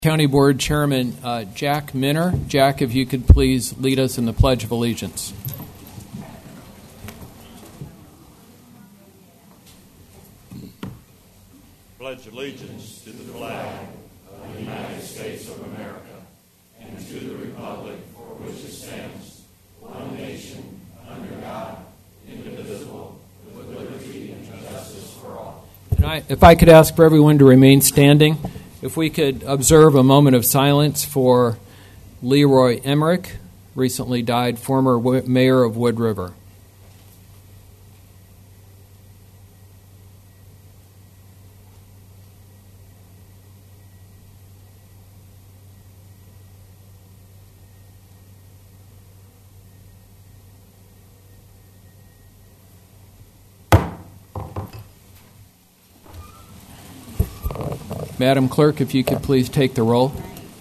County Board Chairman Jack Minner. Jack, if you could please lead us in the Pledge of Allegiance. Pledge allegiance to the flag of the United States of America and to the republic for which it stands, one nation, under God, indivisible, with liberty and justice for all. If I could ask for everyone to remain standing, if we could observe a moment of silence for Leroy Emmerich, recently died, former mayor of Wood River. Madam Clerk, if you could please take the roll.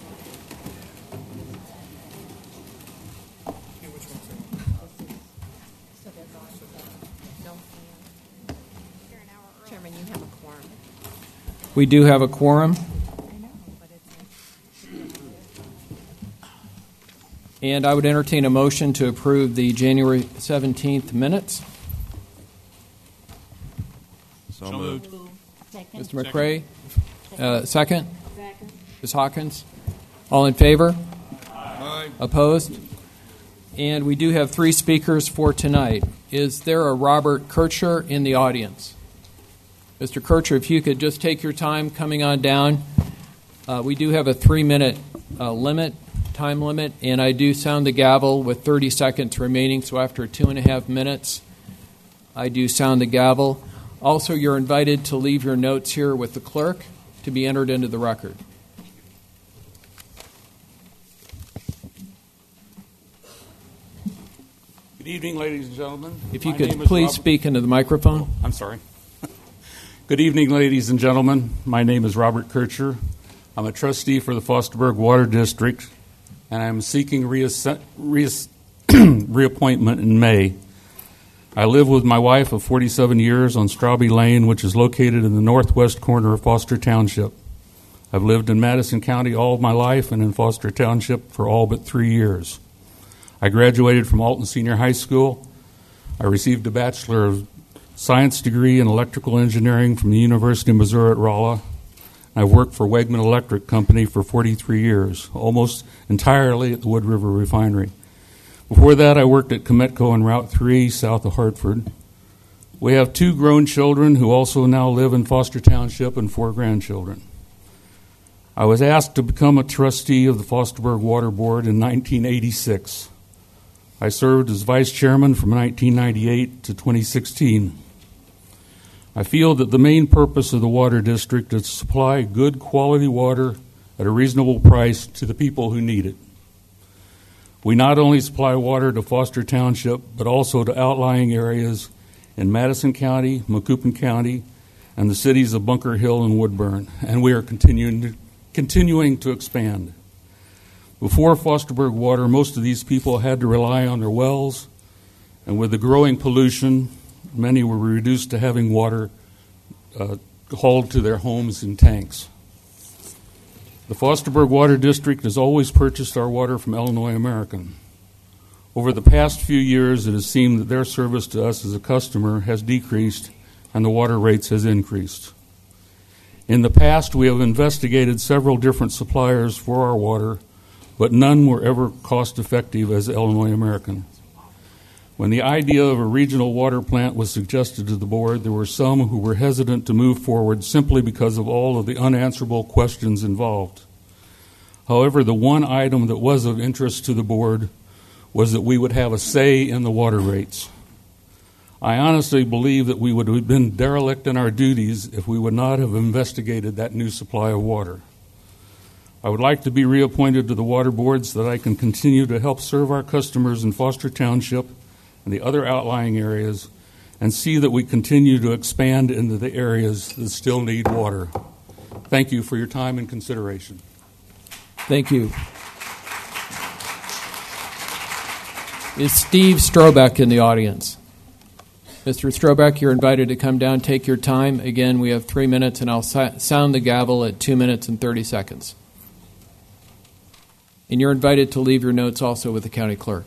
Chairman, you have a quorum. We do have a quorum. And I would entertain a motion to approve the January 17th minutes. So moved. Mr. McRae, second? Ms. Hawkins? All in favor? Aye. Opposed? And we do have three speakers for tonight. Is there a Robert Kircher in the audience? Mr. Kircher, if you could just take your time coming on down. We do have a 3-minute time limit, and I do sound the gavel with 30 seconds remaining, so after 2.5 minutes, I do sound the gavel. Also, you're invited to leave your notes here with the clerk to be entered into the record. Good evening, ladies and gentlemen. If you could please speak into the microphone. I'm sorry. Good evening, ladies and gentlemen. My name is Robert Kircher. I'm a trustee for the Fosterburg Water District, and I'm seeking reappointment in May. I live with my wife of 47 years on Straubing Lane, which is located in the northwest corner of Foster Township. I've lived in Madison County all of my life and in Foster Township for all but 3 years. I graduated from Alton Senior High School. I received a Bachelor of Science degree in Electrical Engineering from the University of Missouri at Rolla. I've worked for Wegman Electric Company for 43 years, almost entirely at the Wood River Refinery. Before that, I worked at Cometco on Route 3 south of Hartford. We have 2 grown children who also now live in Foster Township and 4 grandchildren. I was asked to become a trustee of the Fosterburg Water Board in 1986. I served as vice chairman from 1998 to 2016. I feel that the main purpose of the water district is to supply good quality water at a reasonable price to the people who need it. We not only supply water to Foster Township, but also to outlying areas in Madison County, Macoupin County, and the cities of Bunker Hill and Woodburn, and we are continuing to expand. Before Fosterburg Water, most of these people had to rely on their wells, and with the growing pollution, many were reduced to having water hauled to their homes in tanks. The Fosterburg Water District has always purchased our water from Illinois American. Over the past few years, it has seemed that their service to us as a customer has decreased and the water rates has increased. In the past, we have investigated several different suppliers for our water, but none were ever cost-effective as Illinois American. When the idea of a regional water plant was suggested to the board, there were some who were hesitant to move forward simply because of all of the unanswerable questions involved. However, the one item that was of interest to the board was that we would have a say in the water rates. I honestly believe that we would have been derelict in our duties if we would not have investigated that new supply of water. I would like to be reappointed to the water board so that I can continue to help serve our customers in Foster Township and the other outlying areas, and see that we continue to expand into the areas that still need water. Thank you for your time and consideration. Thank you. Is Steve Strobeck in the audience? Mr. Strobeck, you're invited to come down, take your time. Again, we have 3 minutes, and I'll sound the gavel at 2 minutes and 30 seconds. And you're invited to leave your notes also with the county clerk.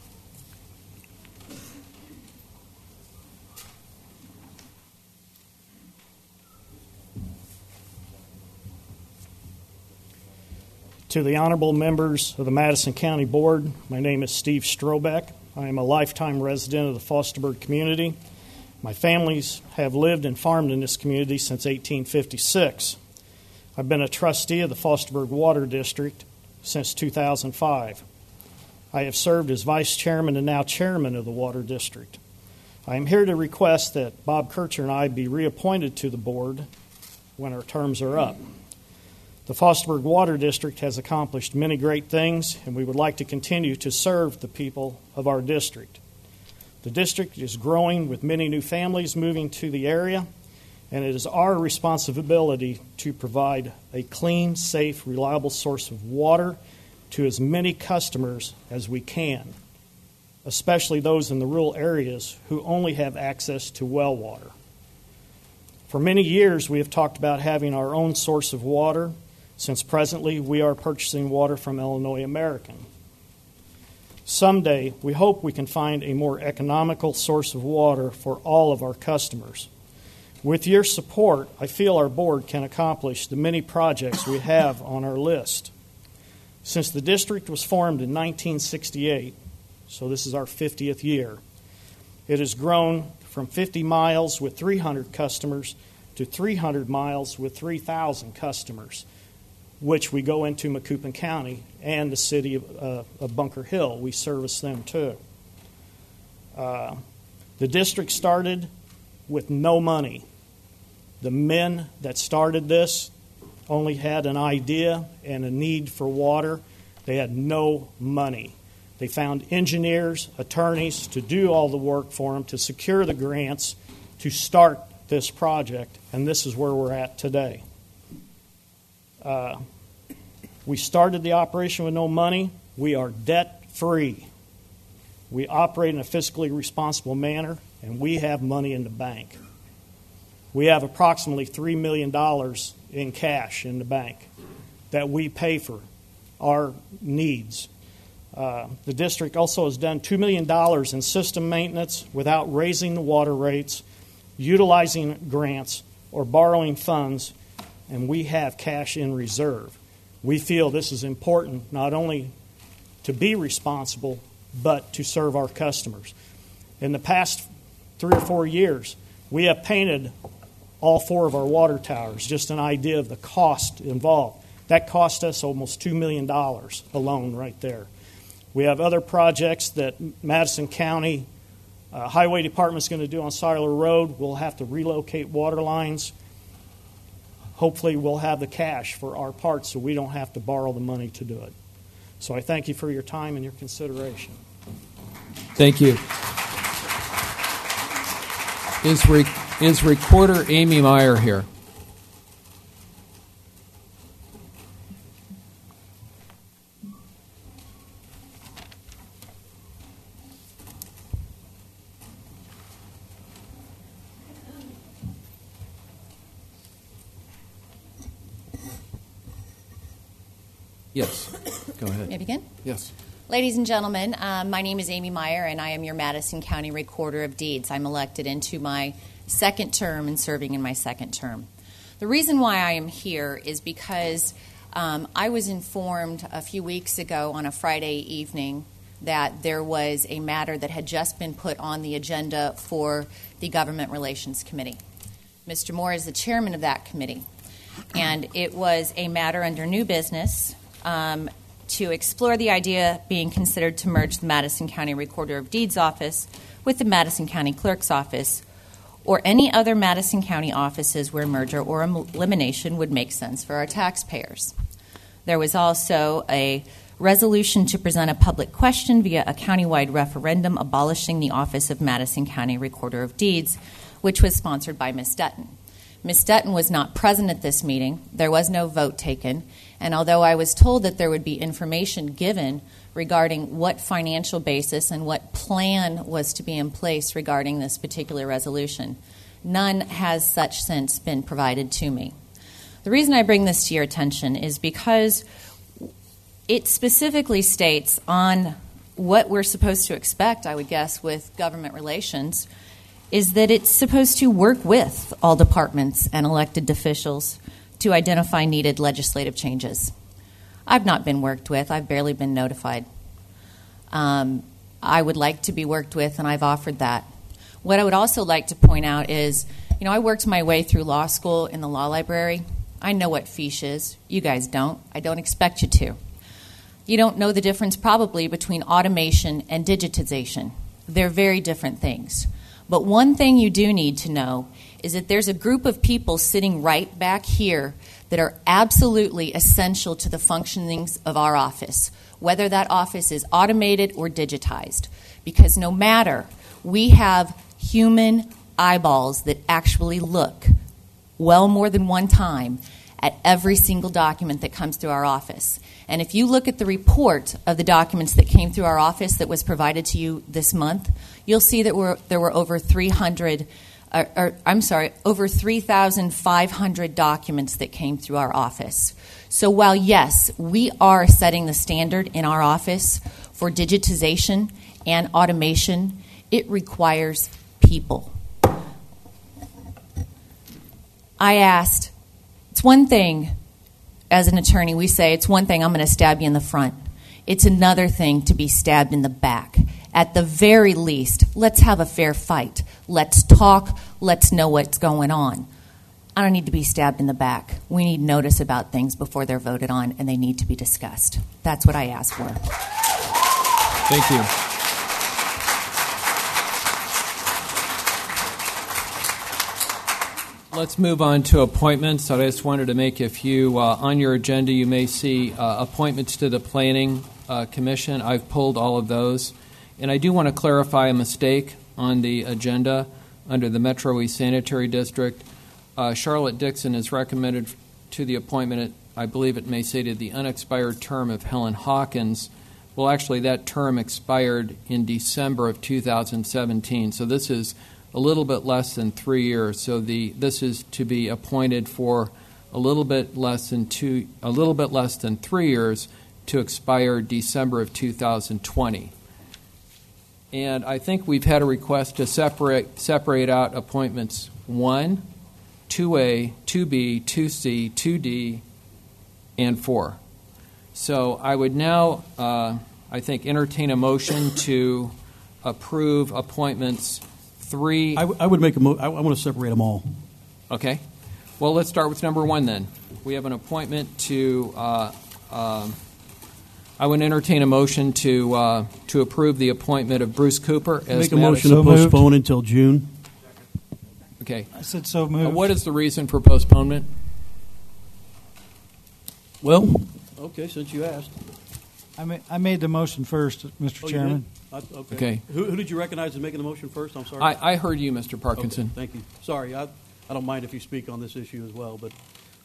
To the honorable members of the Madison County Board, my name is Steve Strobeck. I am a lifetime resident of the Fosterburg community. My families have lived and farmed in this community since 1856. I've been a trustee of the Fosterburg Water District since 2005. I have served as vice chairman and now chairman of the Water District. I am here to request that Bob Kircher and I be reappointed to the board when our terms are up. The Fosterburg Water District has accomplished many great things, and we would like to continue to serve the people of our district. The district is growing with many new families moving to the area, and it is our responsibility to provide a clean, safe, reliable source of water to as many customers as we can, especially those in the rural areas who only have access to well water. For many years, we have talked about having our own source of water, since presently we are purchasing water from Illinois American. Someday, we hope we can find a more economical source of water for all of our customers. With your support, I feel our board can accomplish the many projects we have on our list. Since the district was formed in 1968, so this is our 50th year, it has grown from 50 miles with 300 customers to 300 miles with 3,000 customers, which we go into Macoupin County and the city of Bunker Hill. We service them too. The district started with no money. The men that started this only had an idea and a need for water. They had no money. They found engineers, attorneys to do all the work for them, to secure the grants, to start this project, and this is where we're at today. We started the operation with no money. We are debt-free. We operate in a fiscally responsible manner, and we have money in the bank. We have approximately $3 million in cash in the bank that we pay for our needs. The district also has done $2 million in system maintenance without raising the water rates, utilizing grants, or borrowing funds, and we have cash in reserve. We feel this is important not only to be responsible, but to serve our customers. In the past 3 or 4 years, we have painted all 4 of our water towers, just an idea of the cost involved. That cost us almost $2 million alone right there. We have other projects that Madison County Highway Department is going to do on Seiler Road. We'll have to relocate water lines. Hopefully we'll have the cash for our part so we don't have to borrow the money to do it. So I thank you for your time and your consideration. Thank you. Is Recorder Amy Meyer here? Yes. Go ahead. May I begin? Yes. Ladies and gentlemen, my name is Amy Meyer, and I am your Madison County Recorder of Deeds. I'm elected into my second term and serving in my second term. The reason why I am here is because I was informed a few weeks ago on a Friday evening that there was a matter that had just been put on the agenda for the Government Relations Committee. Mr. Moore is the chairman of that committee, and it was a matter under new business to explore the idea being considered to merge the Madison County Recorder of Deeds office with the Madison County Clerk's office or any other Madison County offices where merger or elimination would make sense for our taxpayers. There was also a resolution to present a public question via a countywide referendum abolishing the office of Madison County Recorder of Deeds, which was sponsored by Ms. Dutton. Ms. Dutton was not present at this meeting. There was no vote taken. And although I was told that there would be information given regarding what financial basis and what plan was to be in place regarding this particular resolution, none has such since been provided to me. The reason I bring this to your attention is because It specifically states on what we're supposed to expect, I would guess, with government relations, is that it's supposed to work with all departments and elected officials to identify needed legislative changes. I've not been worked with. I've barely been notified. I would like to be worked with, and I've offered that. What I would also like to point out is, I worked my way through law school in the law library. I know what fiche is. You guys don't. I don't expect you to. You don't know the difference probably between automation and digitization. They're very different things. But one thing you do need to know is that there's a group of people sitting right back here that are absolutely essential to the functionings of our office, whether that office is automated or digitized. Because no matter, we have human eyeballs that actually look well more than one time at every single document that comes through our office. And if you look at the report of the documents that came through our office that was provided to you this month, you'll see that there were over 3,500 documents that came through our office. So while, yes, we are setting the standard in our office for digitization and automation, it requires people. I asked, it's one thing, as an attorney, we say, it's one thing I'm going to stab you in the front. It's another thing to be stabbed in the back. At the very least, let's have a fair fight. Let's talk. Let's know what's going on. I don't need to be stabbed in the back. We need notice about things before they're voted on, and they need to be discussed. That's what I asked for. Thank you. Let's move on to appointments. I just wanted to make a few. On your agenda, you may see appointments to the Planning Commission. I've pulled all of those. And I do want to clarify a mistake on the agenda under the Metro East Sanitary District. Charlotte Dixon is recommended to the appointment, I believe it may say, to the unexpired term of Helen Hawkins. Well, actually, that term expired in December of 2017. So this is a little bit less than 3 years. So this is to be appointed for a little bit less than 3 years to expire December of 2020. And I think we've had a request to separate out appointments 1, 2A, 2B, 2C, 2D, and 4. So I would now, I think, entertain a motion to approve appointments 3. I would make I want to separate them all. Okay. Well, let's start with number 1 then. We have an appointment to. I would entertain a motion to approve the appointment of Bruce Cooper as Make a motion to postpone until June. Okay. I said so moved. What is the reason for postponement? Well, okay, since you asked. I made the motion first, Mr. Chairman. Okay. Who did you recognize as making the motion first? I'm sorry. I heard you, Mr. Parkinson. Okay, thank you. Sorry, I don't mind if you speak on this issue as well, but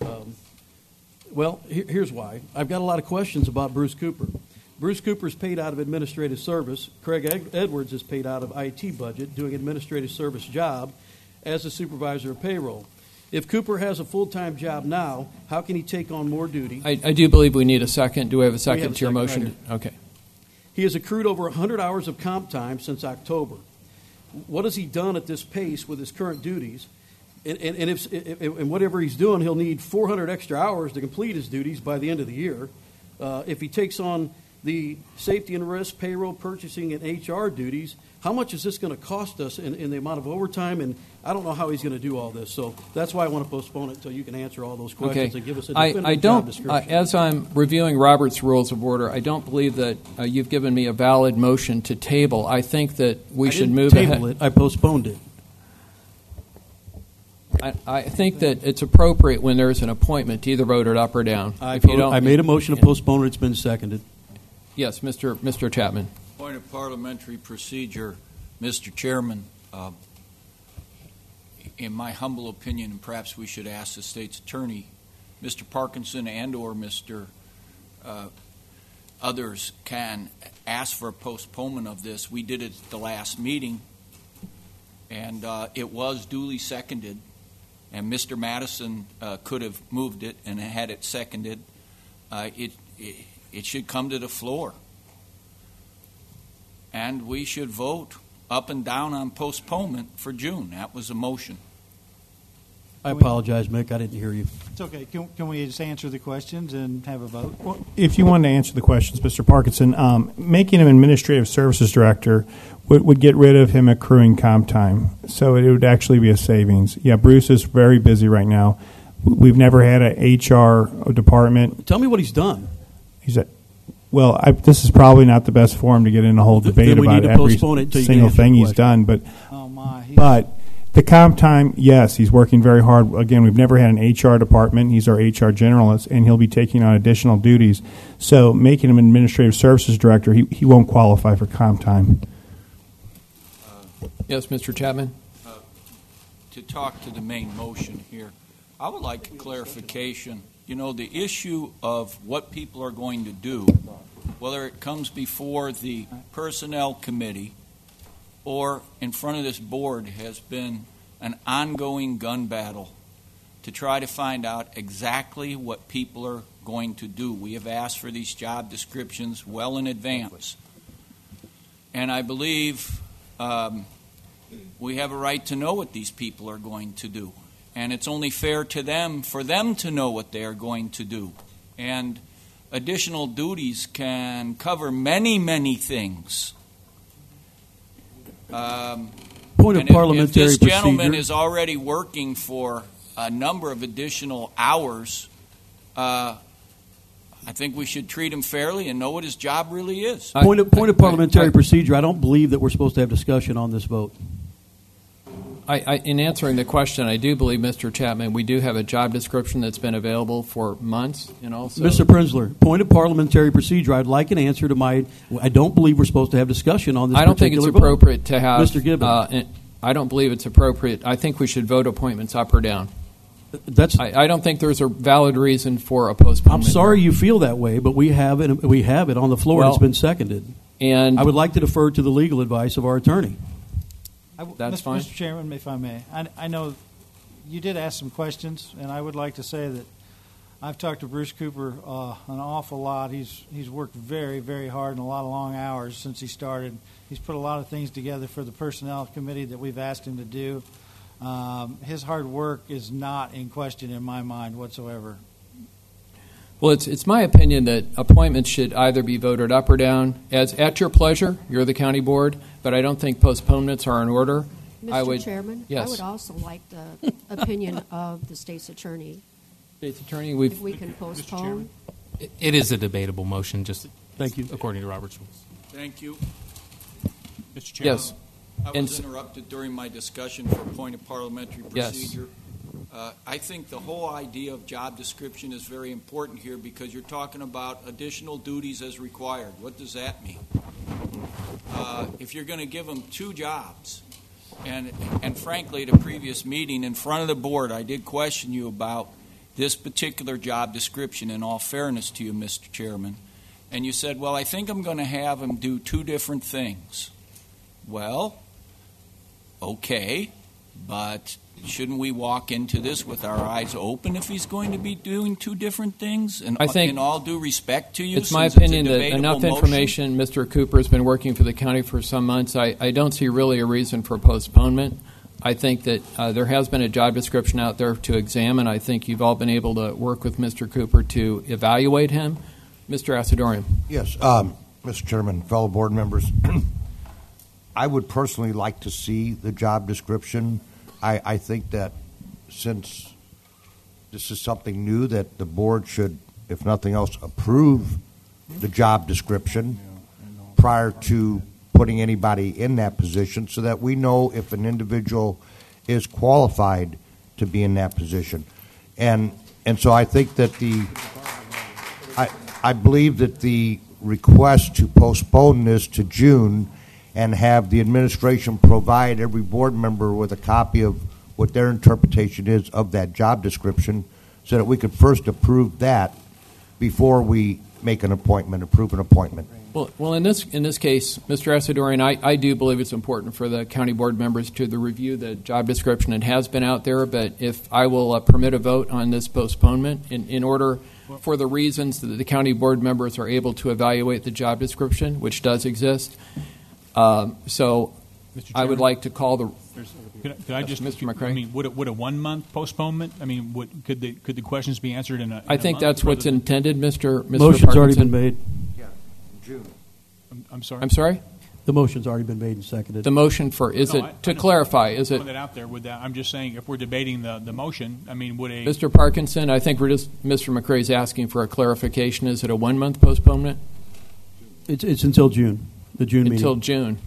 here's why. I've got a lot of questions about Bruce Cooper. Bruce Cooper is paid out of administrative service. Craig Edwards is paid out of IT budget, doing administrative service job as a supervisor of payroll. If Cooper has a full-time job now, how can he take on more duty? I do believe we need a second. Do we have a second to your motion? Right. Okay. He has accrued over 100 hours of comp time since October. What has he done at this pace with his current duties? And whatever he's doing, he'll need 400 extra hours to complete his duties by the end of the year. If he takes on the safety and risk, payroll, purchasing, and HR duties, how much is this going to cost us in the amount of overtime? And I don't know how he's going to do all this. So that's why I want to postpone it until you can answer all those questions and give us a definitive job description. As I'm reviewing Robert's Rules of Order, I don't believe that you've given me a valid motion to table. I think that we should move ahead. I didn't table it. I postponed it. I think that it's appropriate when there's an appointment to either vote it up or down. I made a motion to postpone it. It's been seconded. Yes, Mr. Chapman. Point of parliamentary procedure, Mr. Chairman. In my humble opinion, and perhaps we should ask the state's attorney, Mr. Parkinson and or Mr. Others can ask for a postponement of this. We did it at the last meeting, and it was duly seconded, and Mr. Madison could have moved it and had it seconded. It it should come to the floor. And we should vote up and down on postponement for June. That was a motion. I apologize, Mick. I didn't hear you. It's okay. Can we just answer the questions and have a vote? Well, if you wanted to answer the questions, Mr. Parkinson, making him administrative services director would get rid of him accruing comp time. So it would actually be a savings. Yeah, Bruce is very busy right now. We've never had an HR department. Tell me what he's done. This is probably not the best forum to get in a whole debate Then we about need to every postpone it until you can single answer thing the he's question. done. Oh, my. But the comp time, yes, he's working very hard. Again, we've never had an HR department. He's our HR generalist, and he'll be taking on additional duties. So making him administrative services director, he won't qualify for comp time. Yes, Mr. Chapman? To talk to the main motion here, I would like a clarification. You know, the issue of what people are going to do, whether it comes before the Personnel Committee or in front of this board, has been an ongoing gun battle to try to find out exactly what people are going to do. We have asked for these job descriptions well in advance. And I believe we have a right to know what these people are going to do. And it's only fair to them for them to know what they are going to do. And additional duties can cover many, many things. Point of parliamentary if this gentleman procedure. is already working for a number of additional hours, I think we should treat him fairly and know what his job really is. Point of parliamentary procedure. I don't believe that we're supposed to have discussion on this vote. In answering the question, I do believe, Mr. Chapman, we do have a job description that's been available for months, and also Mr. Prenzler, point of parliamentary procedure. I'd like an answer to my. I don't believe we're supposed to have discussion on this. I don't think it's particular appropriate vote. to have. Mr. Gibbons. I don't believe it's appropriate. I think we should vote appointments up or down. I don't think there's a valid reason for a postponement. I'm sorry you feel that way, but we have it on the floor. Well, and it's been seconded. And I would like to defer to the legal advice of our attorney. That's fine. Mr. Chairman, if I may, I know you did ask some questions, and I would like to say that I've talked to Bruce Cooper an awful lot. He's worked very, very hard and a lot of long hours since he started. He's put a lot of things together for the Personnel Committee that we've asked him to do. His hard work is not in question in my mind whatsoever. Well, it's my opinion that appointments should either be voted up or down as at your pleasure. You're the county board, but I don't think postponements are in order. Mr. Chairman, yes. I would also like the opinion of the state's attorney. State's attorney, If we can postpone. It is a debatable motion, just Thank you. according to Robert's rules. Thank you. Mr. Chairman. Yes. I was interrupted during my discussion for point of parliamentary Yes. procedure. I think the whole idea of job description is very important here because you're talking about additional duties as required. What does that mean? If you're going to give them two jobs, and frankly, at a previous meeting in front of the board, I did question you about this particular job description, in all fairness to you, Mr. Chairman. And you said, well, I think I'm going to have him do two different things. Well, okay, but shouldn't we walk into this with our eyes open if he's going to be doing two different things? And I think in all due respect to you, it's my since opinion it's a that debatable enough motion, information. Mr. Cooper has been working for the county for some months. I don't see really a reason for postponement. I think that there has been a job description out there to examine. I think you've all been able to work with Mr. Cooper to evaluate him. Mr. Asadorian. Yes, Mr. Chairman, fellow board members, I would personally like to see the job description. I think that since this is something new, that the board should, if nothing else, approve the job description prior to putting anybody in that position so that we know if an individual is qualified to be in that position. And so I think that I believe that the request to postpone this to June and have the administration provide every board member with a copy of what their interpretation is of that job description so that we could first approve that before we make an appointment, approve an appointment. Well, in this case, Mr. Asadorian, I do believe it's important for the county board members to review the job description. It has been out there, but if I will permit a vote on this postponement in order, for the reasons that the county board members are able to evaluate the job description, which does exist. So I would like to call the... Could I just, Mr. McCray? I mean, would a 1 month postponement? I mean, could the questions be answered in a? I think that's what's intended, Mr. Motion's Parkinson. already been made. Yeah, June. I'm sorry. I'm sorry. The motion's already been made and seconded. The motion for I know. clarify? Is it Put that out there? With that, I'm just saying, if we're debating the motion, I mean, would a Mr. Parkinson? I think Mr. McCray's asking for a clarification. Is it a 1 month postponement? It's until June, the June meeting. Until June.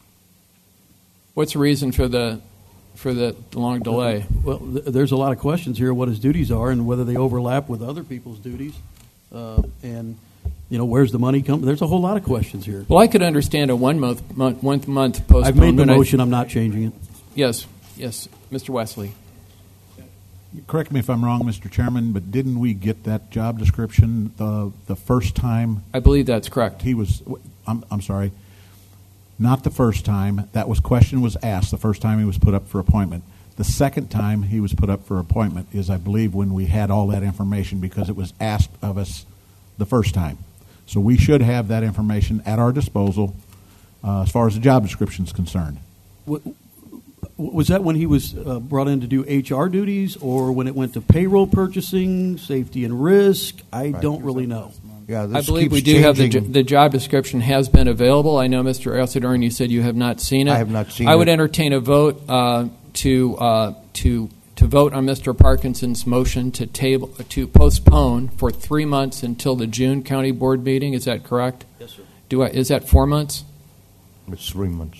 What's the reason for the long delay? Well, there's a lot of questions here. What his duties are and whether they overlap with other people's duties, and where's the money come? There's a whole lot of questions here. Well, I could understand a 1 month postponement. I've made the motion. I'm not changing it. Yes, Mr. Wesley. Correct me if I'm wrong, Mr. Chairman, but didn't we get that job description the first time? I believe that's correct. I'm sorry. Not the first time. Question was asked the first time he was put up for appointment. The second time he was put up for appointment is, I believe, when we had all that information because it was asked of us the first time. So we should have that information at our disposal as far as the job description is concerned. Was that when he was brought in to do HR duties or when it went to payroll purchasing, safety and risk? I don't really know. Yeah, I believe we do have the job description has been available. I know, Mr. Alcidorin, you said you have not seen it. I have not seen it. I would entertain a vote to vote on Mr. Parkinson's motion to postpone for 3 months until the June County Board meeting. Is that correct? Yes, sir. Is that 4 months? It's 3 months.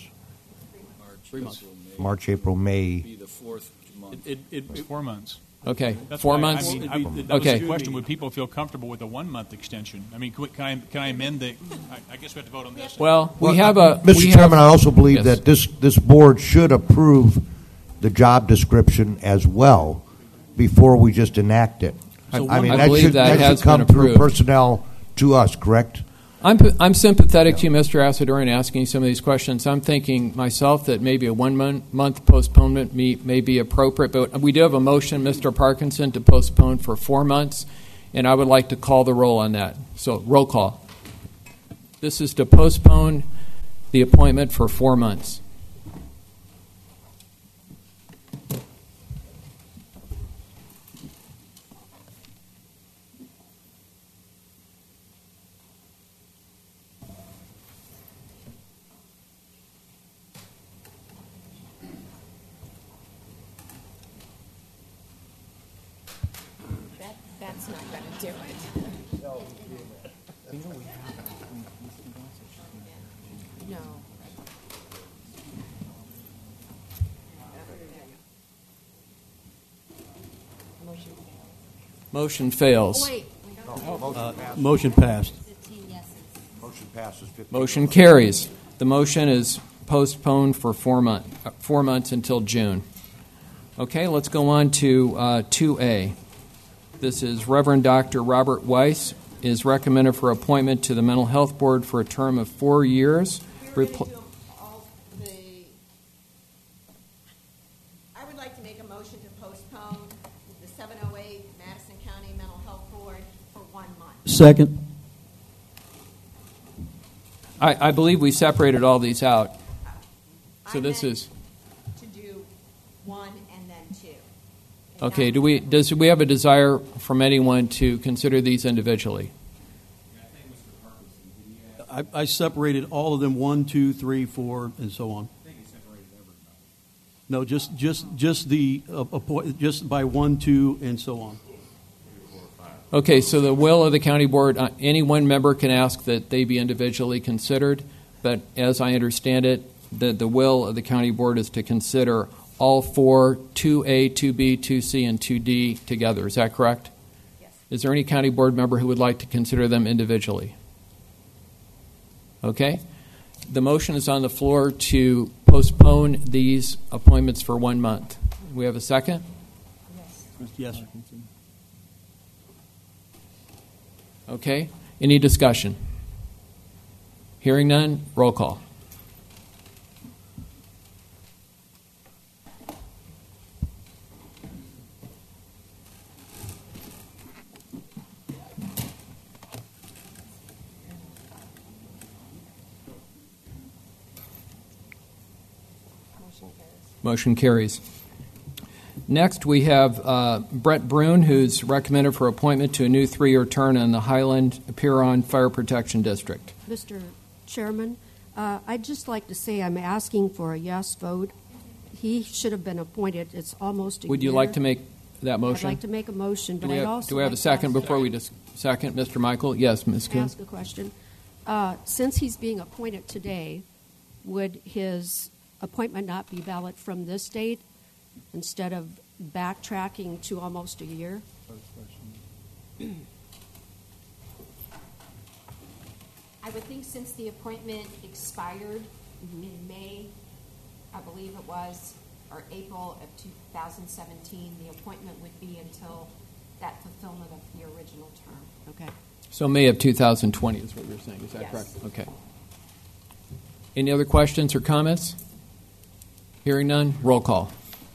3 months. March, April, May. Be the fourth month. It's 4 months. Okay, That's 4 why months. that was Okay. the question: would people feel comfortable with a 1 month extension? I mean, can I amend the? I guess we have to vote on this. Well, we have a Mr. Chairman, I also believe Yes. that this board should approve the job description as well before we just enact it. I that believe should, that has should come been through approved. personnel to us, correct? I'm sympathetic to you, Mr. Alcidorin, asking some of these questions. I'm thinking myself that maybe a 1 month postponement may be appropriate, but we do have a motion, Mr. Parkinson, to postpone for 4 months, and I would like to call the roll on that. So, roll call. This is to postpone the appointment for 4 months. That's not going to do it. No. Motion fails. Wait. Motion passed. Motion passes. 15 Motion carries. The motion is postponed for 4 months until June. Okay, let's go on to 2A. This is Reverend Dr. Robert Weiss is recommended for appointment to the Mental Health Board for a term of 4 years. I would like to make a motion to postpone the 708 Madison County Mental Health Board for 1 month. Second. I believe we separated all these out. So this is To do 1 and then 2. okay. Do we have a desire from anyone to consider these individually? I separated all of them 1, 2, 3, 4, and so on. No, just by 1, 2, and so on. Okay, so the will of the county board, any one member can ask that they be individually considered, but as I understand it, the will of the county board is to consider all 4, 2A, 2B, 2C, and 2D together. Is that correct? Yes. Is there any county board member who would like to consider them individually? Okay. The motion is on the floor to postpone these appointments for 1 month. We have a second? Yes. Okay. Any discussion? Hearing none, roll call. Motion carries. Next, we have Brett Brune, who's recommended for appointment to a new 3-year term in the Highland-Huron Fire Protection District. Mr. Chairman, I'd just like to say I'm asking for a yes vote. He should have been appointed. It's almost a year. Would you like to make that motion? I'd like to make a motion, but do we I'd have, also do we have like a second to before we second? Mr. Michael? Yes, Ms. Kuhn. ask a question. Since he's being appointed today, would his appointment not be valid from this date instead of backtracking to almost a year? I would think since the appointment expired in May, I believe it was, or April of 2017, the appointment would be until that fulfillment of the original term. Okay. So May of 2020 is what you're saying. Is that Yes. correct? Okay. Any other questions or comments? Hearing none, roll call.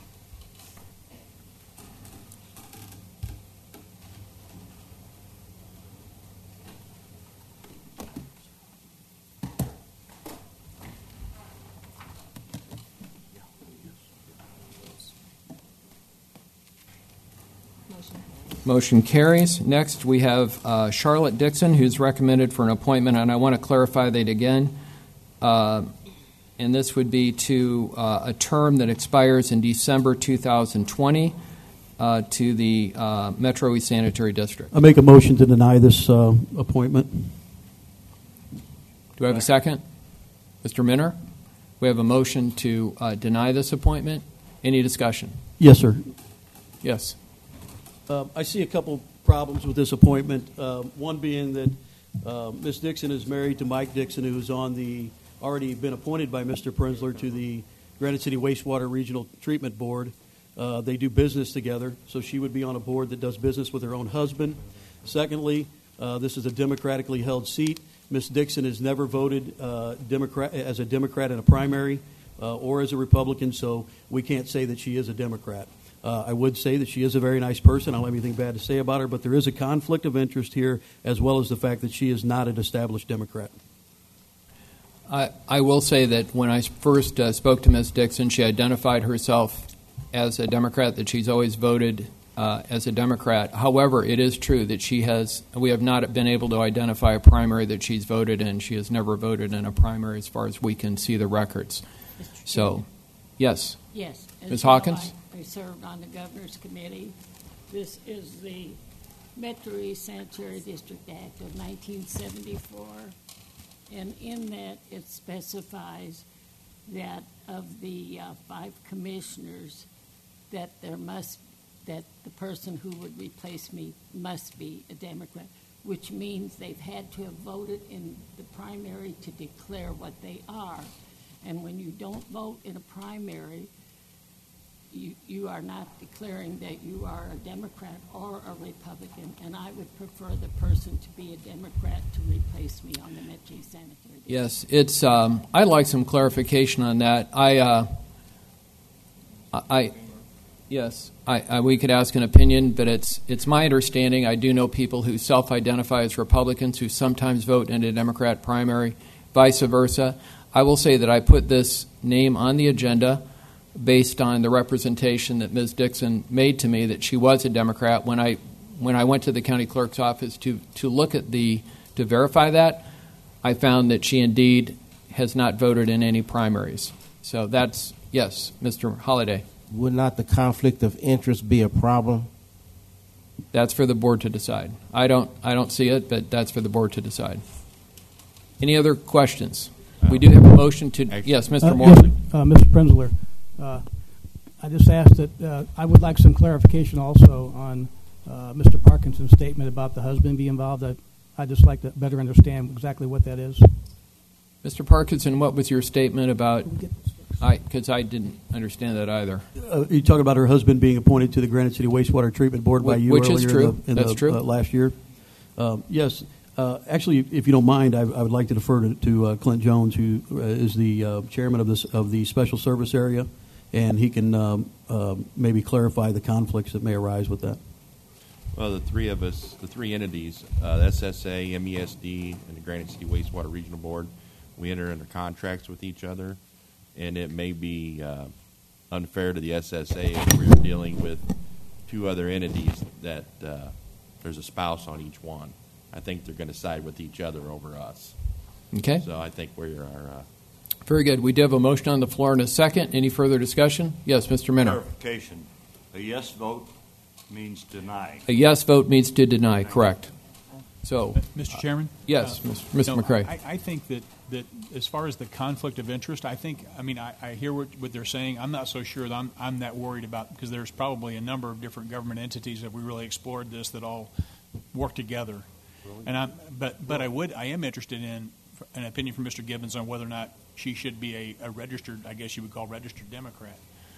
Motion carries. Next, we have Charlotte Dixon, who's recommended for an appointment, and I want to clarify that again. And this would be to a term that expires in December 2020 to the Metro East Sanitary District. I make a motion to deny this appointment. Do I have a second? Mr. Minner? We have a motion to deny this appointment. Any discussion? Yes, sir. Yes. I see a couple problems with this appointment. One being that Ms. Dixon is married to Mike Dixon, who's already been appointed by Mr. Prenzler to the Granite City Wastewater Regional Treatment Board. They do business together, so she would be on a board that does business with her own husband. Secondly, this is a democratically held seat. Ms. Dixon has never voted as a Democrat in a primary or as a Republican, so we can't say that she is a Democrat. I would say that she is a very nice person. I don't have anything bad to say about her, but there is a conflict of interest here, as well as the fact that she is not an established Democrat. I will say that when I first spoke to Ms. Dixon, she identified herself as a Democrat, that she's always voted as a Democrat. However, it is true that we have not been able to identify a primary that she's voted in. She has never voted in a primary as far as we can see the records. So, yes. Yes. Ms. Hawkins? I served on the Governor's Committee. This is the Metro East Sanitary District Act of 1974, and in that it specifies that of the 5 commissioners, that the person who would replace me must be a Democrat, which means they've had to have voted in the primary to declare what they are. And when you don't vote in a primary, you are not declaring that you are a Democrat or a Republican, and I would prefer the person to be a Democrat to replace me on the Metro East Sanitary District. Yes, it's. I'd like some clarification on that. We could ask an opinion, but it's my understanding. I do know people who self-identify as Republicans who sometimes vote in a Democrat primary, vice versa. I will say that I put this name on the agenda based on the representation that Ms. Dixon made to me that she was a Democrat. When I went to the county clerk's office to look at to verify that, I found that she indeed has not voted in any primaries. So that's, yes, Mr. Holliday. Would not the conflict of interest be a problem? That's for the board to decide. I don't see it, but that's for the board to decide. Any other questions? We do have a motion to... Yes, Mr. Morley. Mr. Prenzler, I just asked that I would like some clarification also on Mr. Parkinson's statement about the husband being involved. I'd just like to better understand exactly what that is. Mr. Parkinson, what was your statement about... Because I didn't understand that either. You talk about her husband being appointed to the Granite City Wastewater Treatment Board by you which earlier is true. That's true. Last year. Yes. Actually, if you don't mind, I would like to defer to Clint Jones, who is the chairman of the Special Service Area, and he can maybe clarify the conflicts that may arise with that. Well, the three entities, SSA, MESD, and the Granite City Wastewater Regional Board, we enter into contracts with each other. and it may be unfair to the SSA if we're dealing with two other entities that there's a spouse on each one. I think they're going to side with each other over us. Okay. So I think we are. Very good. We do have a motion on the floor and a second. Any further discussion? Yes, Mr. Minner. Clarification. A yes vote means deny. A yes vote means to deny, correct. So, Mr. Chairman? Yes, Mr. No, McCray. I think that as far as the conflict of interest, I hear what they're saying. I'm not so sure that I'm that worried about, because there's probably a number of different government entities that we really explored this that all work together. And I am interested in an opinion from Mr. Gibbons on whether or not she should be a registered, I guess you would call registered Democrat.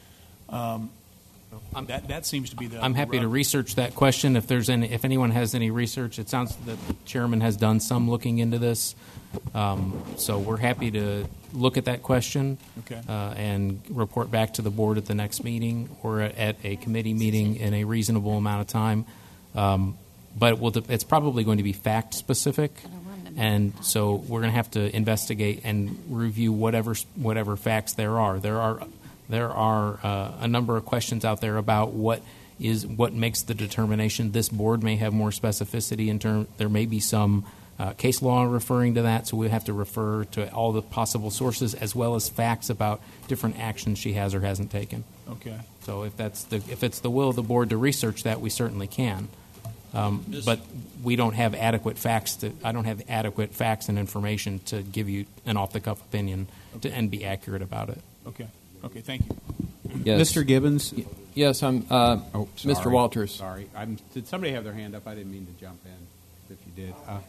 That seems to be the. I'm happy to research that question. If anyone has any research, it sounds that the chairman has done some looking into this. So we're happy to look at that question and report back to the board at the next meeting or at a committee meeting in a reasonable amount of time. But it's probably going to be fact specific, and so we're going to have to investigate and review whatever facts there are. There are a number of questions out there about what makes the determination. This board may have more specificity in terms. There may be some case law referring to that, so we have to refer to all the possible sources as well as facts about different actions she has or hasn't taken. Okay. So if it's the will of the board to research that, we certainly can. But we don't have adequate facts. I don't have adequate facts and information to give you an off-the-cuff opinion and be accurate about it. Okay. Okay. Thank you. Yes. Mr. Gibbons. Yes, I'm. Mr. Walters. Sorry, did somebody have their hand up? I didn't mean to jump in. If you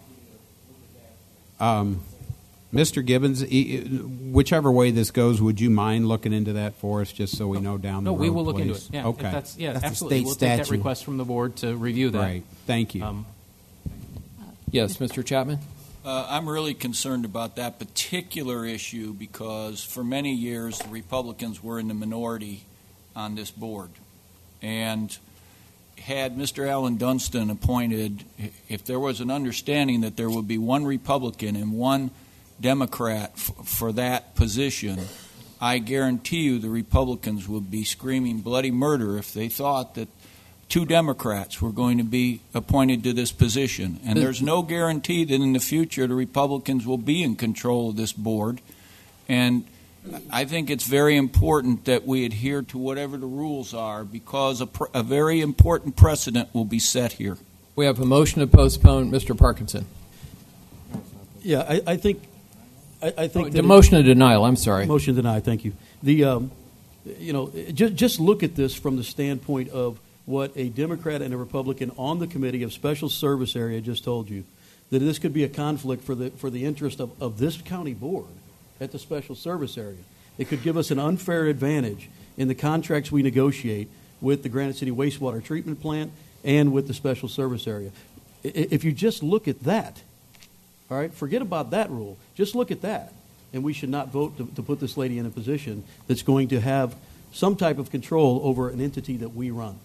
did, Mr. Gibbons, whichever way this goes, would you mind looking into that for us, just so we know down the road? No, we will look please? into it. Yeah, okay. That's The absolutely. state We'll statute. take that request from the board to review that. Right. Thank you. Yes, Mr. Chapman. I'm really concerned about that particular issue because for many years the Republicans were in the minority on this board. And had Mr. Alan Dunstan appointed, if there was an understanding that there would be one Republican and one Democrat for that position, I guarantee you the Republicans would be screaming bloody murder if they thought that two Democrats were going to be appointed to this position. And there's no guarantee that in the future the Republicans will be in control of this board. And I think it's very important that we adhere to whatever the rules are because a very important precedent will be set here. We have a motion to postpone. Mr. Parkinson. Yeah, I think the motion of denial. I'm sorry. Motion to deny. Thank you. Just look at this from the standpoint of what a Democrat and a Republican on the Committee of Special Service Area just told you, that this could be a conflict for the interest of this county board at the Special Service Area. It could give us an unfair advantage in the contracts we negotiate with the Granite City Wastewater Treatment Plant and with the Special Service Area. If you just look at that, all right, forget about that rule. Just look at that. And we should not vote to put this lady in a position that's going to have some type of control over an entity that we run.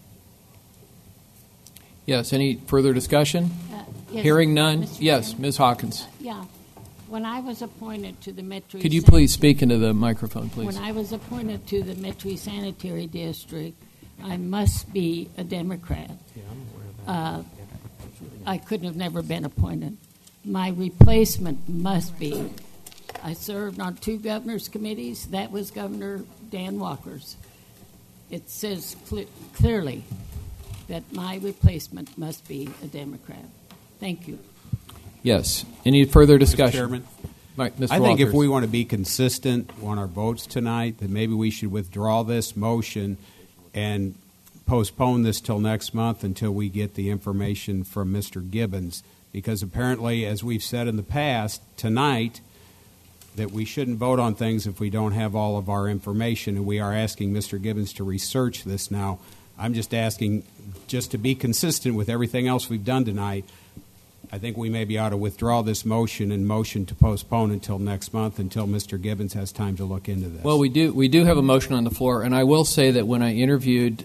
Yes. Any further discussion? Yes, Hearing none. Mr. Yes, Chairman. Ms. Hawkins. Yeah. When I was appointed to the Metro... Could you please speak into the microphone, please? When I was appointed to the Metro Sanitary District, I must be a Democrat. Yeah, I'm aware of that. I couldn't have never been appointed. My replacement must be. I served on two governors' committees. That was Governor Dan Walker's. It says clearly that my replacement must be a Democrat. Thank you. Yes. Any further discussion? Mr. Chairman, Mr. I think if Walters. we want to be consistent on our votes tonight, then maybe we should withdraw this motion and postpone this till next month until we get the information from Mr. Gibbons. Because apparently, as we've said in the past, tonight, that we shouldn't vote on things if we don't have all of our information, and we are asking Mr. Gibbons to research this now. I'm just asking, just to be consistent with everything else we've done tonight, I think we maybe ought to withdraw this motion and motion to postpone until next month until Mr. Gibbons has time to look into this. Well, we do have a motion on the floor, and I will say that when I interviewed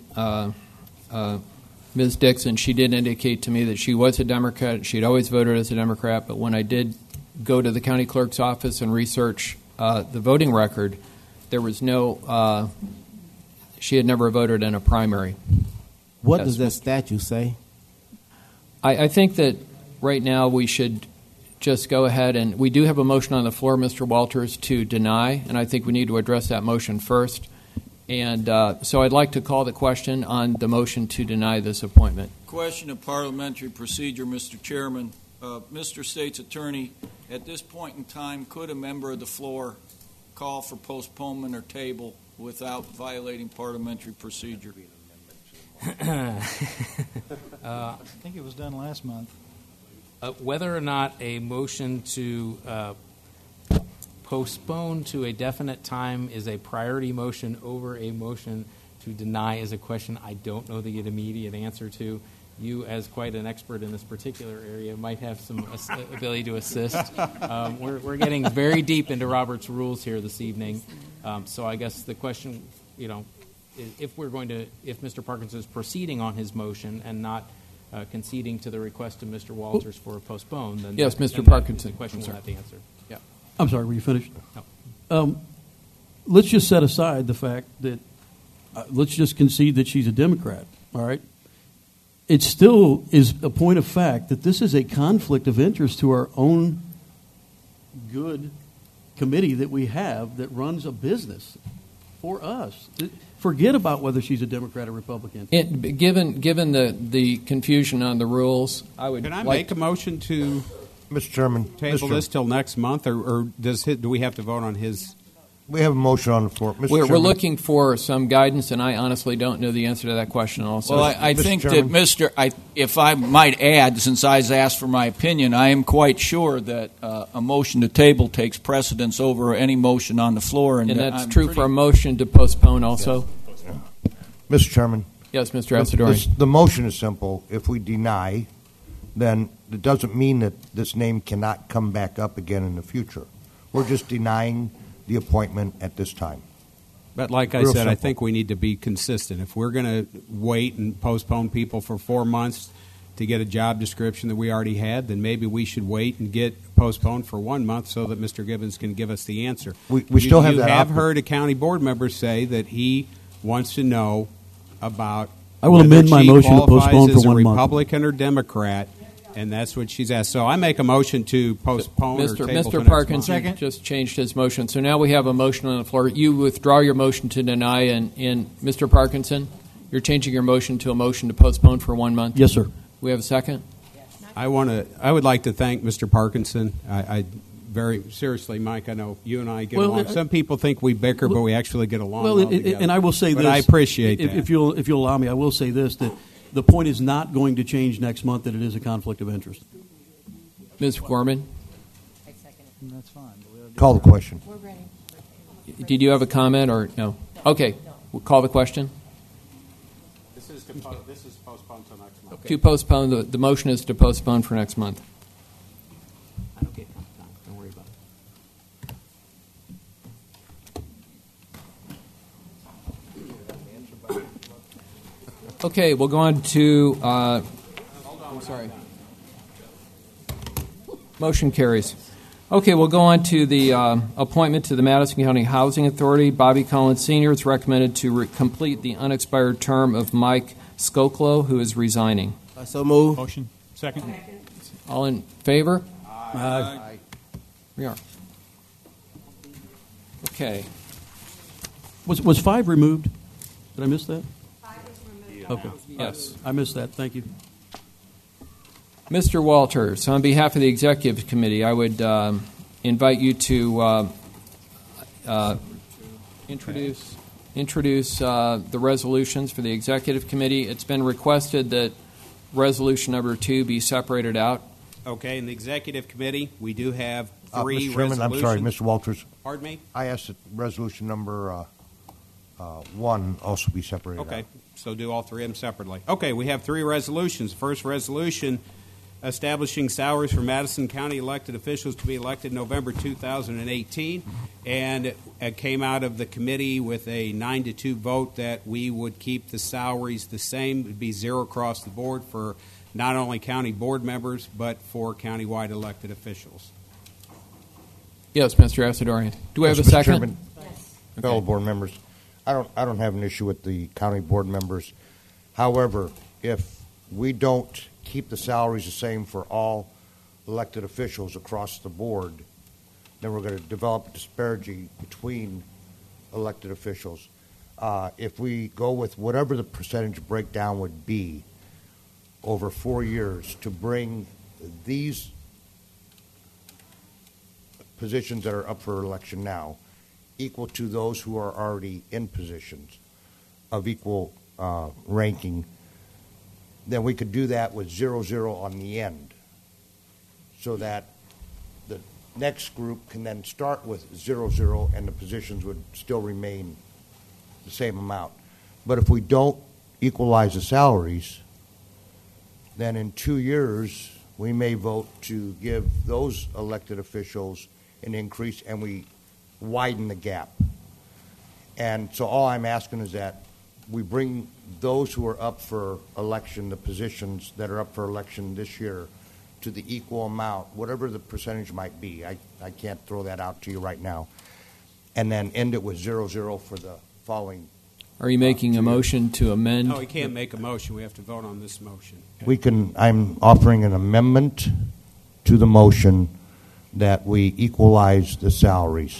Ms. Dixon, she did indicate to me that she was a Democrat. She'd always voted as a Democrat, but when I did go to the county clerk's office and research the voting record, there was no, she had never voted in a primary. What does that statute say? I think that right now we should just go ahead, and we do have a motion on the floor, Mr. Walters, to deny, and I think we need to address that motion first. And so I'd like to call the question on the motion to deny this appointment. Question of parliamentary procedure, Mr. Chairman. Mr. State's Attorney, at this point in time, could a member of the floor call for postponement or table without violating parliamentary procedure? I think it was done last month. Whether or not a motion to postpone to a definite time is a priority motion over a motion to deny is a question I don't know the immediate answer to. You, as quite an expert in this particular area, might have some ability to assist. We're getting very deep into Robert's rules here this evening. So I guess the question, if Mr. Parkinson is proceeding on his motion and not conceding to the request of Mr. Walters for a postpone, then yes, then Mr. Parkinson, the question will have the answer. Yeah. I'm sorry, were you finished? No. Let's just set aside the fact that let's just concede that she's a Democrat, all right? It still is a point of fact that this is a conflict of interest to our own good committee that we have that runs a business for us. Forget about whether she's a Democrat or Republican. Given the confusion on the rules, I would. Can I make a motion to, Mr. Chairman, table this till next month, or do we have to vote on his? We have a motion on the floor. We're looking for some guidance, and I honestly don't know the answer to that question also. Well, I think that, if I might add, since I was asked for my opinion, I am quite sure that a motion to table takes precedence over any motion on the floor. And that's true for a motion to postpone also? Yes. Mr. Chairman. Yes, Mr. Asadorian. The motion is simple. If we deny, then it doesn't mean that this name cannot come back up again in the future. We're just denying the appointment at this time. But like I said, I think we need to be consistent. If we're going to wait and postpone people for 4 months to get a job description that we already had, then maybe we should wait and get postponed for 1 month so that Mr. Gibbons can give us the answer. We still have that. You have heard a county board member say that he wants to know about. I will amend my motion to postpone for 1 month. Republican or Democrat. And that's what she's asked. So I make a motion to postpone or table Mr. Parkinson just changed his motion. So now we have a motion on the floor. You withdraw your motion to deny, and Mr. Parkinson, you're changing your motion to a motion to postpone for 1 month? Yes, sir. We have a second? I would like to thank Mr. Parkinson. I very seriously, Mike, I know you and I get along. Some people think we bicker, but we actually get along well together. And I will say this. I appreciate that. If you'll allow me, I will say this, that the point is not going to change next month that it is a conflict of interest. Ms. Gorman? That's fine. Call the question. We're ready. Did you have a comment or no? Okay. We'll call the question. This is postponed until next month. Okay. To postpone, the motion is to postpone for next month. Okay. Don't worry about it. Okay, we'll go on to. I'm sorry. Motion carries. Okay, we'll go on to the appointment to the Madison County Housing Authority. Bobby Collins Sr. is recommended to complete the unexpired term of Mike Skoklow, who is resigning. So move. Motion. Second. All in favor? Aye. We are. Okay. Was 5 removed? Did I miss that? 5 was removed. Okay. Yes. I missed that. Thank you. Mr. Walters, on behalf of the Executive Committee, I would invite you to introduce the resolutions for the Executive Committee. It's been requested that resolution number 2 be separated out. Okay, in the Executive Committee, we do have 3 Mr. Chairman, resolutions. I'm sorry, Mr. Walters. Pardon me? I asked that resolution number 1 also be separated out. Okay, so do all 3 of them separately. Okay, we have 3 resolutions. First resolution, establishing salaries for Madison County elected officials to be elected November 2018, and it came out of the committee with a 9-2 vote that we would keep the salaries the same. It would be 0 across the board for not only county board members, but for countywide elected officials. Yes, Mr. Asadorian. Do we have a second? Chairman. fellow board members, I don't have an issue with the county board members. However, if we don't keep the salaries the same for all elected officials across the board, then we're going to develop a disparity between elected officials. If we go with whatever the percentage breakdown would be over 4 years to bring these positions that are up for election now equal to those who are already in positions of equal ranking, then we could do that with 0-0 on the end, so that the next group can then start with 0-0 and the positions would still remain the same amount. But if we don't equalize the salaries, then in 2 years we may vote to give those elected officials an increase and we widen the gap. And so all I'm asking is that we bring those who are up for election, the positions that are up for election this year, to the equal amount, whatever the percentage might be. I can't throw that out to you right now. And then end it with 0-0 for the following. Are you making a motion to amend? No, we can't make a motion. We have to vote on this motion. I'm offering an amendment to the motion that we equalize the salaries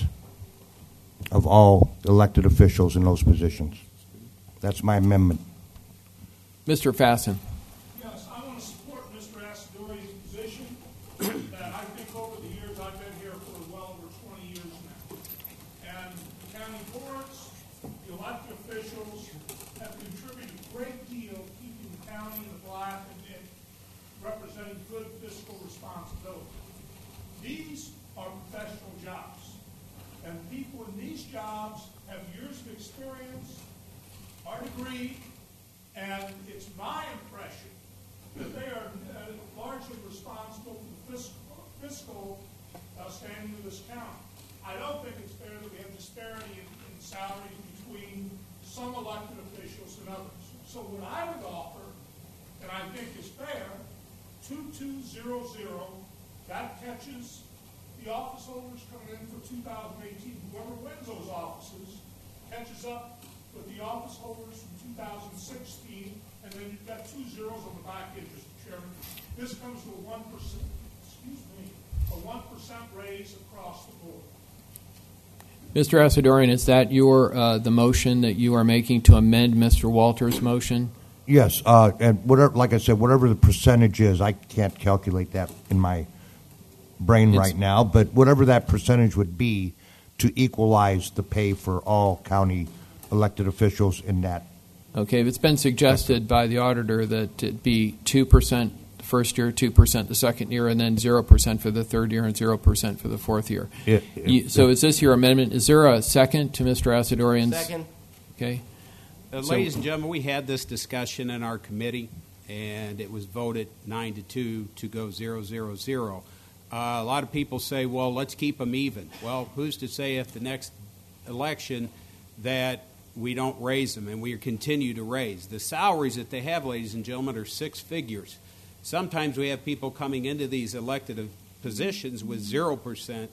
of all elected officials in those positions. That's my amendment. Mr. Fasten. Yes, I want to support Mr. Asadorian's position that I think over the years I've been here for well over 20 years now. And county boards, the elected officials have contributed a great deal keeping the county in the black and representing good fiscal responsibility. These are professional jobs. And people in these jobs have years of experience, are degreed, and it's my impression that they are largely responsible for the fiscal standing of this county. I don't think it's fair that we have disparity in salaries between some elected officials and others. So what I would offer, and I think is fair, 2200, that catches the office holders coming in for 2018. Whoever wins those offices catches up with the office holders from 2016, and then you've got 2 zeros on the back end, Mr. Chairman. This comes to a 1%, a 1% raise across the board. Mr. Asadorian, is that the motion that you are making to amend Mr. Walters' motion? Yes, and whatever, like I said, whatever the percentage is, I can't calculate that in my brain right now, but whatever that percentage would be to equalize the pay for all county elected officials in that. Okay, it's been suggested by the auditor that it be 2% the first year, 2% the second year, and then 0% for the third year and 0% for the fourth year. So is this your amendment? Is there a second to Mr. Asadorian's? Second. Okay. Ladies and gentlemen, we had this discussion in our committee, and it was voted 9-2 to go 0-0-0. A lot of people say, well, let's keep them even. Well, who's to say if the next election that we don't raise them and we continue to raise? The salaries that they have, ladies and gentlemen, are 6 figures. Sometimes we have people coming into these elected positions with 0%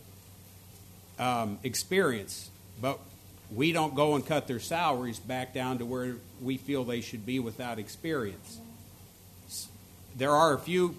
experience, but we don't go and cut their salaries back down to where we feel they should be without experience. There are a few,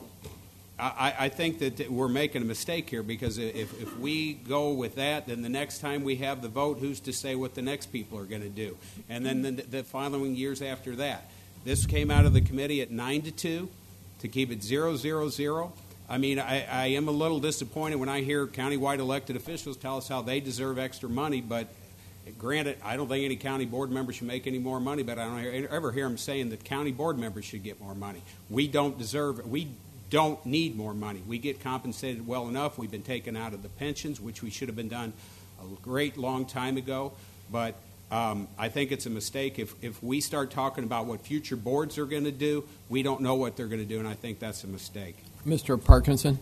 I think that we're making a mistake here, because if we go with that, then the next time we have the vote, who's to say what the next people are going to do? And then the following years after that. This came out of the committee at 9-2 to keep it 0-0-0. I mean, I am a little disappointed when I hear countywide elected officials tell us how they deserve extra money, but granted, I don't think any county board member should make any more money, but I don't ever hear them saying that county board members should get more money. We don't deserve it. We don't need more money. We get compensated well enough. We've been taken out of the pensions, which we should have been done a great long time ago. But I think it's a mistake. If we start talking about what future boards are going to do, we don't know what they're going to do, and I think that's a mistake. Mr. Parkinson?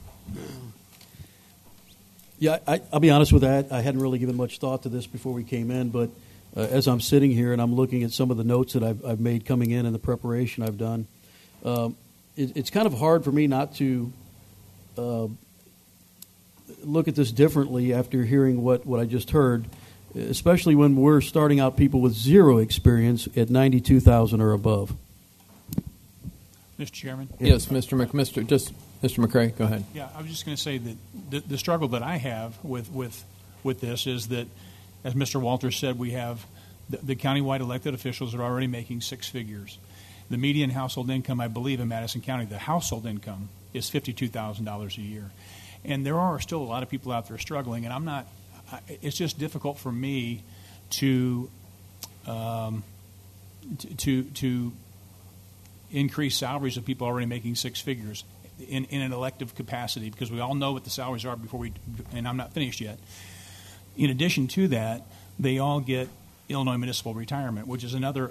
Yeah, I'll be honest with that. I hadn't really given much thought to this before we came in, but as I'm sitting here and I'm looking at some of the notes that I've made coming in and the preparation I've done, it's kind of hard for me not to look at this differently after hearing what I just heard. especially when we're starting out people with zero experience at $92,000 or above. Mr. Chairman? Yes, Mr. McCray, go ahead. Yeah, I was just going to say that the struggle that I have with this is that, as Mr. Walters said, we have the countywide elected officials that are already making six figures. The median household income, I believe, in Madison County, the household income is $52,000 a year. And there are still a lot of people out there struggling, and it's just difficult for me to increase salaries of people already making six figures in an elective capacity, because we all know what the salaries are and I'm not finished yet. In addition to that, they all get Illinois municipal retirement, which is another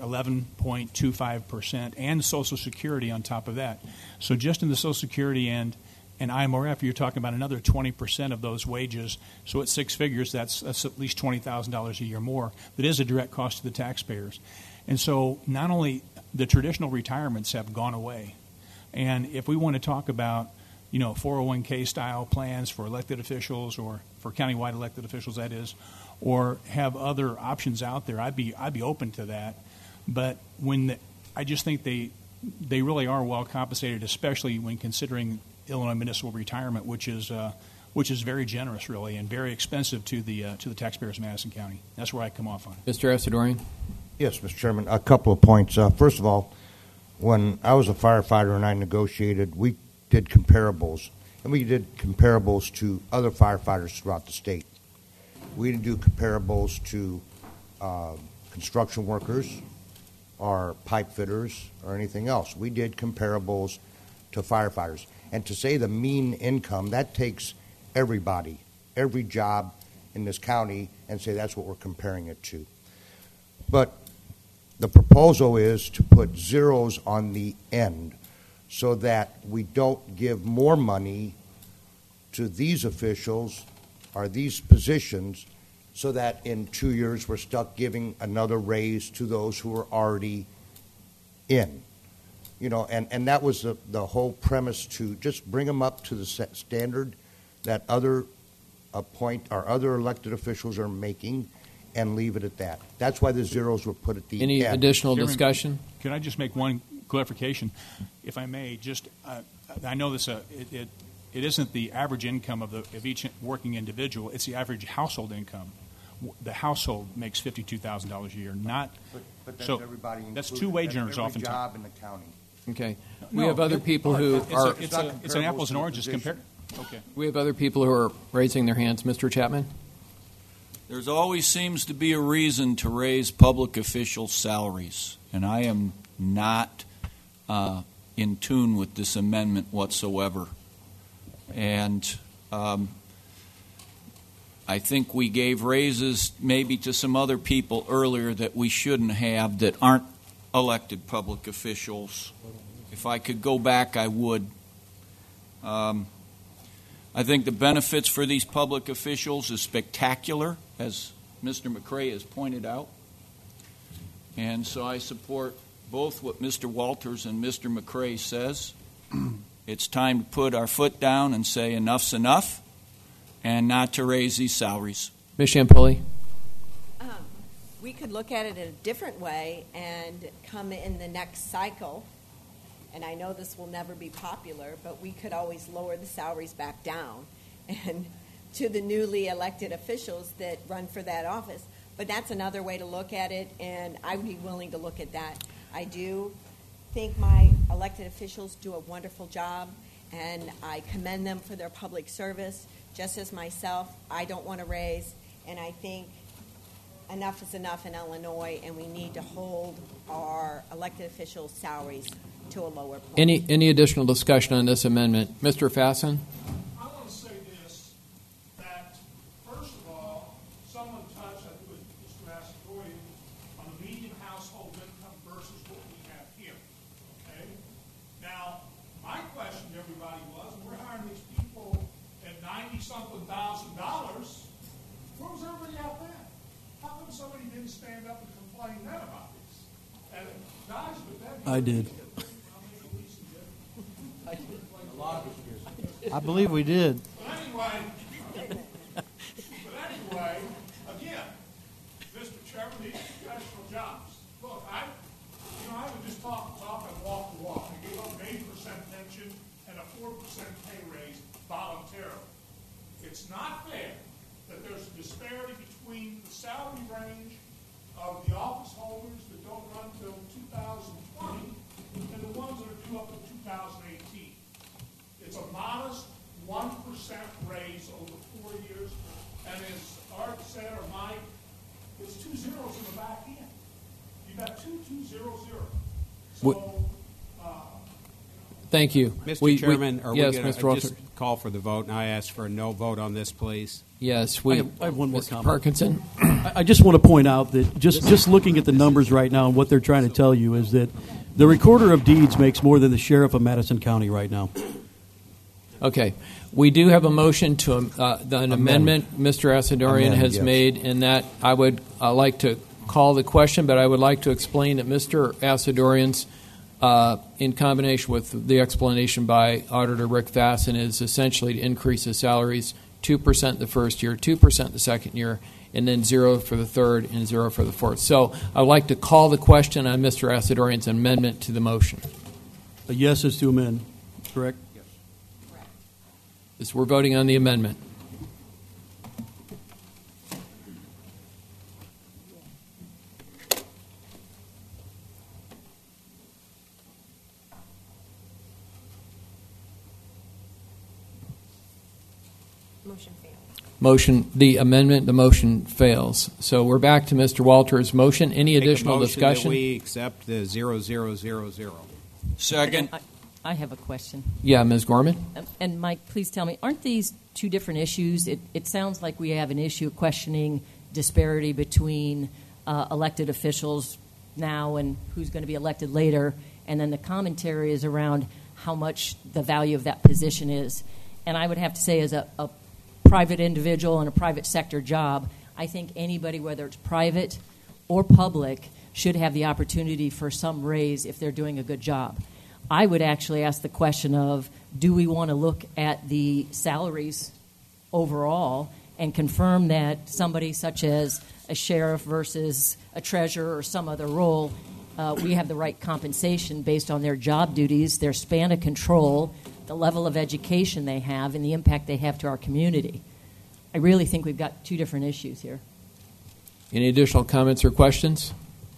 11.25%, and Social Security on top of that. So just in the Social Security and IMRF, you're talking about another 20% of those wages. So at six figures, that's at least $20,000 a year more. That is a direct cost to the taxpayers. And so not only the traditional retirements have gone away, and if we want to talk about 401k style plans for elected officials, or for countywide elected officials, that is, or have other options out there, I'd be open to that. But I just think they really are well compensated, especially when considering Illinois municipal retirement, which is very generous, really, and very expensive to the taxpayers of Madison County. That's where I come off on it. Mr. Asadorian? Yes, Mr. Chairman. A couple of points. First of all, when I was a firefighter and I negotiated, we did comparables, and we did comparables to other firefighters throughout the state. We didn't do comparables to construction workers or pipe fitters or anything else. We did comparables to firefighters. And to say the mean income, that takes everybody, every job in this county, and say that's what we're comparing it to. But the proposal is to put zeros on the end so that we don't give more money to these officials or these positions, so that in 2 years we're stuck giving another raise to those who are already in. And that was the whole premise, to just bring them up to the standard that other elected officials are making, and leave it at that. That's why the zeros were put at the end. Any additional discussion? Can I just make one clarification, if I may? Just I know this. It isn't the average income of each working individual. It's the average household income. The household makes $52,000 a year. Not but that's so. Everybody that's two wage earners every oftentimes. Job in the county. Okay. We have other people who are. It's an apples and oranges compare. Okay. We have other people who are raising their hands. Mr. Chapman? There's always seems to be a reason to raise public officials' salaries, and I am not in tune with this amendment whatsoever. And I think we gave raises maybe to some other people earlier that we shouldn't have, that aren't elected public officials. If I could go back, I would. I think the benefits for these public officials is spectacular, as Mr. McCray has pointed out. And so I support both what Mr. Walters and Mr. McCray says. It's time to put our foot down and say enough's enough, and not to raise these salaries. Ms. Shampoli? We could look at it in a different way and come in the next cycle, and I know this will never be popular, but we could always lower the salaries back down and to the newly elected officials that run for that office. But that's another way to look at it, and I would be willing to look at that. I do think my elected officials do a wonderful job, and I commend them for their public service. Just as myself, I don't want to raise, and I think enough is enough in Illinois, and we need to hold our elected officials' salaries to a lower point. Any additional discussion on this amendment? Mr. Fasson? I want to say this, that first of all, someone touched, I think it was Mr. Asadorian, on the median household income versus what we have here. Okay? Now, my question to everybody was, we're hiring these people at $90-something thousand. Where was everybody out there? How come somebody didn't stand up and complain then about this? And guys, but that I did. I believe we did. But anyway, again, It's not fair that there's a disparity between the salary range of the office holders that don't run till 2020 and the ones that are due up to 2018. It's a modest 1% raise over 4 years, and as Art said, or Mike, it's 2 zeros in the back end. You got 2200. So, thank you. Mr. Chairman, are yes, we going Mr. to Walter. just call for the vote? And I ask for a no vote on this, please. Yes, I have one more Mr. comment. Parkinson. I just want to point out that just looking at the numbers right now and what they're trying to tell you is that the Recorder of Deeds makes more than the Sheriff of Madison County right now. Okay. We do have a motion to an amendment Mr. Asadorian has yes. made, in that I would like to call the question, but I would like to explain that Mr. Asadorian's, in combination with the explanation by Auditor Rick Fasten, is essentially to increase the salaries 2% the first year, 2% the second year, and then 0 for the third and 0 for the fourth. So I would like to call the question on Mr. Asadorian's amendment to the motion. A yes is to amend, correct? Yes, we're voting on the amendment. Motion failed. The motion fails. So we're back to Mr. Walter's motion. Any additional discussion? That we accept the 0000. Second. I have a question. Yeah, Ms. Gorman? And Mike, please tell me, aren't these two different issues? It sounds like we have an issue questioning disparity between elected officials now and who's going to be elected later, and then the commentary is around how much the value of that position is. And I would have to say, as a private individual and a private sector job, I think anybody, whether it's private or public, should have the opportunity for some raise if they're doing a good job. I would actually ask the question of, do we want to look at the salaries overall and confirm that somebody such as a sheriff versus a treasurer or some other role, we have the right compensation based on their job duties, their span of control, the level of education they have, and the impact they have to our community. I really think we've got two different issues here. Any additional comments or questions?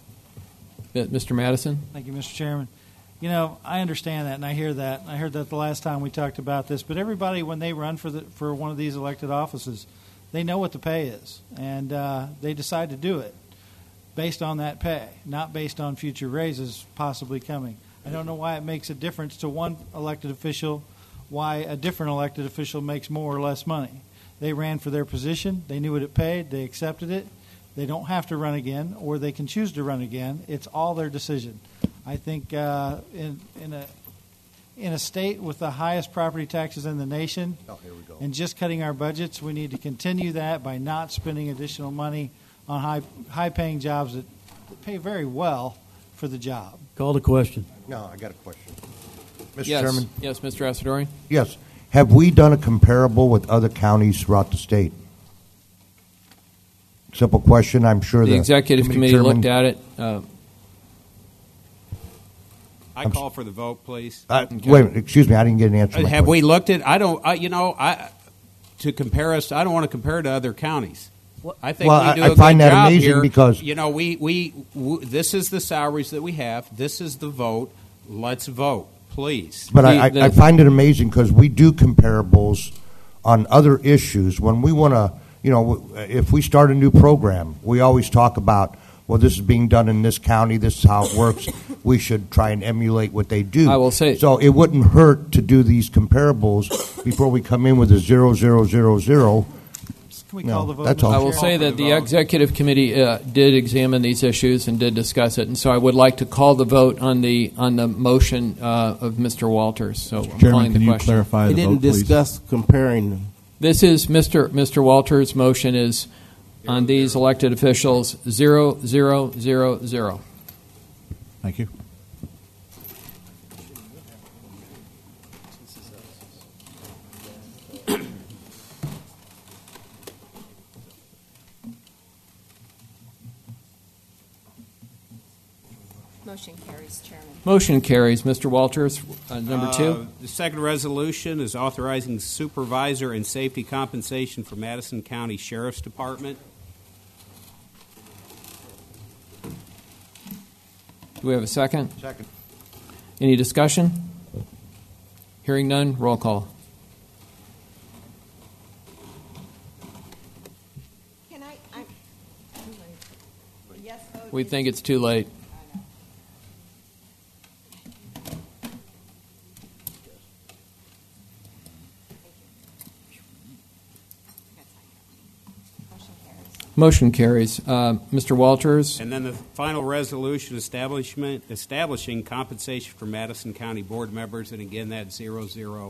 Mr. Madison? Thank you, Mr. Chairman. You know, I understand that, and I hear that. I heard that the last time we talked about this. But everybody, when they run for one of these elected offices, they know what the pay is, and they decide to do it based on that pay, not based on future raises possibly coming. I don't know why it makes a difference to one elected official, why a different elected official makes more or less money. They ran for their position. They knew what it paid. They accepted it. They don't have to run again, or they can choose to run again. It's all their decision. I think in a state with the highest property taxes in the nation, and just cutting our budgets, we need to continue that by not spending additional money on high-paying jobs that pay very well for the job. Call the question. No, I got a question. Mr. Yes. Chairman? Yes, Mr. Asadorian? Yes. Have we done a comparable with other counties throughout the state? Simple question. I'm sure the executive committee chairman, looked at it. I call for the vote, please. Wait, excuse me. I didn't get an answer. Have we looked at? I don't. To compare us, I don't want to compare to other counties. I think Well, we do I a good find that job amazing here. because- we this is the salaries that we have. This is the vote. Let's vote, please. But I find it amazing because we do comparables on other issues. When we want to, if we start a new program, we always talk about, well, this is being done in this county, this is how it works. We should try and emulate what they do. I will say. So it wouldn't hurt to do these comparables before we come in with a 0000. Can we call the vote? That's all. I will say that the executive committee did examine these issues and did discuss it, and so I would like to call the vote on the motion of Mr. Walters. So, I'm Chairman, calling can the you question. clarify the They didn't vote, please? discuss comparing them. This is Mr. Walters' motion is on these elected officials 0000. Thank you. Motion carries, Chairman. Motion carries. Mr. Walters, number 2. The second resolution is authorizing supervisor and safety compensation for Madison County Sheriff's Department. Do we have a second? Second. Any discussion? Hearing none, roll call. Can I'm yes vote. We think it's too late. Motion carries. Mr. Walters. And then the final resolution establishing compensation for Madison County board members, and again, that's 0000.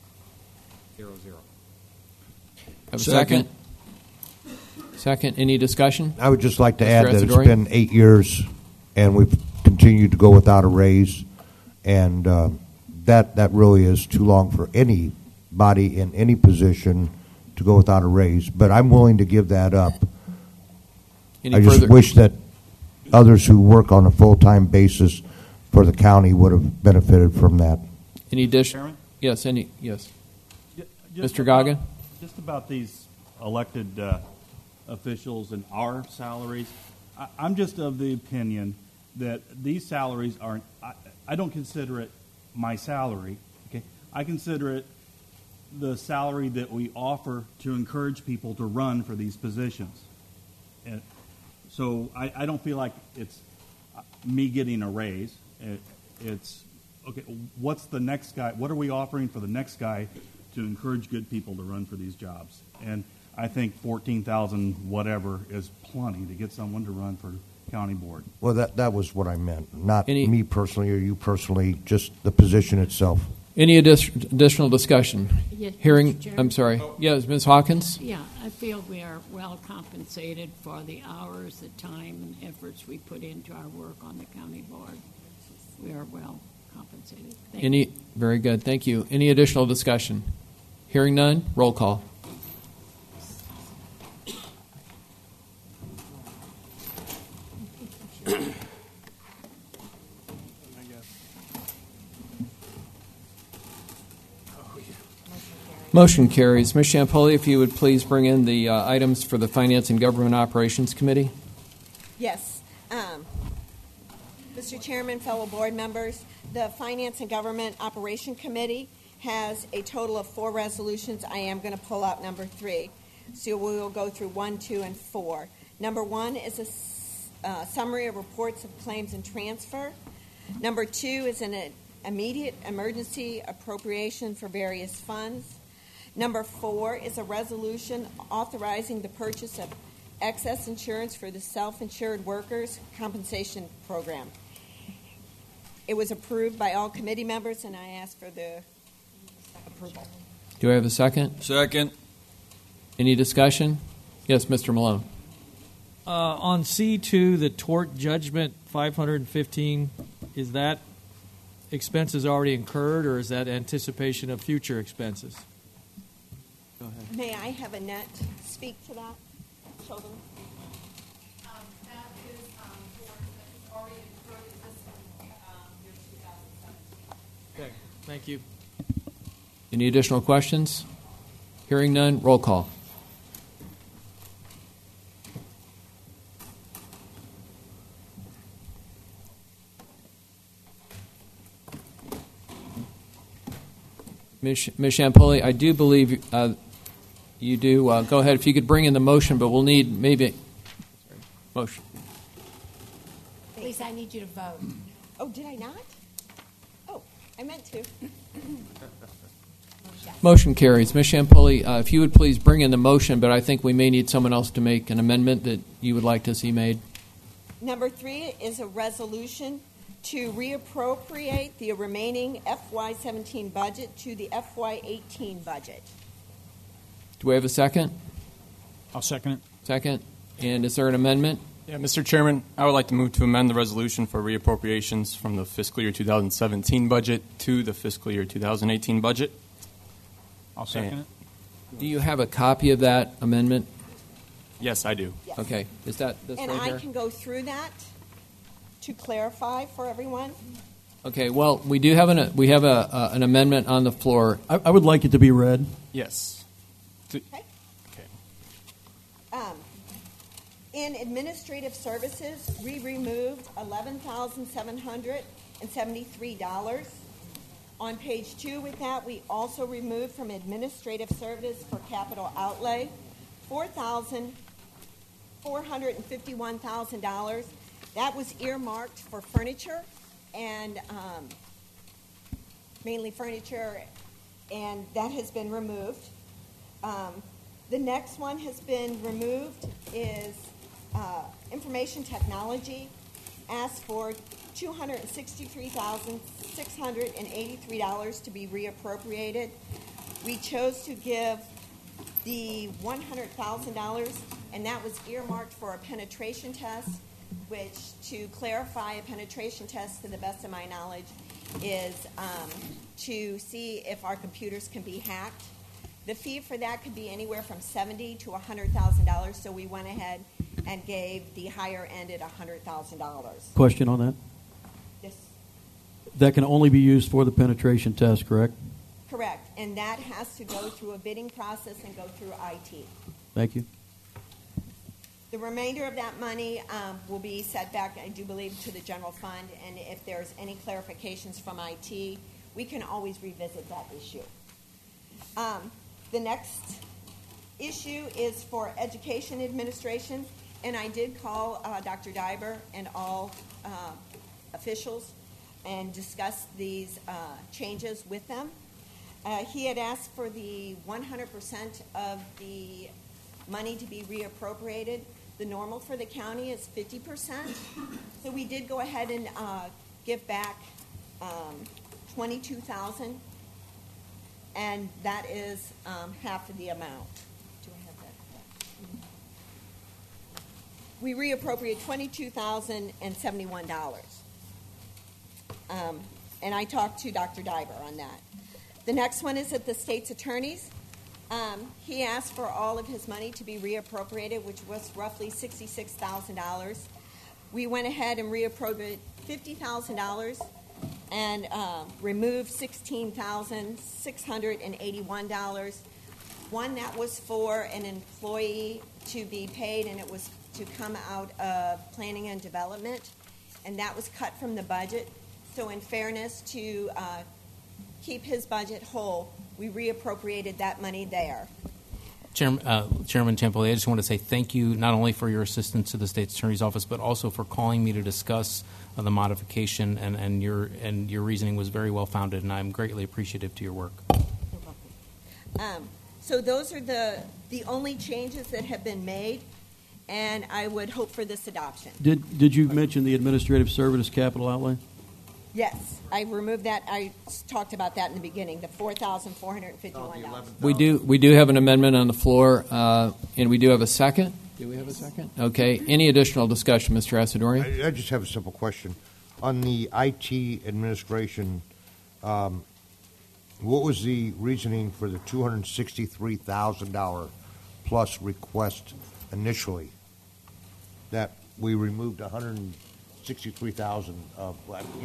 Have a second? Second. Any discussion? I would just like to Mr. add that it's Asadorian? been 8 years, and we've continued to go without a raise, and that really is too long for anybody in any position to go without a raise. But I'm willing to give that up. Any I just further- wish that others who work on a full-time basis for the county would have benefited from that. Any addition? Chairman? Yes. Yes. Just Mr. about- Goggin? Just about these elected officials and our salaries, I'm just of the opinion that these salaries aren't, I don't consider it my salary. Okay, I consider it the salary that we offer to encourage people to run for these positions. And so I don't feel like it's me getting a raise. It's, okay, what's the next guy? What are we offering for the next guy to encourage good people to run for these jobs? And I think 14,000 whatever is plenty to get someone to run for county board. Well, that was what I meant. Not me personally or you personally, just the position itself. Any additional discussion? Yes, Hearing, Mr. Chairman. I'm sorry. Yes, Ms. Hawkins? Yeah, I feel we are well compensated for the hours, the time, and efforts we put into our work on the county board. We are well compensated. Thank you. Very good. Thank you. Any additional discussion? Hearing none, roll call. Motion carries. Ms. Champoli, if you would please bring in the items for the Finance and Government Operations Committee. Yes. Mr. Chairman, fellow board members, the Finance and Government Operation Committee has a total of 4 resolutions. I am going to pull out number 3. So we will go through 1, 2, and 4. Number 1 is a summary of reports of claims and transfer. Number 2 is an immediate emergency appropriation for various funds. Number 4 is a resolution authorizing the purchase of excess insurance for the self-insured workers compensation program. It was approved by all committee members, and I ask for the approval. Do I have a second? Second. Any discussion? Yes, Mr. Malone. On C2, the tort judgment, $515, is that expenses already incurred, or is that anticipation of future expenses? Go ahead. May I have Annette speak to that? Show them. That is already incurred in this year 2017. Okay, thank you. Any additional questions? Hearing none, roll call. Ms. Champoli, I do believe you do. Go ahead. If you could bring in the motion, but we'll need maybe motion. Please, I need you to vote. Oh, did I not? Oh, I meant to. Motion carries. Ms. Champoli, if you would please bring in the motion, but I think we may need someone else to make an amendment that you would like to see made. Number 3 is a resolution to reappropriate the remaining FY17 budget to the FY18 budget. Do we have a second? I'll second it. Second. And is there an amendment? Yeah, Mr. Chairman, I would like to move to amend the resolution for reappropriations from the fiscal year 2017 budget to the fiscal year 2018 budget. I'll second it. Do you have a copy of that amendment? Yes, I do. Yes. Okay. Is that this And right I here? can go through that to clarify for everyone. Okay, well, we do have an amendment on the floor. I would like it to be read. Yes. In administrative services, we removed $11,773. On page 2 with that, we also removed from administrative services for capital outlay $451,000. That was earmarked for furniture and mainly furniture, and that has been removed. The next one has been removed is information technology. Asked for $263,683 to be reappropriated. We chose to give the $100,000, and that was earmarked for a penetration test, which, to clarify, a penetration test, to the best of my knowledge, is to see if our computers can be hacked. The fee for that could be anywhere from $70,000 to $100,000, so we went ahead and gave the higher end at $100,000. Question on that? Yes. That can only be used for the penetration test, correct? Correct, and that has to go through a bidding process and go through IT. Thank you. The remainder of that money will be set back, I do believe, to the general fund, and if there's any clarifications from IT, we can always revisit that issue. The next issue is for education administration, and I did call Dr. Diber and all officials and discuss these changes with them. He had asked for the 100% of the money to be reappropriated. The normal for the county is 50%. So we did go ahead and give back $22,000, and that is half of the amount. Do I have that? We reappropriate $22,071. And I talked to Dr. Diber on that. The next one is at the state's attorney's. He asked for all of his money to be reappropriated, which was roughly $66,000. We went ahead and reappropriated $50,000 and removed $16,681. One that was for an employee to be paid, and it was to come out of planning and development, and that was cut from the budget. So in fairness, to keep his budget whole, we reappropriated that money there. Chairman Temple, I just want to say thank you not only for your assistance to the State's Attorney's Office, but also for calling me to discuss the modification, and your reasoning was very well founded, and I'm greatly appreciative to your work. So those are the only changes that have been made, and I would hope for this adoption. Did you mention the administrative service capital outlay? Yes, I removed that. I talked about that in the beginning, the $4,451. We do have an amendment on the floor, and we do have a second. Do we have a second? Okay. Any additional discussion, Mr. Asadori? I just have a simple question. On the IT administration, what was the reasoning for the $263,000 plus request initially? That we removed $163,000 of,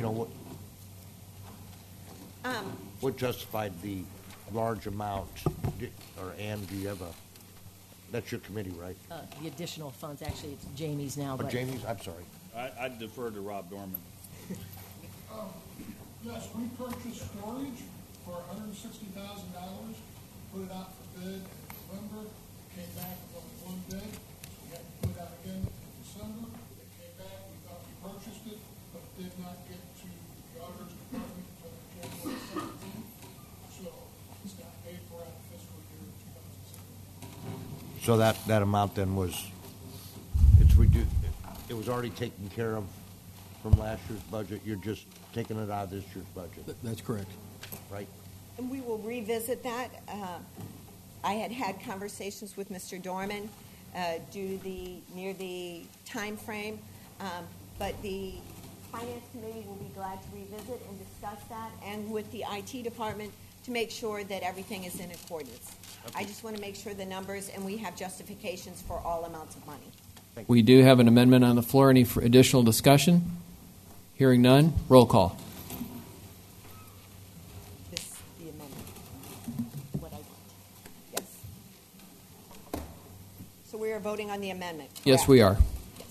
what justified the large amount? Or Ann, do you have that's your committee, right? The additional funds, actually, it's Jamie's now. But Jamie's, I'm sorry. I'd defer to Rob Dorman. Yes, we purchased storage for $160,000, put it out for bid in November, came back with only one bid, so we had to put it out again in December. It came back, we thought we purchased it, but it did not get to the auditor's department until January 17th, so it's not paid for out of fiscal year 2017. So that amount then it's reduced. It was already taken care of from last year's budget. You're just taking it out of this year's budget. That's correct. Right. And we will revisit that. I had conversations with Mr. Dorman near the time frame, but the Finance Committee will be glad to revisit and discuss that, and with the IT department to make sure that everything is in accordance. Okay. I just want to make sure the numbers, and we have justifications for all amounts of money. We do have an amendment on the floor. Any additional discussion? Hearing none, roll call. The amendment. What I want. Yes. So we are voting on the amendment. Yes, correct? we are.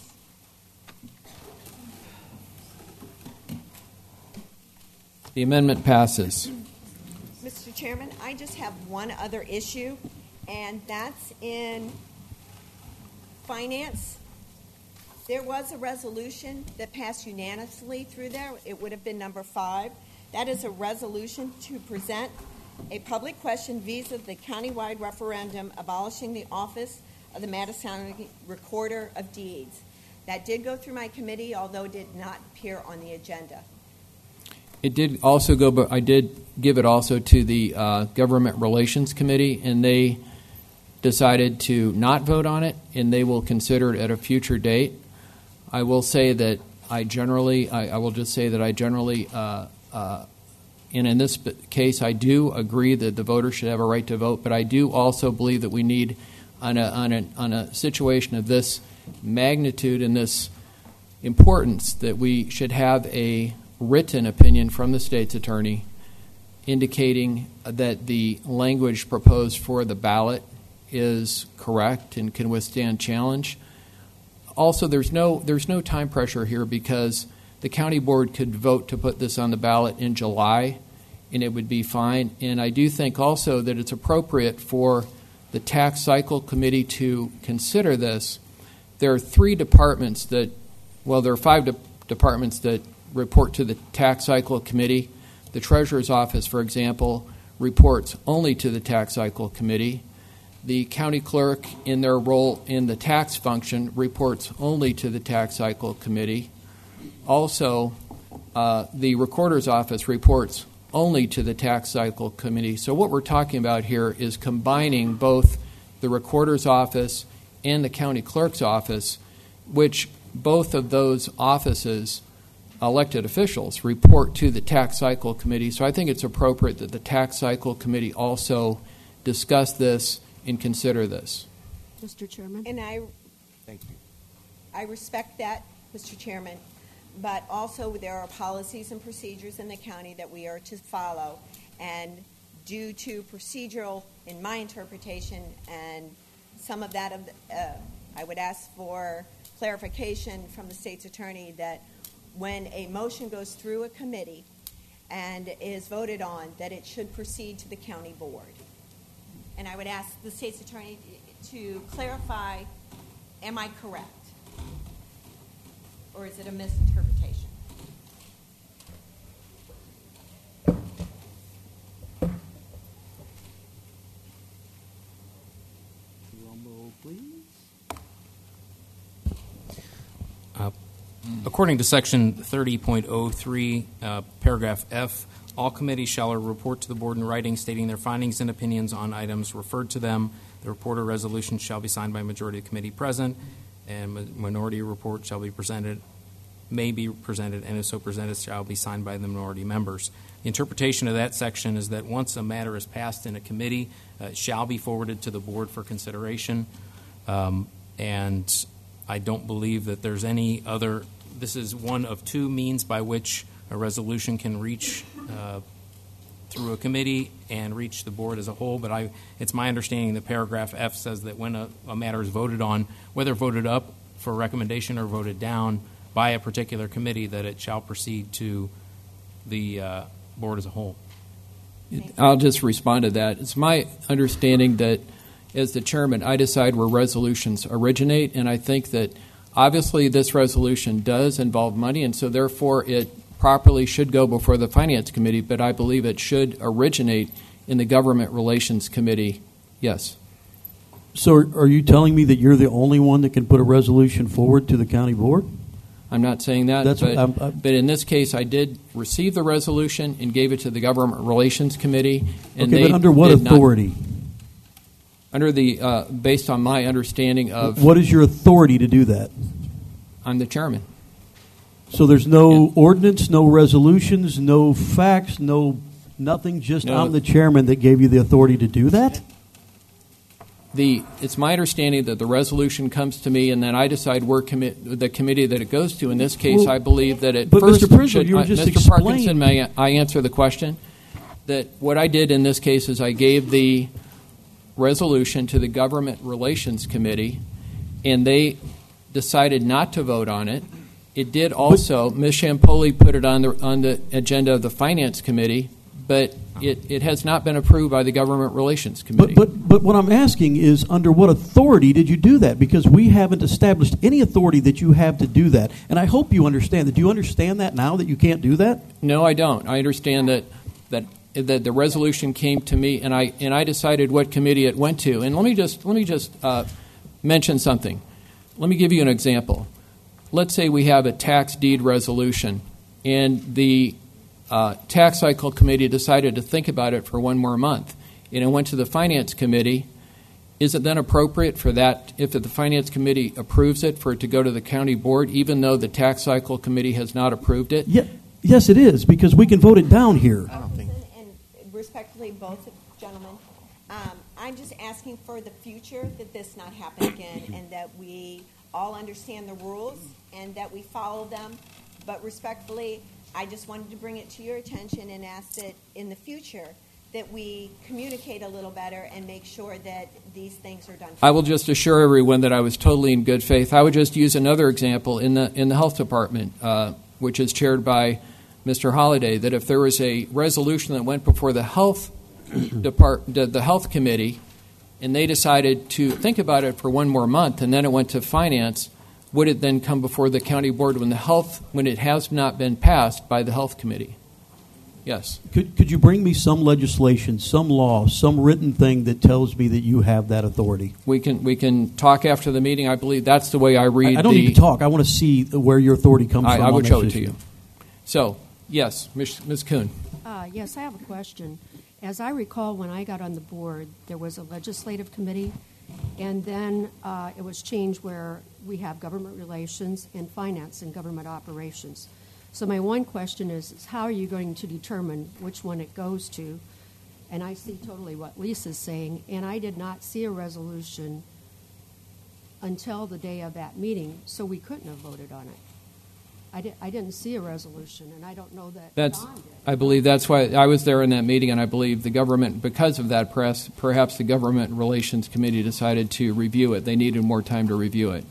The amendment passes. Mr. Chairman, I just have one other issue, and that's in finance. There was a resolution that passed unanimously through there. It would have been number 5. That is a resolution to present a public question vis-a-vis the countywide referendum abolishing the office of the Madison County Recorder of Deeds. That did go through my committee, although it did not appear on the agenda. It did also go, but I did give it also to the Government Relations Committee, and they decided to not vote on it, and they will consider it at a future date. I will say that I will just say that I generally, and in this case, I do agree that the voter should have a right to vote, but I do also believe that we need, on a situation of this magnitude and this importance, that we should have a written opinion from the state's attorney indicating that the language proposed for the ballot is correct and can withstand challenge. Also, there's no time pressure here because the county board could vote to put this on the ballot in July and it would be fine. And I do think also that it's appropriate for the tax cycle committee to consider this. There are 3 departments there are 5 departments that report to the tax cycle committee. The treasurer's office, for example, reports only to the tax cycle committee. The county clerk, in their role in the tax function, reports only to the tax cycle committee. Also, the recorder's office reports only to the tax cycle committee. So what we're talking about here is combining both the recorder's office and the county clerk's office, which both of those offices, elected officials, report to the tax cycle committee. So I think it's appropriate that the tax cycle committee also discuss this and consider this. Mr. Chairman? And Thank you. I respect that, Mr. Chairman, but also there are policies and procedures in the county that we are to follow, and due to procedural, in my interpretation, and some of that, I would ask for clarification from the state's attorney that when a motion goes through a committee and is voted on, that it should proceed to the county board. And I would ask the state's attorney to clarify, am I correct? Or is it a misinterpretation? Rumble, please. According to Section 30.03, paragraph F, all committees shall report to the board in writing stating their findings and opinions on items referred to them. The report or resolution shall be signed by a majority of the committee present, and minority report shall be presented, may be presented, and if so presented, shall be signed by the minority members. The interpretation of that section is that once a matter is passed in a committee, it shall be forwarded to the board for consideration, and I don't believe that there's any other. This is one of 2 means by which a resolution can reach through a committee and reach the board as a whole. But it's my understanding that paragraph F says that when a matter is voted on, whether voted up for recommendation or voted down by a particular committee, that it shall proceed to the board as a whole. I'll just respond to that. It's my understanding that as the chairman, I decide where resolutions originate, and I think that obviously this resolution does involve money, and so therefore it properly should go before the Finance Committee, but I believe it should originate in the Government Relations Committee. Yes. So are you telling me that you're the only one that can put a resolution forward to the county board? I'm not saying that, That's but in this case, I did receive the resolution and gave it to the Government Relations Committee. And okay, but under what authority? Under the, based on my understanding of... What is your authority to do that? I'm the chairman. So there's no ordinance, no resolutions, no facts, nothing, just I'm the chairman that gave you the authority to do that? it's my understanding that the resolution comes to me, and then I decide the committee that it goes to. In this case, I believe that it but first Mr. Pringle, should. you were just Mr. explain- Parkinson, may I answer the question? That what I did in this case is I gave the resolution to the Government Relations Committee, and they decided not to vote on it. It did also. Ms. Shampoli put it on the agenda of the Finance Committee, but it has not been approved by the Government Relations Committee. But what I'm asking is, under what authority did you do that? Because we haven't established any authority that you have to do that. And I hope you understand that. Do you understand that now, that you can't do that? No, I don't. I understand that the resolution came to me, and I decided what committee it went to. And let me just mention something. Let me give you an example. Let's say we have a tax deed resolution, and the tax cycle committee decided to think about it for one more month, and it went to the Finance Committee. Is it then appropriate for that, if the Finance Committee approves it, for it to go to the county board, even though the tax cycle committee has not approved it? Yes, it is, because we can vote it down here. And respectfully, both gentlemen, I'm just asking for the future that this not happen again, and that we all understand the rules and that we follow them. But respectfully, I just wanted to bring it to your attention and ask that in the future that we communicate a little better and make sure that these things are done. I will just assure everyone that I was totally in good faith. I would just use another example in the health department, which is chaired by Mr. Holliday, that if there was a resolution that went before the health the health committee, and they decided to think about it for one more month, and then it went to finance, would it then come before the county board when it has not been passed by the health committee? Yes. Could you bring me some legislation, some law, some written thing that tells me that you have that authority? We can talk after the meeting. I believe that's the way I read. I don't need to talk. I want to see where your authority comes from. I would show it to you. So, yes, Ms. Kuhn. Yes, I have a question. As I recall, when I got on the board, there was a legislative committee, and then it was changed where we have government relations and finance and government operations. So my one question is how are you going to determine which one it goes to? And I see totally what Lisa's saying, and I did not see a resolution until the day of that meeting, so we couldn't have voted on it. I didn't see a resolution, and I don't know that Don did. I believe that's why I was there in that meeting, and I believe the government, because of that press, perhaps the Government Relations Committee decided to review it. They needed more time to review it.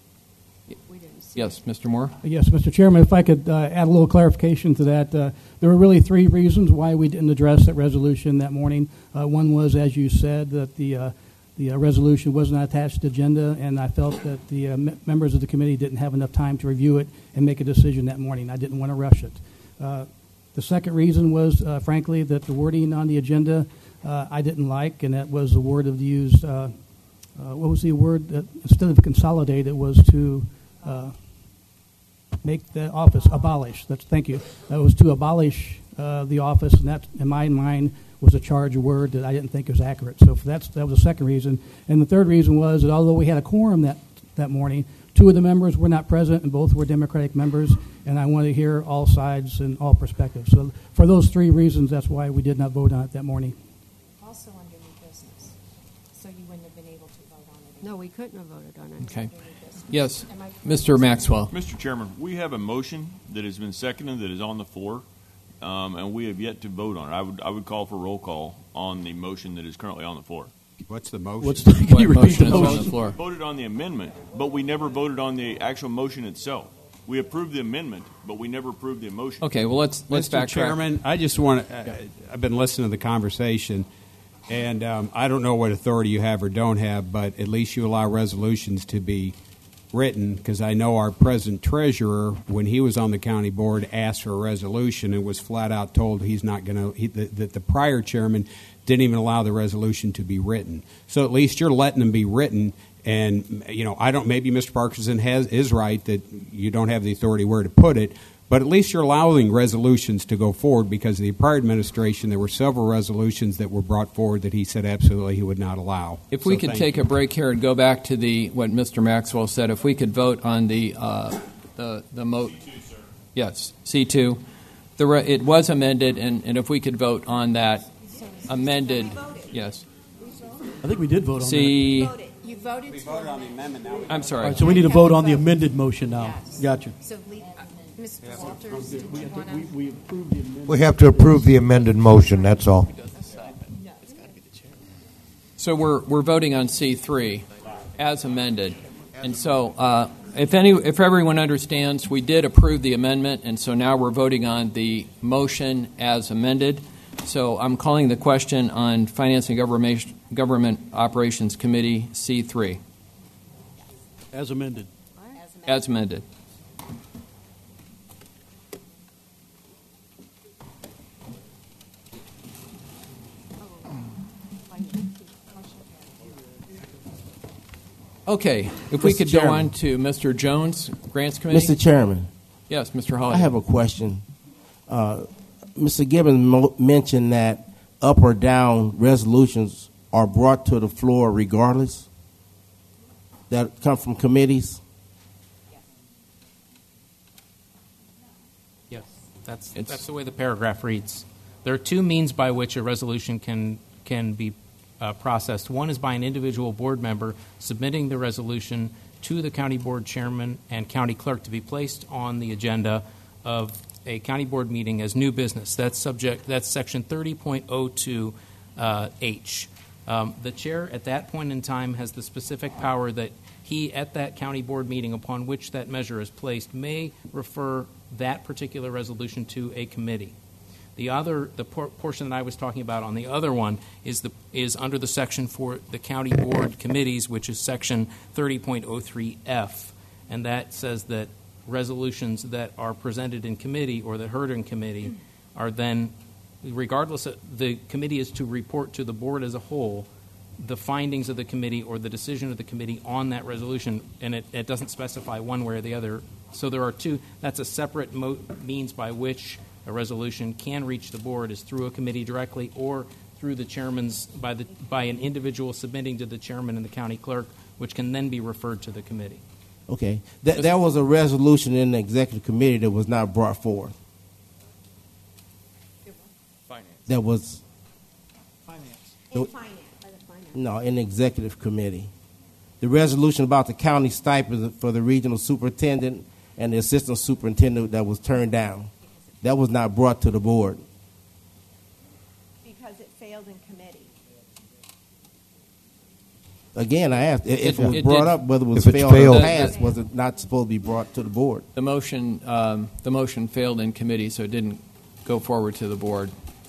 Yes, Mr. Moore? Yes, Mr. Chairman, if I could add a little clarification to that. There were really three reasons why we didn't address that resolution that morning. One was, as you said, that the resolution was not attached to the agenda, and I felt that the members of the committee didn't have enough time to review it and make a decision that morning. I didn't want to rush it. The second reason was, frankly, that the wording on the agenda I didn't like, and that was the word of use. What was the word? That instead of consolidate, it was to make the office abolish. Thank you. That was to abolish the office, and that, in my mind, was a charge word that I didn't think was accurate. So that was the second reason. And the third reason was that although we had a quorum that morning, two of the members were not present, and both were Democratic members, and I wanted to hear all sides and all perspectives. So for those three reasons, that's why we did not vote on it that morning. Also under new business, so you wouldn't have been able to vote on it. No, we couldn't have voted on it. Okay. Yes, Mr. Maxwell. Mr. Chairman, we have a motion that has been seconded that is on the floor, and we have yet to vote on it. I would call for roll call on the motion that is currently on the floor. What's the motion? What motion is on the floor? We voted on the amendment, but we never voted on the actual motion itself. We approved the amendment, but we never approved the motion. Okay, well, let's Mr. Chairman, I just want to, I've been listening to the conversation, and I don't know what authority you have or don't have, but at least you allow resolutions to be written, because I know our present treasurer, when he was on the county board, asked for a resolution and was flat out told he's not going to, that the prior chairman didn't even allow the resolution to be written. So at least you're letting them be written. And, you know, maybe Mr. Parkinson is right that you don't have the authority where to put it, but at least you're allowing resolutions to go forward, because the prior administration, there were several resolutions that were brought forward that he said absolutely he would not allow. If we could take a break here and go back to what Mr. Maxwell said, if we could vote on the C2, sir. Yes, C2. It was amended, and if we could vote on that amended, yes. I think we did vote on C. that. You voted. We voted on the amendment. Now I'm sorry. All right, so we need to vote on the amended motion now. Yes. Gotcha. So, Mr. Walters, did you want to? We approved the amendment. We have to approve the amended motion, that's all. So we're voting on C3 as amended. And so if everyone understands, we did approve the amendment, and so now we're voting on the motion as amended. So I'm calling the question on Finance and Government Operations Committee C3. As amended. As amended. Okay, if we Mr. could Chairman. go on to Mr. Jones, Grants Committee. Mr. Chairman. Yes, Mr. Holiday. I have a question. Mr. Gibbons mentioned that up or down resolutions are brought to the floor regardless, that come from committees. Yes, that's the way the paragraph reads. There are two means by which a resolution can be processed. One is by an individual board member submitting the resolution to the county board chairman and county clerk to be placed on the agenda of a county board meeting as new business. That's section 30.02 H. The chair at that point in time has the specific power that he, at that county board meeting upon which that measure is placed, may refer that particular resolution to a committee. The portion that I was talking about on the other one is under the section for the county board committees, which is section 30.03 F, and that says that resolutions that are presented in committee or that heard in committee are then, regardless of the committee is to report to the board as a whole the findings of the committee or the decision of the committee on that resolution, and it doesn't specify one way or the other. So there are two. That's a separate means by which a resolution can reach the board, is through a committee directly or through the chairman's by an individual submitting to the chairman and the county clerk, which can then be referred to the committee. Okay. There was a resolution in the executive committee that was not brought forth. Finance. That was In finance. no, in the executive committee. The resolution about the county stipends for the regional superintendent and the assistant superintendent that was turned down. That was not brought to the board. Because it failed in committee. Again, I asked if it was it brought did- up, whether it was If it's failed or failed. passed, was it not supposed to be brought to the board? The motion failed in committee, so it didn't go forward to the board.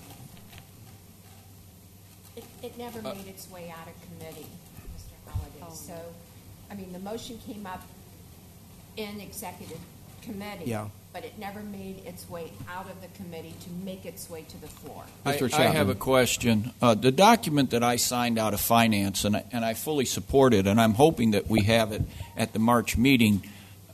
It never made its way out of committee, Mr. Holliday. So, I mean, the motion came up in executive committee. Yeah. But it never made its way out of the committee to make its way to the floor. I have a question. The document that I signed out of finance, and I fully support it, and I'm hoping that we have it at the March meeting.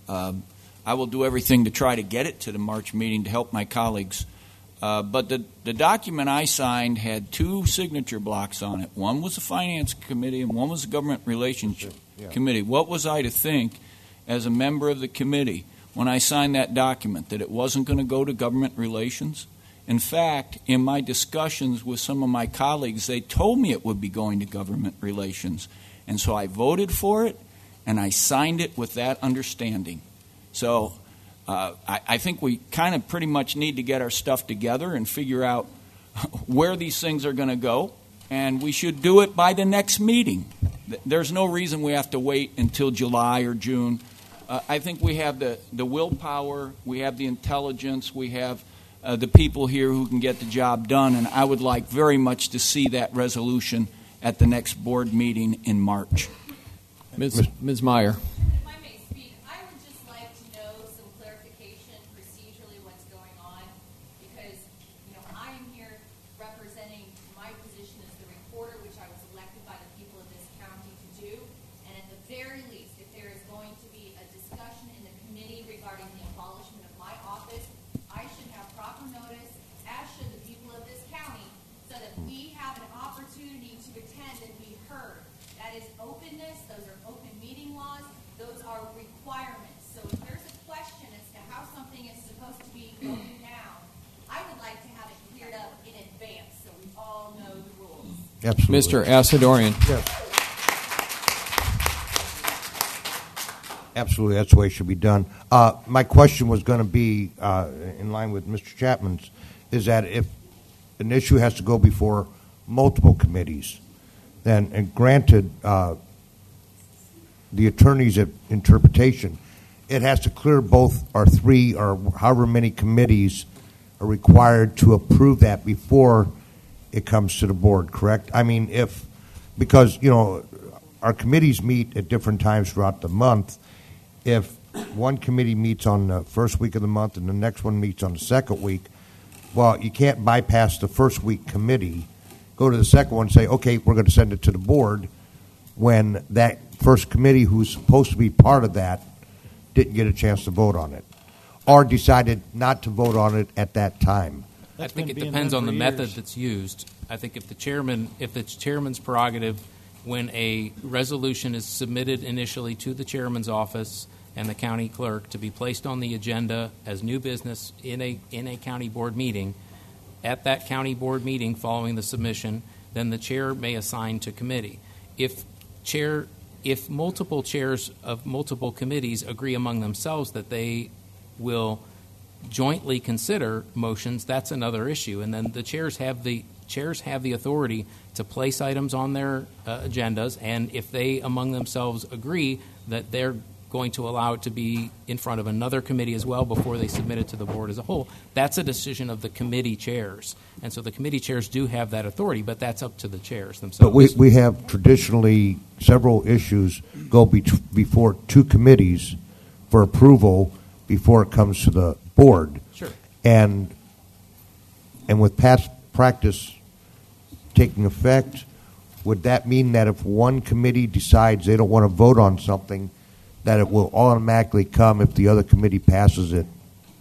I will do everything to try to get it to the March meeting to help my colleagues. But the document I signed had two signature blocks on it. One was the Finance Committee and one was the Government Relations Committee. What was I to think as a member of the committee when I signed that document, that it wasn't going to go to Government Relations? In fact, in my discussions with some of my colleagues, they told me it would be going to Government Relations. And so I voted for it, and I signed it with that understanding. So I think we kind of pretty much need to get our stuff together and figure out where these things are going to go, and we should do it by the next meeting. There's no reason we have to wait until July or June. I think we have the willpower, we have the intelligence, we have the people here who can get the job done, and I would like very much to see that resolution at the next board meeting in March. Ms. Meyer. If I may speak, I would just like to know some clarification procedurally what's going on, because I am here representing my position as the reporter, which I was elected by the people of this county to do, and at the very least, if there is going to be a discussion in the committee regarding the abolishment of my office, I should have proper notice, as should the people of this county, so that we have an opportunity to attend and be heard. That is openness, those are open meeting laws, those are requirements. So if there's a question as to how something is supposed to be going down, I would like to have it cleared up in advance so we all know the rules. Absolutely. Mr. Asadorian. Yes. Absolutely, that's the way it should be done. My question was going to be, in line with Mr. Chapman's, is that if an issue has to go before multiple committees, then, and granted the attorney's interpretation, it has to clear both our three or however many committees are required to approve that before it comes to the board, correct? I mean, because, our committees meet at different times throughout the month. If one committee meets on the first week of the month and the next one meets on the second week, well, you can't bypass the first week committee, go to the second one and say, okay, we're going to send it to the board, when that first committee who's supposed to be part of that didn't get a chance to vote on it or decided not to vote on it at that time. I think it depends on the method that's used. I think if it's chairman's prerogative, when a resolution is submitted initially to the chairman's office and the county clerk to be placed on the agenda as new business in a county board meeting, at that county board meeting following the submission, then the chair may assign to committee. If multiple chairs of multiple committees agree among themselves that they will jointly consider motions, that's another issue. And then the chairs have the authority to place items on their agendas, and if they among themselves agree that they're going to allow it to be in front of another committee as well before they submit it to the board as a whole, that's a decision of the committee chairs. And so the committee chairs do have that authority, but that's up to the chairs themselves. But we have traditionally several issues go before two committees for approval before it comes to the board. Sure. And with past practice taking effect, would that mean that if one committee decides they don't want to vote on something, that it will automatically come if the other committee passes it?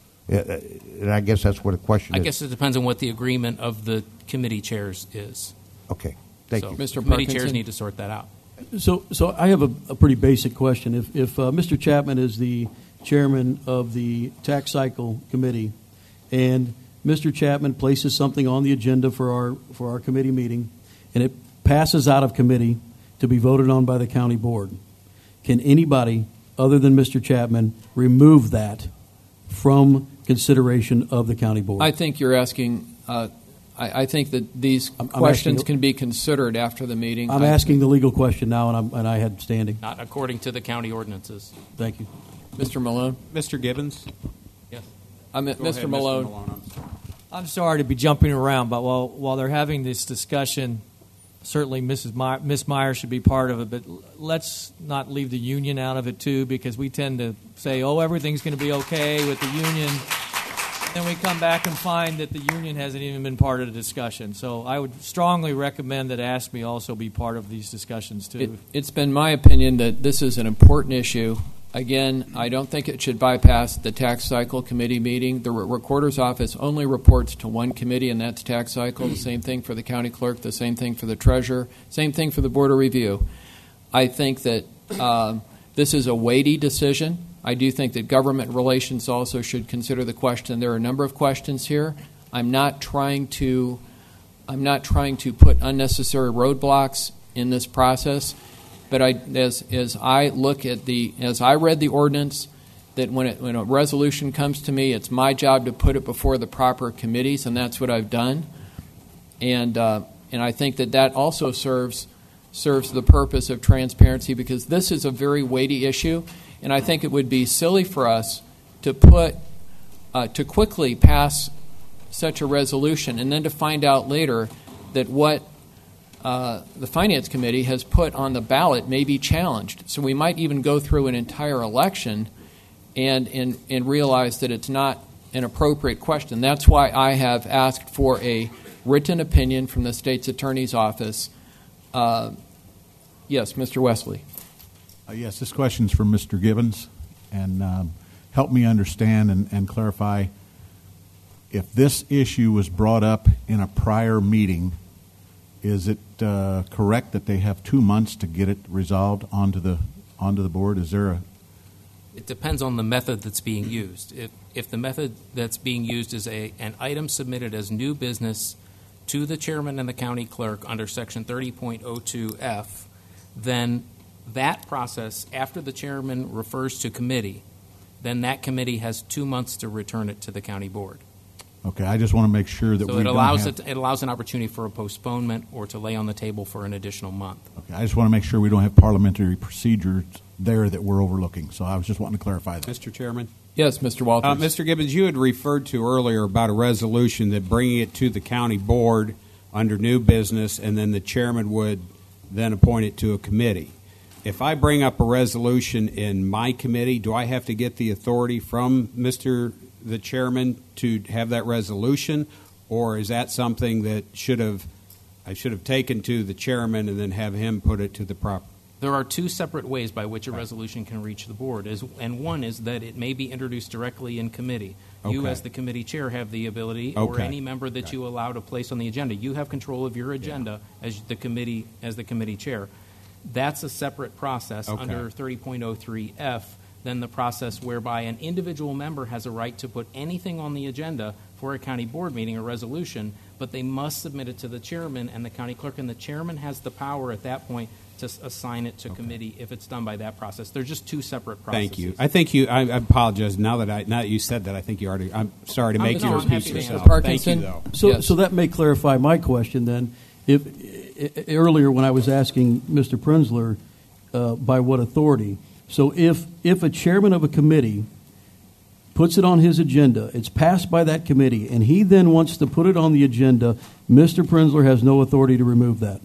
And I guess that's what the question is. I guess it depends on what the agreement of the committee chairs is. Okay, thank you. Mr. Committee Parkinson? chairs need to sort that out. So I have a pretty basic question. If Mr. Chapman is the chairman of the tax cycle committee, and Mr. Chapman places something on the agenda for our committee meeting, and it passes out of committee to be voted on by the county board, can anybody other than Mr. Chapman remove that from consideration of the county board? I think you're asking. I think that these questions can be considered after the meeting. I'm asking the legal question now, and I had standing. Not according to the county ordinances. Thank you. Mr. Malone? Mr. Gibbons? Yes. Mr. Malone. I'm sorry to be jumping around, but while they're having this discussion, certainly Miss Myers should be part of it, but let's not leave the union out of it too, because we tend to say, everything's going to be okay with the union. Then we come back and find that the union hasn't even been part of the discussion. So I would strongly recommend that ASME also be part of these discussions too. It's been my opinion that this is an important issue. Again, I don't think it should bypass the tax cycle committee meeting. The recorder's office only reports to one committee, and that's tax cycle. The same thing for the county clerk, the same thing for the treasurer, same thing for the board of review. I think that this is a weighty decision. I do think that government relations also should consider the question. There are a number of questions here. I'm not trying to put unnecessary roadblocks in this process. But as I read the ordinance, that when a resolution comes to me, it's my job to put it before the proper committees, and that's what I've done. And I think that also serves the purpose of transparency, because this is a very weighty issue, and I think it would be silly for us to quickly pass such a resolution and then to find out later that what the Finance Committee has put on the ballot may be challenged. So we might even go through an entire election and realize that it's not an appropriate question. That's why I have asked for a written opinion from the state's attorney's office. Yes, Mr. Wesley. Yes, this question is from Mr. Gibbons, and help me understand and clarify. If this issue was brought up in a prior meeting, is it correct that they have 2 months to get it resolved onto the board? Is there a? It depends on the method that's being used. If the method that's being used is an item submitted as new business to the chairman and the county clerk under Section 30.02F, then that process, after the chairman refers to committee, then that committee has 2 months to return it to the county board. Okay, I just want to make sure that So we it don't allows have, it allows an opportunity for a postponement or to lay on the table for an additional month. Okay, I just want to make sure we don't have parliamentary procedures there that we're overlooking. So I was just wanting to clarify that. Mr. Chairman? Yes, Mr. Walters. Mr. Gibbons, you had referred to earlier about a resolution that bringing it to the county board under new business, and then the chairman would then appoint it to a committee. If I bring up a resolution in my committee, do I have to get the authority from the chairman to have that resolution, or is that something that I should have taken to the chairman and then have him put it to the proper? There are two separate ways by which a resolution can reach the board, and one is that it may be introduced directly in committee. You, Okay. as the committee chair, have the ability, or Okay. any member that you allow to place on the agenda. You have control of your agenda as the committee chair. That's a separate process Okay. under 30.03F than the process whereby an individual member has a right to put anything on the agenda for a county board meeting or resolution, but they must submit it to the chairman and the county clerk, and the chairman has the power at that point to assign it to committee if it's done by that process. They're just two separate processes. Thank you. I think I apologize. Now that you said that, I think you already. I'm sorry to make you repeat yourself. Thank you, though. So that may clarify my question then. If earlier when I was asking Mr. Prenzler by what authority, so if a chairman of a committee puts it on his agenda, it's passed by that committee, and he then wants to put it on the agenda, Mr. Prenzler has no authority to remove that.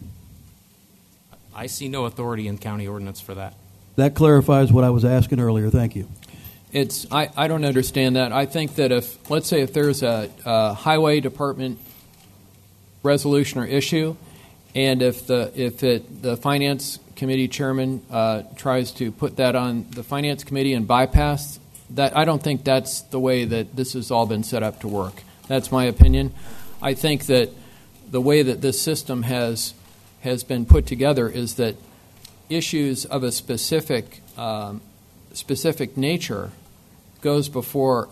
I see no authority in county ordinance for that. That clarifies what I was asking earlier. Thank you. I don't understand that. I think that let's say if there's a highway department resolution or issue, and if the finance committee chairman tries to put that on the finance committee and bypass that, I don't think that's the way that this has all been set up to work. That's my opinion. I think that the way that this system has been put together is that issues of a specific nature goes before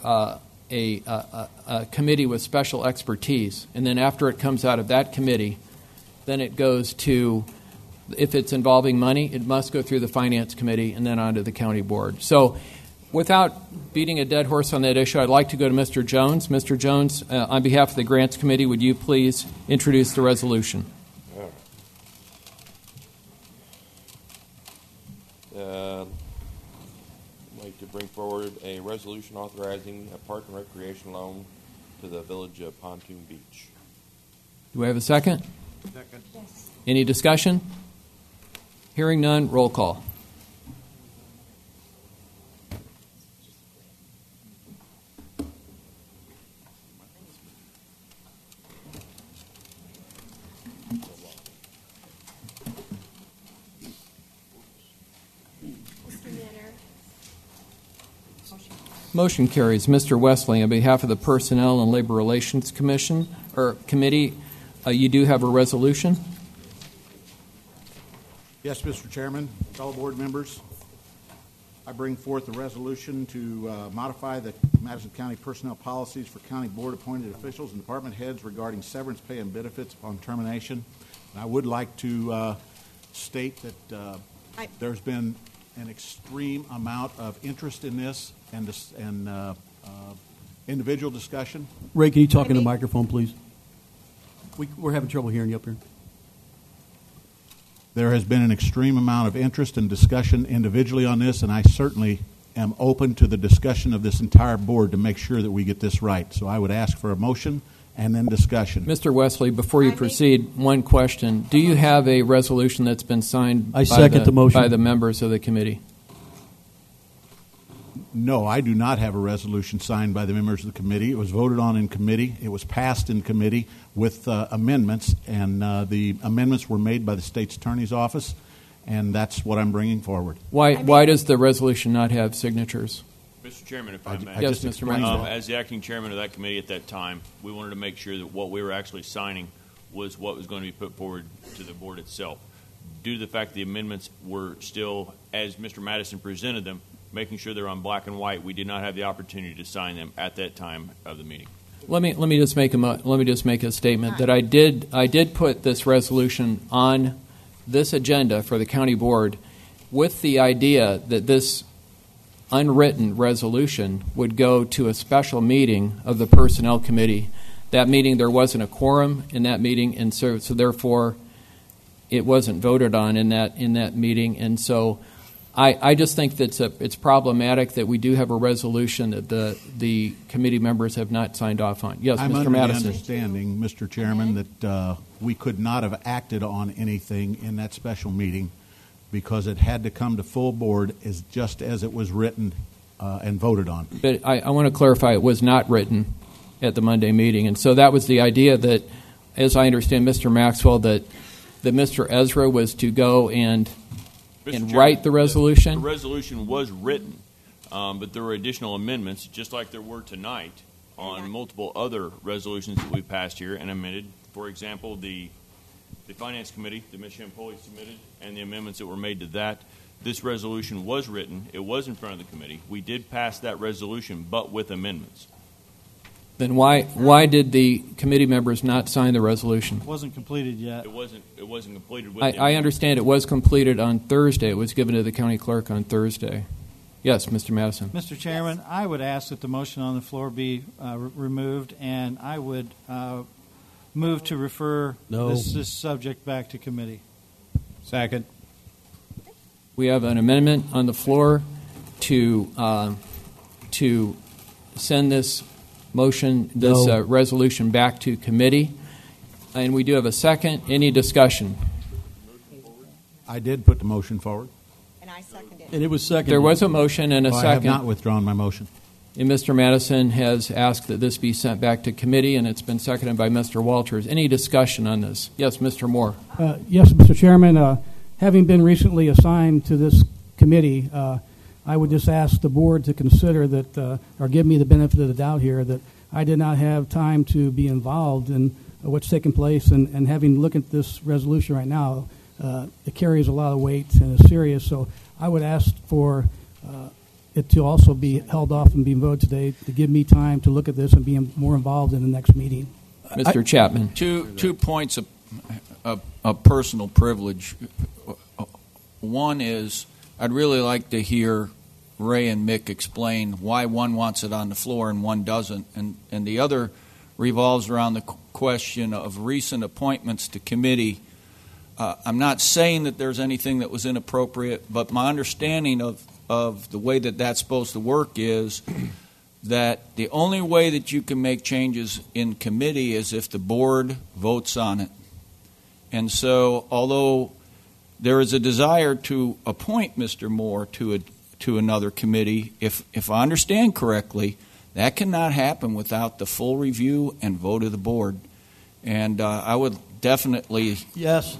a committee with special expertise, and then after it comes out of that committee, then it goes to, if it's involving money, it must go through the finance committee and then onto the county board. So without beating a dead horse on that issue, I'd like to go to Mr. Jones. Mr. Jones, on behalf of the Grants Committee, would you please introduce the resolution? I'd like to bring forward a resolution authorizing a park and recreation loan to the village of Pontoon Beach. Do we have a second? Second. Yes. Any discussion? Hearing none, roll call. Motion carries. Mr. Wesley, on behalf of the Personnel and Labor Relations Committee, you do have a resolution? Yes, Mr. Chairman, fellow board members, I bring forth a resolution to modify the Madison County personnel policies for county board appointed officials and department heads regarding severance pay and benefits upon termination. And I would like to state that there's been an extreme amount of interest in this and individual discussion. Ray, can you talk in the microphone, please? We're having trouble hearing you up here. There has been an extreme amount of interest and discussion individually on this, and I certainly am open to the discussion of this entire board to make sure that we get this right. So I would ask for a motion and then discussion. Mr. Wesley, before you proceed, one question. Do you have a resolution that's been signed I second the motion. by the members of the committee? No, I do not have a resolution signed by the members of the committee. It was voted on in committee. It was passed in committee with amendments, and the amendments were made by the state's attorney's office, and that's what I'm bringing forward. Why does the resolution not have signatures? Mr. Chairman, if I may. Yes, Mr. Maxwell. As the acting chairman of that committee at that time, we wanted to make sure that what we were actually signing was what was going to be put forward to the board itself. Due to the fact the amendments were still, as Mr. Madison presented them, making sure they're on black and white, we did not have the opportunity to sign them at that time of the meeting. Let me just make a statement that I did put this resolution on this agenda for the county board with the idea that this unwritten resolution would go to a special meeting of the personnel committee. That meeting, there wasn't a quorum in that meeting, and so therefore it wasn't voted on in that meeting. And so I just think that it's problematic that we do have a resolution that the committee members have not signed off on. Yes, I'm Mr. under Madison. the understanding, Mr. Chairman, that we could not have acted on anything in that special meeting because it had to come to full board just as it was written and voted on. But I want to clarify, it was not written at the Monday meeting. And so that was the idea that, as I understand, Mr. Maxwell, that Mr. Ezra was to go and write the resolution? The resolution was written, but there were additional amendments, just like there were tonight, on multiple other resolutions that we passed here and amended. For example, the Finance Committee, the Ms. Shampoli submitted, and the amendments that were made to that. This resolution was written. It was in front of the committee. We did pass that resolution, but with amendments. Then why did the committee members not sign the resolution? It wasn't completed yet. It wasn't completed with I understand it was completed on Thursday. It was given to the county clerk on Thursday. Yes, Mr. Madison. Mr. Chairman, I would ask that the motion on the floor be removed, and I would move to refer this subject back to committee. Second. We have an amendment on the floor to send this resolution back to committee, and we do have a second. Any discussion? I did put the motion forward. And I seconded it. And it was seconded. There was a motion and a second. I have not withdrawn my motion. And Mr. Madison has asked that this be sent back to committee, and it's been seconded by Mr. Walters. Any discussion on this? Yes, Mr. Moore. Yes, Mr. Chairman. Having been recently assigned to this committee, I would just ask the board to consider that, or give me the benefit of the doubt here, that I did not have time to be involved in what's taking place, and having looked at this resolution right now, it carries a lot of weight and is serious. So I would ask for it to also be held off and be voted today to give me time to look at this and be more involved in the next meeting. Mr. Chapman. Two points of personal privilege. One is I'd really like to hear Ray and Mick explain why one wants it on the floor and one doesn't, and the other revolves around the question of recent appointments to committee. I'm not saying that there's anything that was inappropriate, but my understanding of the way that that's supposed to work is that the only way that you can make changes in committee is if the board votes on it. And so, although there is a desire to appoint Mr. Moore to another committee, if I understand correctly, that cannot happen without the full review and vote of the board. And I would definitely... Yes.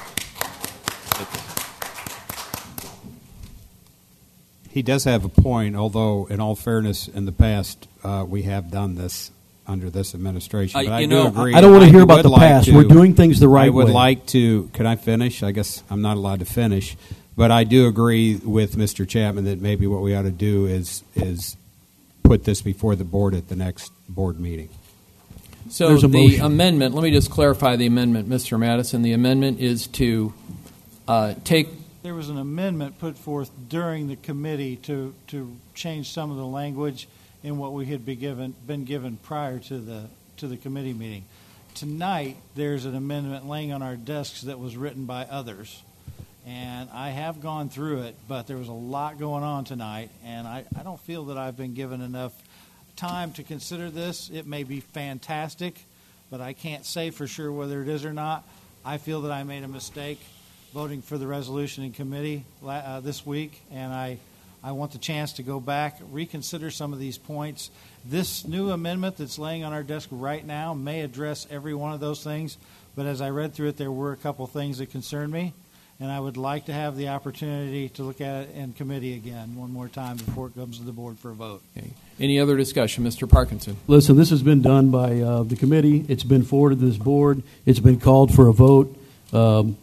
He does have a point, although, in all fairness, in the past, we have done this under this administration. But I do agree. I don't want to hear about the past. We're doing things the right way. I would like to... Can I finish? I guess I'm not allowed to finish. But I do agree with Mr. Chapman that maybe what we ought to do is put this before the board at the next board meeting. So the amendment, let me just clarify the amendment, Mr. Madison. The amendment is to take... There was an amendment put forth during the committee to change some of the language in what we had been given prior to the committee meeting. Tonight, there's an amendment laying on our desks that was written by others. And I have gone through it, but there was a lot going on tonight, and I don't feel that I've been given enough time to consider this. It may be fantastic, but I can't say for sure whether it is or not. I feel that I made a mistake voting for the resolution in committee this week, and I want the chance to go back, reconsider some of these points. This new amendment that's laying on our desk right now may address every one of those things, but as I read through it, there were a couple things that concerned me, and I would like to have the opportunity to look at it in committee again one more time before it comes to the board for a vote. Okay. Any other discussion? Mr. Parkinson. Listen, this has been done by the committee. It's been forwarded to this board. It's been called for a vote.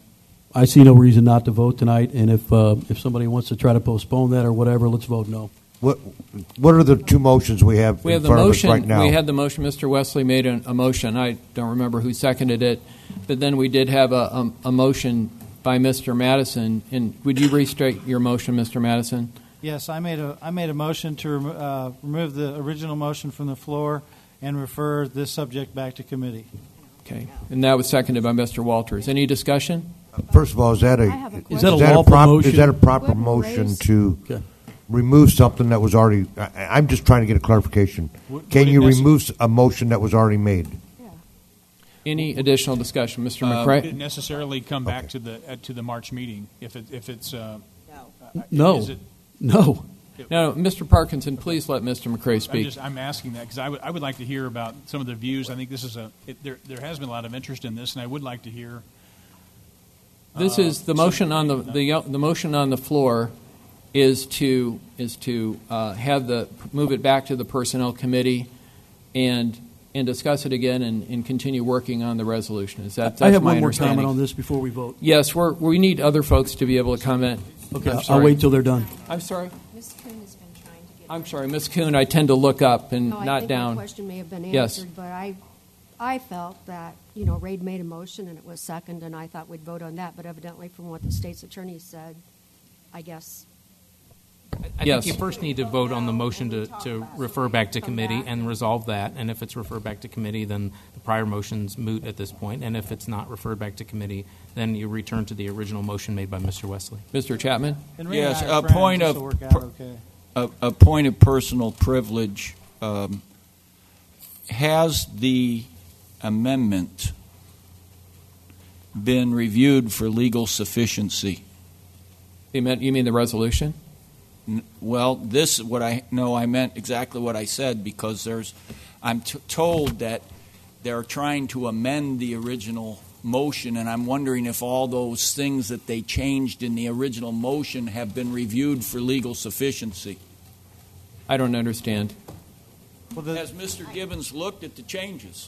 I see no reason not to vote tonight, and if somebody wants to try to postpone that or whatever, let's vote no. What are the two motions we have We in have the front motion. of us right now? We had the motion. Mr. Wesley made a motion. I don't remember who seconded it, but then we did have a motion by Mr. Madison. And would you restate your motion, Mr. Madison? Yes, I made a motion to remove the original motion from the floor and refer this subject back to committee. Okay, and that was seconded by Mr. Walters. Any discussion? First of all, is that a proper motion to remove something that was already? I'm just trying to get a clarification. Can you remove a motion that was already made? Any additional discussion, Mr. Would McCray? it necessarily come back to the March meeting if it's No. Is it, No, Mr. Parkinson, please let Mr. McCray speak. I'm asking that because I would like to hear about some of the views. I think this is there has been a lot of interest in this, and I would like to hear. This is the motion on the motion on the floor is to move it back to the Personnel Committee and discuss it again and continue working on the resolution. That's I have my one more understanding. comment on this before we vote. Yes, we need other folks to be able to comment. Okay, I'll wait till they're done. I'm sorry. Ms. Kuhn has been trying to get. I'm sorry, Ms. Kuhn. I tend to look up and No, I not think down. My question may have been Yes. answered, but I felt that Raid made a motion and it was second, and I thought we'd vote on that. But evidently, from what the state's attorney said, I guess. I think you first need to vote on the motion to refer back to committee and resolve that. And if it's referred back to committee, then the prior motion's moot at this point. And if it's not referred back to committee, then you return to the original motion made by Mr. Wesley. Mr. Chapman? Yes, a point of personal privilege. Has the amendment been reviewed for legal sufficiency? You mean the resolution? Well, this what I meant exactly what I said because I'm told that they're trying to amend the original motion, and I'm wondering if all those things that they changed in the original motion have been reviewed for legal sufficiency. I don't understand. Has Mr. Gibbons looked at the changes?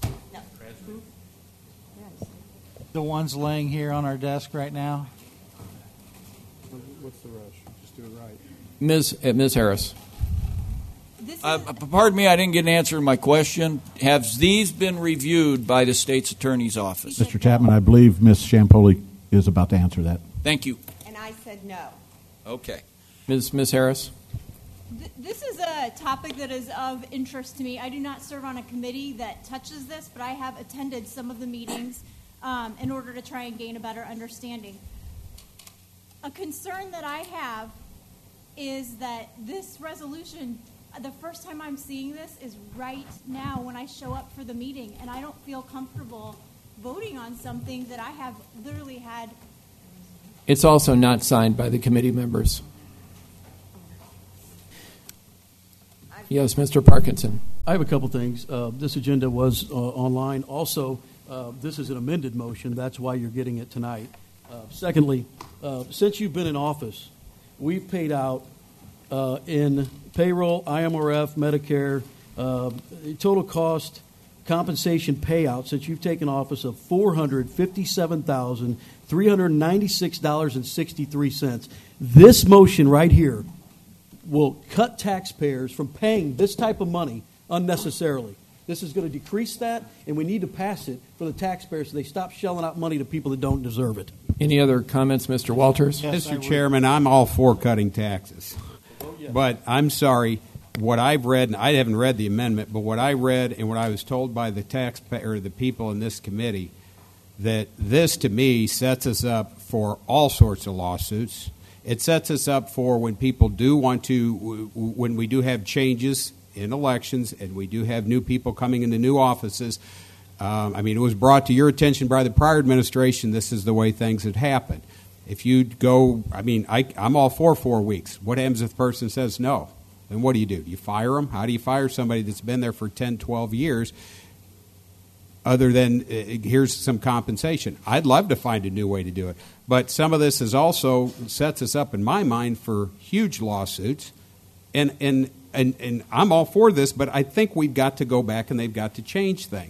The ones laying here on our desk right now. What's the rush? Just do it right. Ms. Harris. Pardon me, I didn't get an answer to my question. Have these been reviewed by the state's attorney's office? Mr. Chapman, I believe Ms. Shampoli is about to answer that. Thank you. And I said no. Okay. Ms. Harris? This is a topic that is of interest to me. I do not serve on a committee that touches this, but I have attended some of the meetings in order to try and gain a better understanding. A concern that I have is that this resolution, the first time I'm seeing this is right now when I show up for the meeting, and I don't feel comfortable voting on something that I have literally had. It's also not signed by the committee members. Yes, Mr. Parkinson. I have a couple things. This agenda was online. Also, this is an amended motion. That's why you're getting it tonight. Secondly, since you've been in office, we've paid out in payroll, IMRF, Medicare, total cost compensation payout since you've taken office of $457,396.63. This motion right here will cut taxpayers from paying this type of money unnecessarily. This is going to decrease that, and we need to pass it for the taxpayers so they stop shelling out money to people that don't deserve it. Any other comments, Mr. Walters? Mr. Chairman, I'm all for cutting taxes. But I'm sorry, what I've read, and I haven't read the amendment, but what I read and what I was told by the taxpayer, the people in this committee, that this to me sets us up for all sorts of lawsuits. It sets us up for when people do want to, when we do have changes in elections and we do have new people coming into new offices. It was brought to your attention by the prior administration this is the way things had happened. If you go, I'm all for 4 weeks. What happens if the person says no? Then what do? You fire them? How do you fire somebody that's been there for 10, 12 years other than here's some compensation? I'd love to find a new way to do it. But some of this is also sets us up, in my mind, for huge lawsuits. And I'm all for this, but I think we've got to go back and they've got to change things.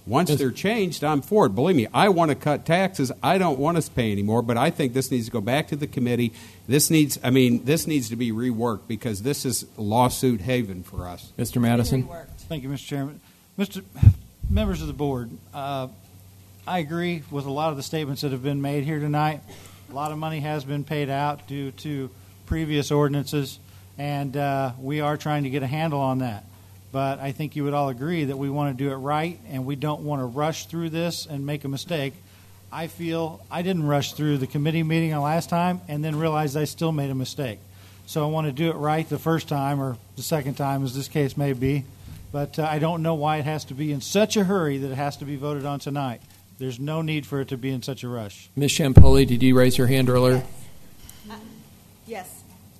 Once they're changed, I'm for it. Believe me, I want to cut taxes. I don't want us to pay anymore, but I think this needs to go back to the committee. This needs to be reworked because this is lawsuit haven for us. Mr. Madison. Thank you, Mr. Chairman. Members of the board, I agree with a lot of the statements that have been made here tonight. A lot of money has been paid out due to previous ordinances, and we are trying to get a handle on that. But I think you would all agree that we want to do it right, and we don't want to rush through this and make a mistake. I feel I didn't rush through the committee meeting the last time and then realized I still made a mistake. So I want to do it right the first time or the second time, as this case may be. But I don't know why it has to be in such a hurry that it has to be voted on tonight. There's no need for it to be in such a rush. Ms. Shampoli, did you raise your hand earlier? Yes.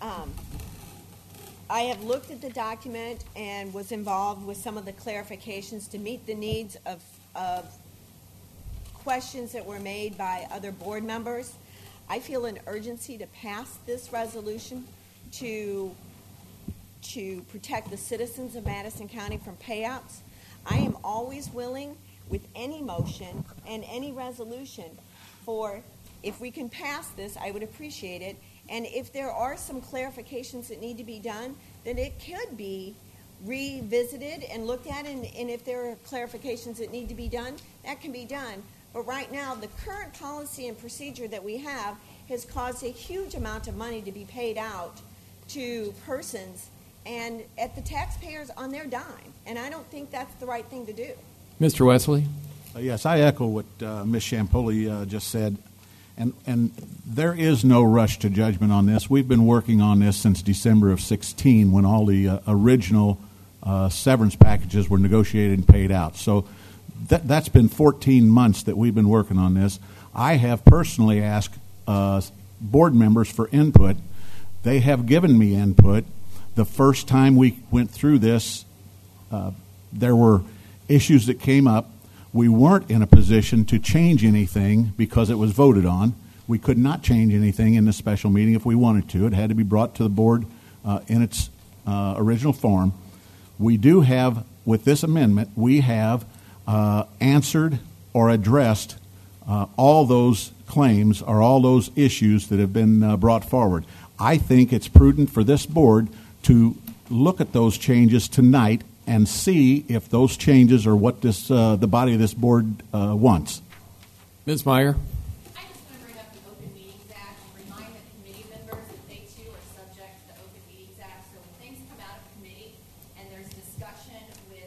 I have looked at the document and was involved with some of the clarifications to meet the needs of questions that were made by other board members. I feel an urgency to pass this resolution to protect the citizens of Madison County from payouts. I am always willing, with any motion and any resolution, if we can pass this, I would appreciate it. And if there are some clarifications that need to be done, then it could be revisited and looked at, and if there are clarifications that need to be done, that can be done. But right now, the current policy and procedure that we have has caused a huge amount of money to be paid out to persons and at the taxpayers on their dime. And I don't think that's the right thing to do. Mr. Wesley? Yes, I echo what Ms. Shampoli just said. And there is no rush to judgment on this. We've been working on this since December of 2016 when all the original severance packages were negotiated and paid out. So that's been 14 months that we've been working on this. I have personally asked board members for input. They have given me input. The first time we went through this, there were issues that came up. We weren't in a position to change anything because it was voted on. We could not change anything in the special meeting if we wanted to. It had to be brought to the board in its original form. We do have, with this amendment, we have answered or addressed all those claims or all those issues that have been brought forward. I think it's prudent for this board to look at those changes tonight and see if those changes are what this the body of this board wants. Ms. Meyer? I just want to bring up the Open Meetings Act and remind the committee members that they too are subject to the Open Meetings Act. So when things come out of committee and there's discussion with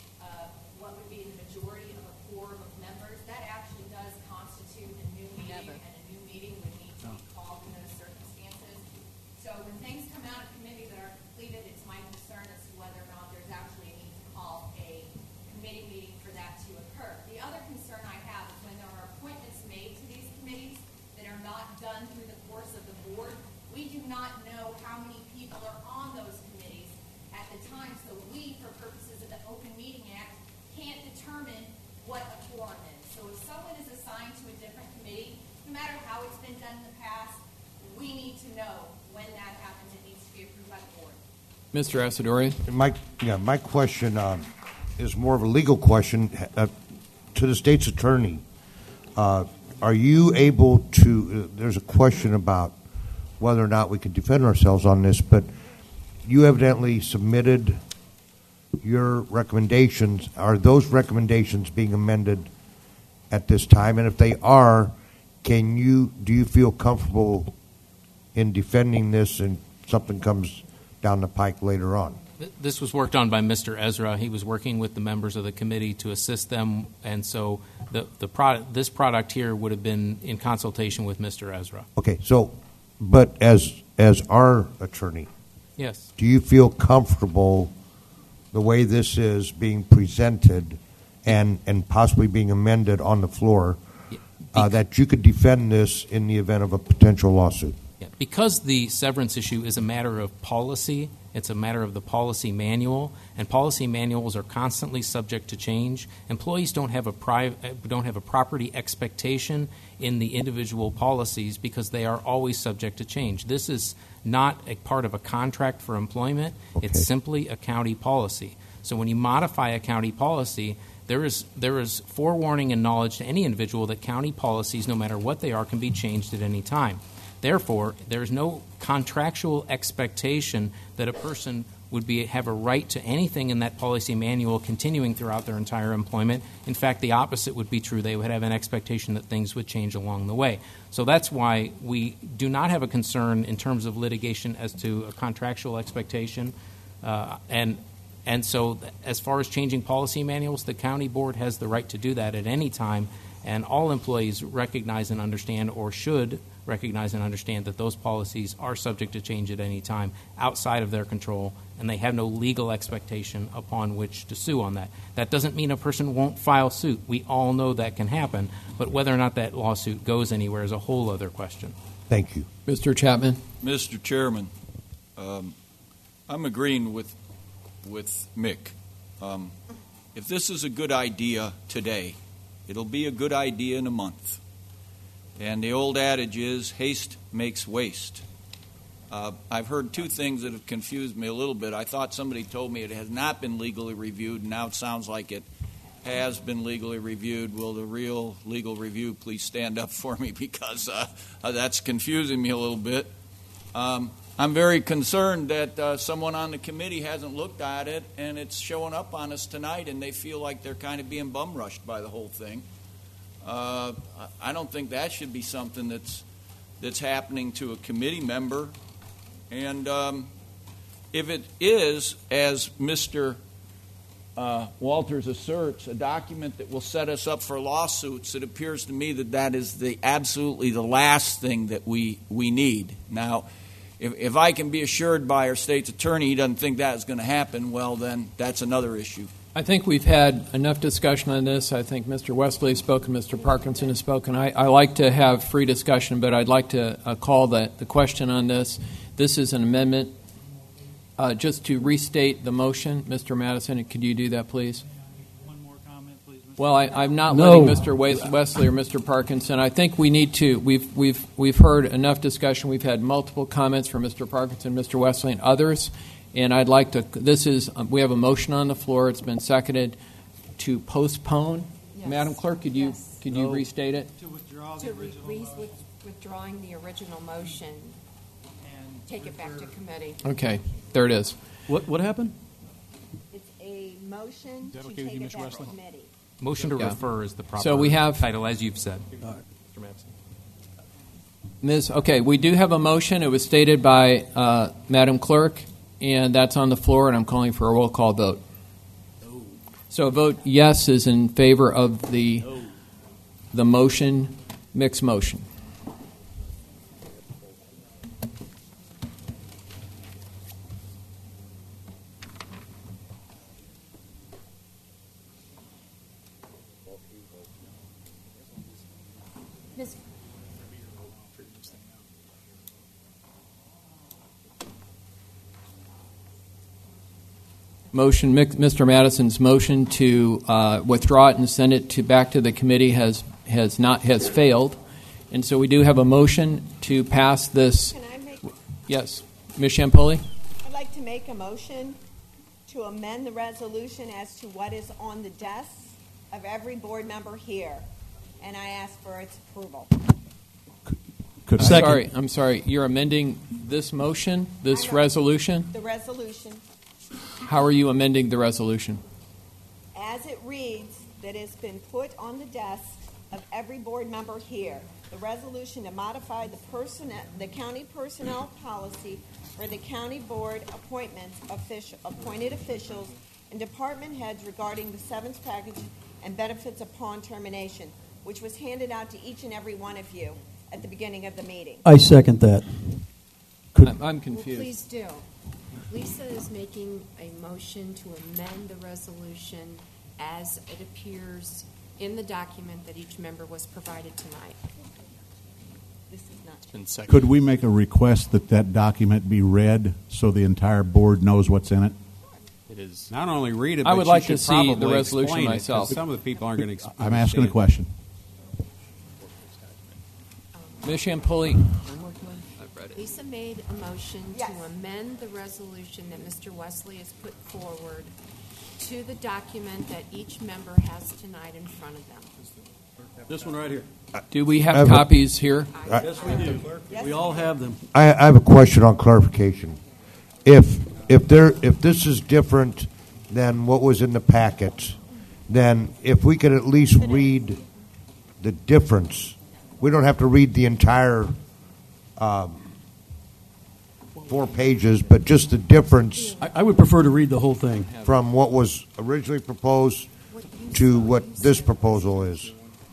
what would be the majority of a quorum of members, that actually does constitute a new meeting, and a new meeting would need to be called in those circumstances. So when things come out of committee that are completed, it's my concern as to whether or not there's actually a need to call a committee meeting for that to occur. The other concern I have is when there are appointments made to these committees that are not done through the course of the board, we do not know how many people are on those committees at the time, so we, for purposes of the Open Meeting Act, can't determine what a quorum is. So if someone is assigned to a different committee, no matter how it's been done in the past, we need to know when that happens. It needs to be approved by the board. Mr. Asadorian? My question is more of a legal question to the state's attorney. Are you able to? There's a question about whether or not we can defend ourselves on this, but you evidently submitted your recommendations. Are those recommendations being amended at this time? And if they are, do you feel comfortable in defending this and something comes down the pike later on? This was worked on by Mr. Ezra. He was working with the members of the committee to assist them, and so this product here would have been in consultation with Mr. Ezra. Okay, so, but as our attorney, yes, do you feel comfortable the way this is being presented and possibly being amended on the floor, that you could defend this in the event of a potential lawsuit? Yeah, because the severance issue is a matter of policy, it's a matter of the policy manual, and policy manuals are constantly subject to change. Employees don't have a property expectation in the individual policies because they are always subject to change. This is not a part of a contract for employment. Okay. It's simply a county policy. So when you modify a county policy, there is forewarning and knowledge to any individual that county policies, no matter what they are, can be changed at any time. Therefore, there is no contractual expectation that a person would have a right to anything in that policy manual continuing throughout their entire employment. In fact, the opposite would be true. They would have an expectation that things would change along the way. So that's why we do not have a concern in terms of litigation as to a contractual expectation. And so as far as changing policy manuals, the county board has the right to do that at any time, and all employees recognize and understand, or should recognize and understand, that those policies are subject to change at any time outside of their control, and they have no legal expectation upon which to sue on that. That doesn't mean a person won't file suit. We all know that can happen, but whether or not that lawsuit goes anywhere is a whole other question. Thank you. Mr. Chapman. Mr. Chairman, I'm agreeing with Mick. If this is a good idea today, it'll be a good idea in a month. And the old adage is, haste makes waste. I've heard two things that have confused me a little bit. I thought somebody told me it has not been legally reviewed, and now it sounds like it has been legally reviewed. Will the real legal review please stand up for me, because that's confusing me a little bit. I'm very concerned that someone on the committee hasn't looked at it, and it's showing up on us tonight, and they feel like they're kind of being bum-rushed by the whole thing. I don't think that should be something that's happening to a committee member. And if it is, as Mr. Walters asserts, a document that will set us up for lawsuits, it appears to me that is absolutely the last thing that we need. Now, if I can be assured by our state's attorney he doesn't think that is going to happen, well, then that's another issue. I think we've had enough discussion on this. I think Mr. Wesley has spoken, Mr. Parkinson has spoken. I like to have free discussion, but I'd like to call the question on this. This is an amendment. Just to restate the motion, Mr. Madison, could you do that, please? One more comment, please. Well, I'm not letting Mr. Wesley or Mr. Parkinson. I think we need to. We've heard enough discussion. We've had multiple comments from Mr. Parkinson, Mr. Wesley, and others. And I'd like to. We have a motion on the floor. It's been seconded to postpone. Yes. Madam Clerk, could you restate it? To withdraw withdrawing the original motion and take it back to committee. Okay, there it is. What happened? It's a motion to take it back to committee. Motion to refer is the proper so we have, title, as you've said. All right. Mr. Madison. Ms. Okay, we do have a motion. It was stated by Madam Clerk, and that's on the floor, and I'm calling for a roll call vote. No. So a vote yes is in favor of the motion, mixed motion. Motion, Mr. Madison's motion to withdraw it and send it back to the committee has failed, and so we do have a motion to pass this. Can I make? Yes, Ms. Ciampoli. I'd like to make a motion to amend the resolution as to what is on the desks of every board member here, and I ask for its approval. I'm sorry. You're amending this motion, this resolution? The resolution. How are you amending the resolution? As it reads, that it's been put on the desk of every board member here. The resolution to modify the county personnel policy for the county board appointments, appointed officials, and department heads regarding the severance package and benefits upon termination, which was handed out to each and every one of you at the beginning of the meeting. I second that. I'm confused. Well, please do. Lisa is making a motion to amend the resolution as it appears in the document that each member was provided tonight. This is not. Could we make a request that document be read so the entire board knows what's in it? It is not only read it, I but would like you to should see the probably resolution explain myself. It, some of the people aren't going to. I'm asking a question. Ms. Ciampoli. Lisa made a motion to amend the resolution that Mr. Wesley has put forward to the document that each member has tonight in front of them. This one right here. Do we have copies here? Yes, we do. We all have them. I have a question on clarification. If this is different than what was in the packet, then if we could at least read the difference, we don't have to read the entire 4 pages, but just the difference. I would prefer to read the whole thing from what was originally proposed to what this proposal is.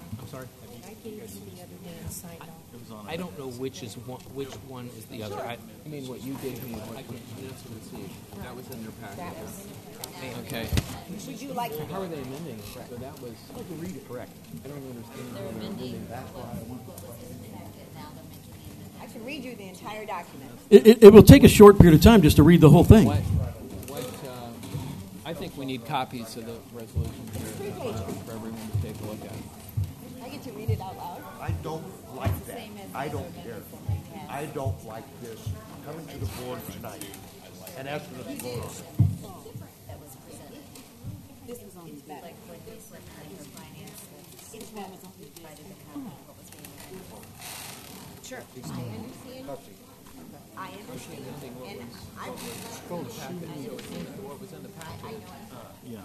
I don't know which one is the other. I mean, what you gave me. I can see. That was in their packet. Okay. Would you like? How are they amending? So that was. I can read it correct. I don't understand. They're amending. I can read you the entire document. It will take a short period of time just to read the whole thing. I think we need copies of the resolution here for everyone to take a look at. I get to read it out loud. I don't like that. I don't care. I don't like this coming to the board tonight and asking us to vote on it. This was on the back. Sure. I understand. And I Scroll the packet. What was in the packet? Yeah.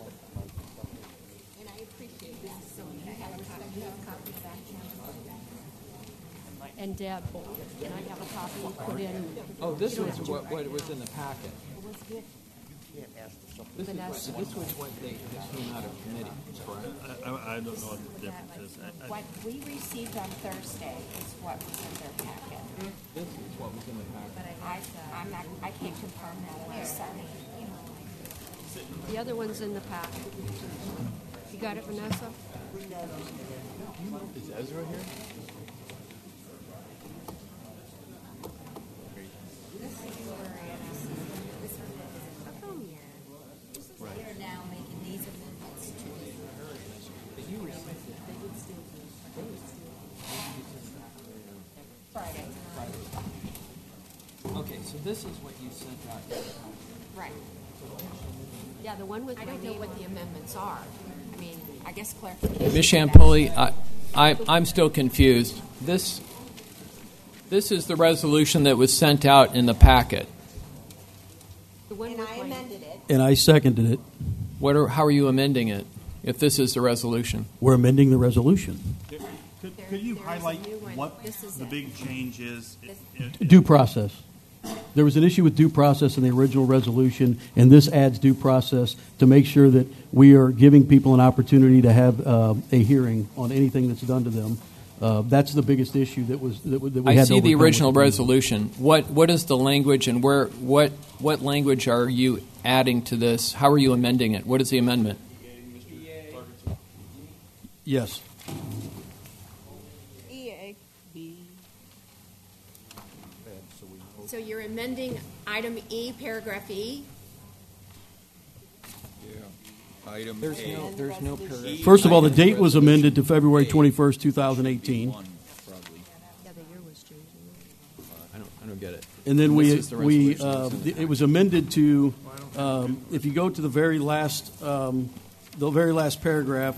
And I appreciate this. So you have a copy of that. And Deb, can I have a copy put in? Oh, this was what was in the packet. This was what they just came out of committee, correct? I don't know what the difference is. What we received on Thursday is what was in their packet. This is what was in the packet. But I can't confirm that. I'm sorry. The other one's in the pack. You got it, Vanessa? Is Ezra here? They're now making these amendments to Friday. Okay, so this is what you sent out. Right. Yeah, the one with I don't my know name what on the it. amendments are. I mean, I guess clarification. Ms. Shampoli, I'm still confused. This is the resolution that was sent out in the packet. And I amended it. And I seconded it. How are you amending it? If this is the resolution, We're amending the resolution. Could you highlight what the big change is? Due process. There was an issue with due process in the original resolution, and this adds due process to make sure that we are giving people an opportunity to have a hearing on anything that's done to them. That's the biggest issue that we I had to see the overcome original with the resolution. What is the language, and what language are you adding to this? How are you amending it? What is the amendment? Yes. EA. So you're amending item E, paragraph E? Item There's no paragraph. First of all, the date was amended to February 21st, 2018. Yeah, the year was changing. I don't get it. And then This is the resolution. it was amended to, if you go to the very last paragraph,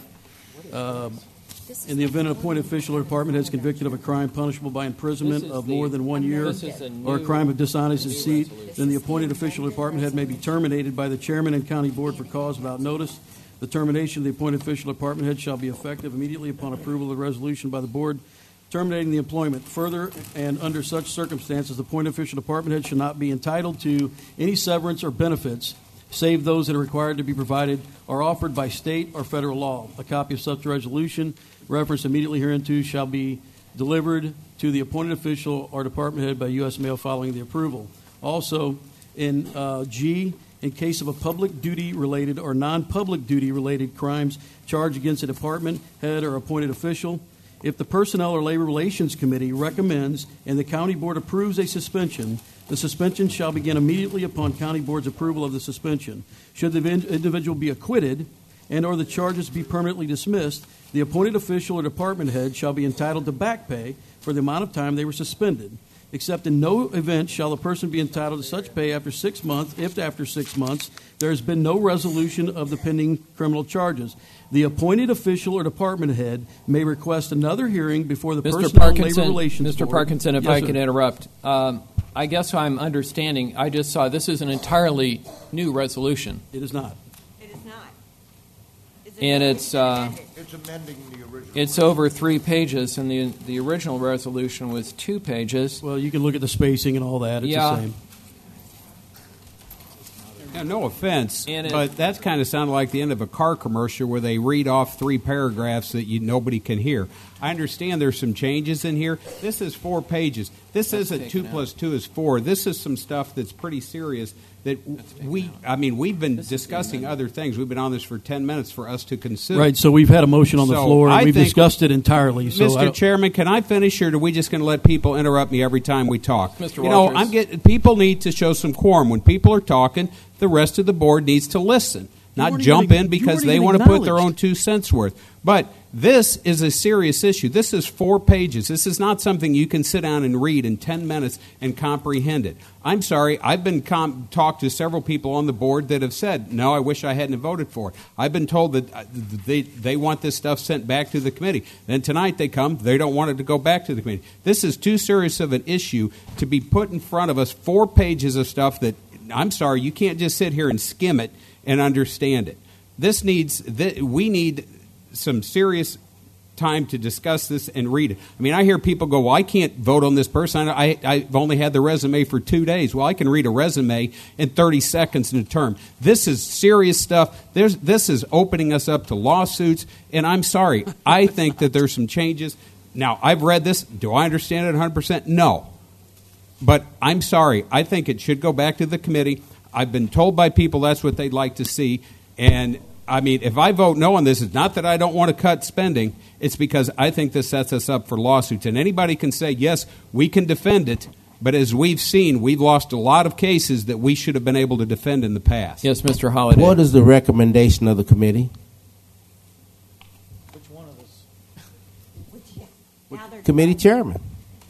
in the event an appointed official or department head is convicted of a crime punishable by imprisonment This is of the- more than 1 year this is a or a new- crime of dishonest deceit, then the appointed official or department head may be terminated by the chairman and county board for cause without notice. The termination of the appointed official or department head shall be effective immediately upon approval of the resolution by the board terminating the employment. Further, and under such circumstances, the appointed official or department head shall not be entitled to any severance or benefits save those that are required to be provided or offered by state or federal law. A copy of such resolution referenced immediately hereunto shall be delivered to the appointed official or department head by U.S. mail following the approval. Also, in G, in case of a public duty related or non-public duty related crimes charged against a department head or appointed official, if the Personnel or Labor Relations Committee recommends and the County Board approves a suspension, the suspension shall begin immediately upon County Board's approval of the suspension. Should the individual be acquitted and or the charges be permanently dismissed, the appointed official or department head shall be entitled to back pay for the amount of time they were suspended. except in no event shall a person be entitled to such pay after 6 months, if after 6 months there has been no resolution of the pending criminal charges. The appointed official or department head may request another hearing before the Personnel and Labor Relations Mr. Board. Parkinson, if Yes, I sir. could interrupt. I guess I'm understanding. I just saw this is an entirely new resolution. It is not. It is not. And it's amending the original. It's over 3 pages, and the original resolution was 2 pages. Well, you can look at the spacing and all that. It's the same. Now, no offense, but that's kind of sounded like the end of a car commercial where they read off 3 paragraphs that nobody can hear. I understand there's some changes in here. This is 4 pages. This isn't 2 plus 2 is 4. This is some stuff that's pretty serious that we've been discussing other things. We've been on this for 10 minutes for us to consider. Right, so we've had a motion on the floor, and we've discussed it entirely. So Mr. Chairman, can I finish, or are we just going to let people interrupt me every time we talk? Mr. You know, Walters. people need to show some quorum. When people are talking, the rest of the board needs to listen, not weren't jump even- in because you weren't they even want to put their acknowledged. own 2 cents worth. But this is a serious issue. This is 4 pages. This is not something you can sit down and read in 10 minutes and comprehend it. I'm sorry. I've been talked to several people on the board that have said, no, I wish I hadn't voted for it. I've been told that they want this stuff sent back to the committee. Then tonight they come, they don't want it to go back to the committee. This is too serious of an issue to be put in front of us, 4 pages of stuff that, I'm sorry, you can't just sit here and skim it and understand it. We need some serious time to discuss this and read it. I mean, I hear people go, well, I can't vote on this person. I've only had the resume for 2 days. Well, I can read a resume in 30 seconds in a term. This is serious stuff. This is opening us up to lawsuits, and I'm sorry. I think that there's some changes. Now, I've read this. Do I understand it 100%? No. But I'm sorry. I think it should go back to the committee. I've been told by people that's what they'd like to see. And, I mean, if I vote no on this, it's not that I don't want to cut spending. It's because I think this sets us up for lawsuits. And anybody can say, yes, we can defend it. But as we've seen, we've lost a lot of cases that we should have been able to defend in the past. Yes, Mr. Holliday. What is the recommendation of the committee? Which one of us? Committee chairman.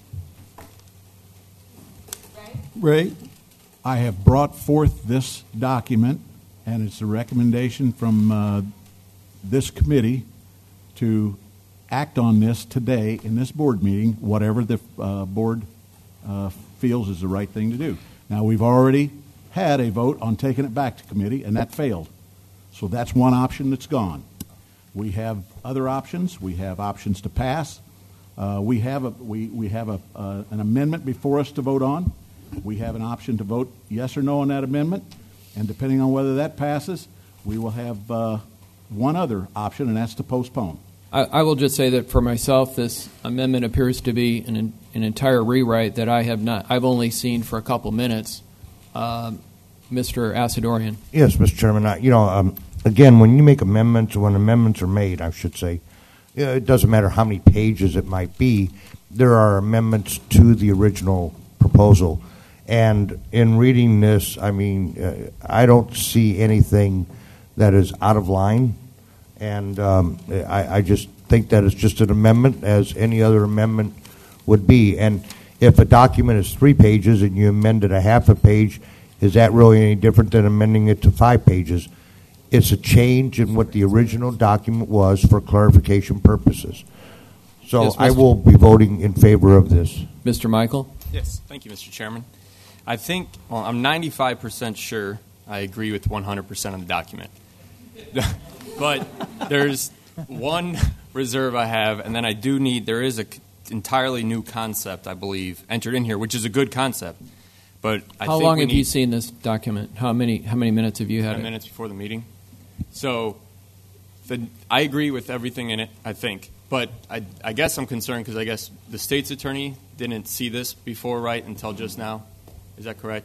Ray? I have brought forth this document, and it's a recommendation from this committee to act on this today in this board meeting, whatever the board feels is the right thing to do. Now, we've already had a vote on taking it back to committee, and that failed. So that's one option that's gone. We have other options. We have options to pass. We have an amendment before us to vote on. We have an option to vote yes or no on that amendment, and depending on whether that passes, we will have one other option, and that's to postpone. I will just say that for myself, this amendment appears to be an entire rewrite that I've only seen for a couple minutes. Mr. Asadorian. Yes, Mr. Chairman. Again, when you make amendments, or when amendments are made, I should say, it doesn't matter how many pages it might be, there are amendments to the original proposal. And in reading this, I mean, I don't see anything that is out of line. And I just think that it's just an amendment as any other amendment would be. And if a document is 3 pages and you amend it a half a page, is that really any different than amending it to 5 pages? It's a change in what the original document was for clarification purposes. So Yes, I will be voting in favor of this. Mr. Michael? Yes, thank you, Mr. Chairman. I'm 95% sure I agree with 100% of the document. But there's one reserve I have, and then there is an entirely new concept, I believe, entered in here, which is a good concept. But How long have you seen this document? How many minutes have you had 10 it? minutes before the meeting. So I agree with everything in it, I think. But I guess I'm concerned because I guess the state's attorney didn't see this before, right, until just now. Is that correct?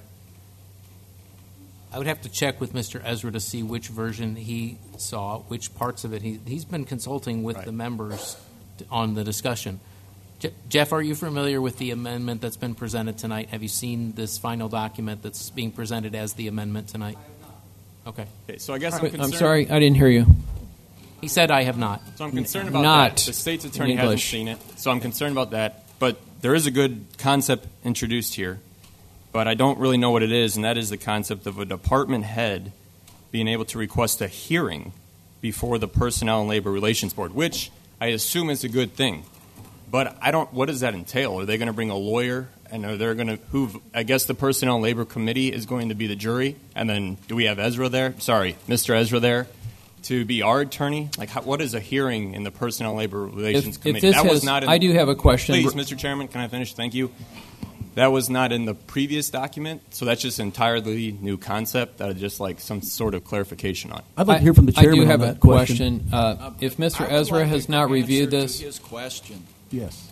I would have to check with Mr. Ezra to see which version he saw, which parts of it. He's been consulting with the members on the discussion. Jeff, are you familiar with the amendment that's been presented tonight? Have you seen this final document that's being presented as the amendment tonight? Okay. So I guess I'm concerned. I'm sorry, I didn't hear you. He said I have not. So I'm concerned about Not that. The state's attorney in hasn't English. seen it, so I'm concerned about that. But there is a good concept introduced here, but I don't really know what it is, and that is the concept of a department head being able to request a hearing before the Personnel and Labor Relations Board, which I assume is a good thing. But what does that entail? Are they going to bring a lawyer? And are they going to, I guess the Personnel and Labor Committee is going to be the jury? And then do we have Ezra there? Sorry, Mr. Ezra there to be our attorney? Like, what is a hearing in the Personnel and Labor Relations Committee? That was not. I do have a question. Please, Mr. Chairman, can I finish? Thank you. That was not in the previous document, so that's just an entirely new concept that I'd just like some sort of clarification on. I'd like to hear from the chairman. I do have on a that question. If Mr. Ezra has not reviewed this, his question. Yes.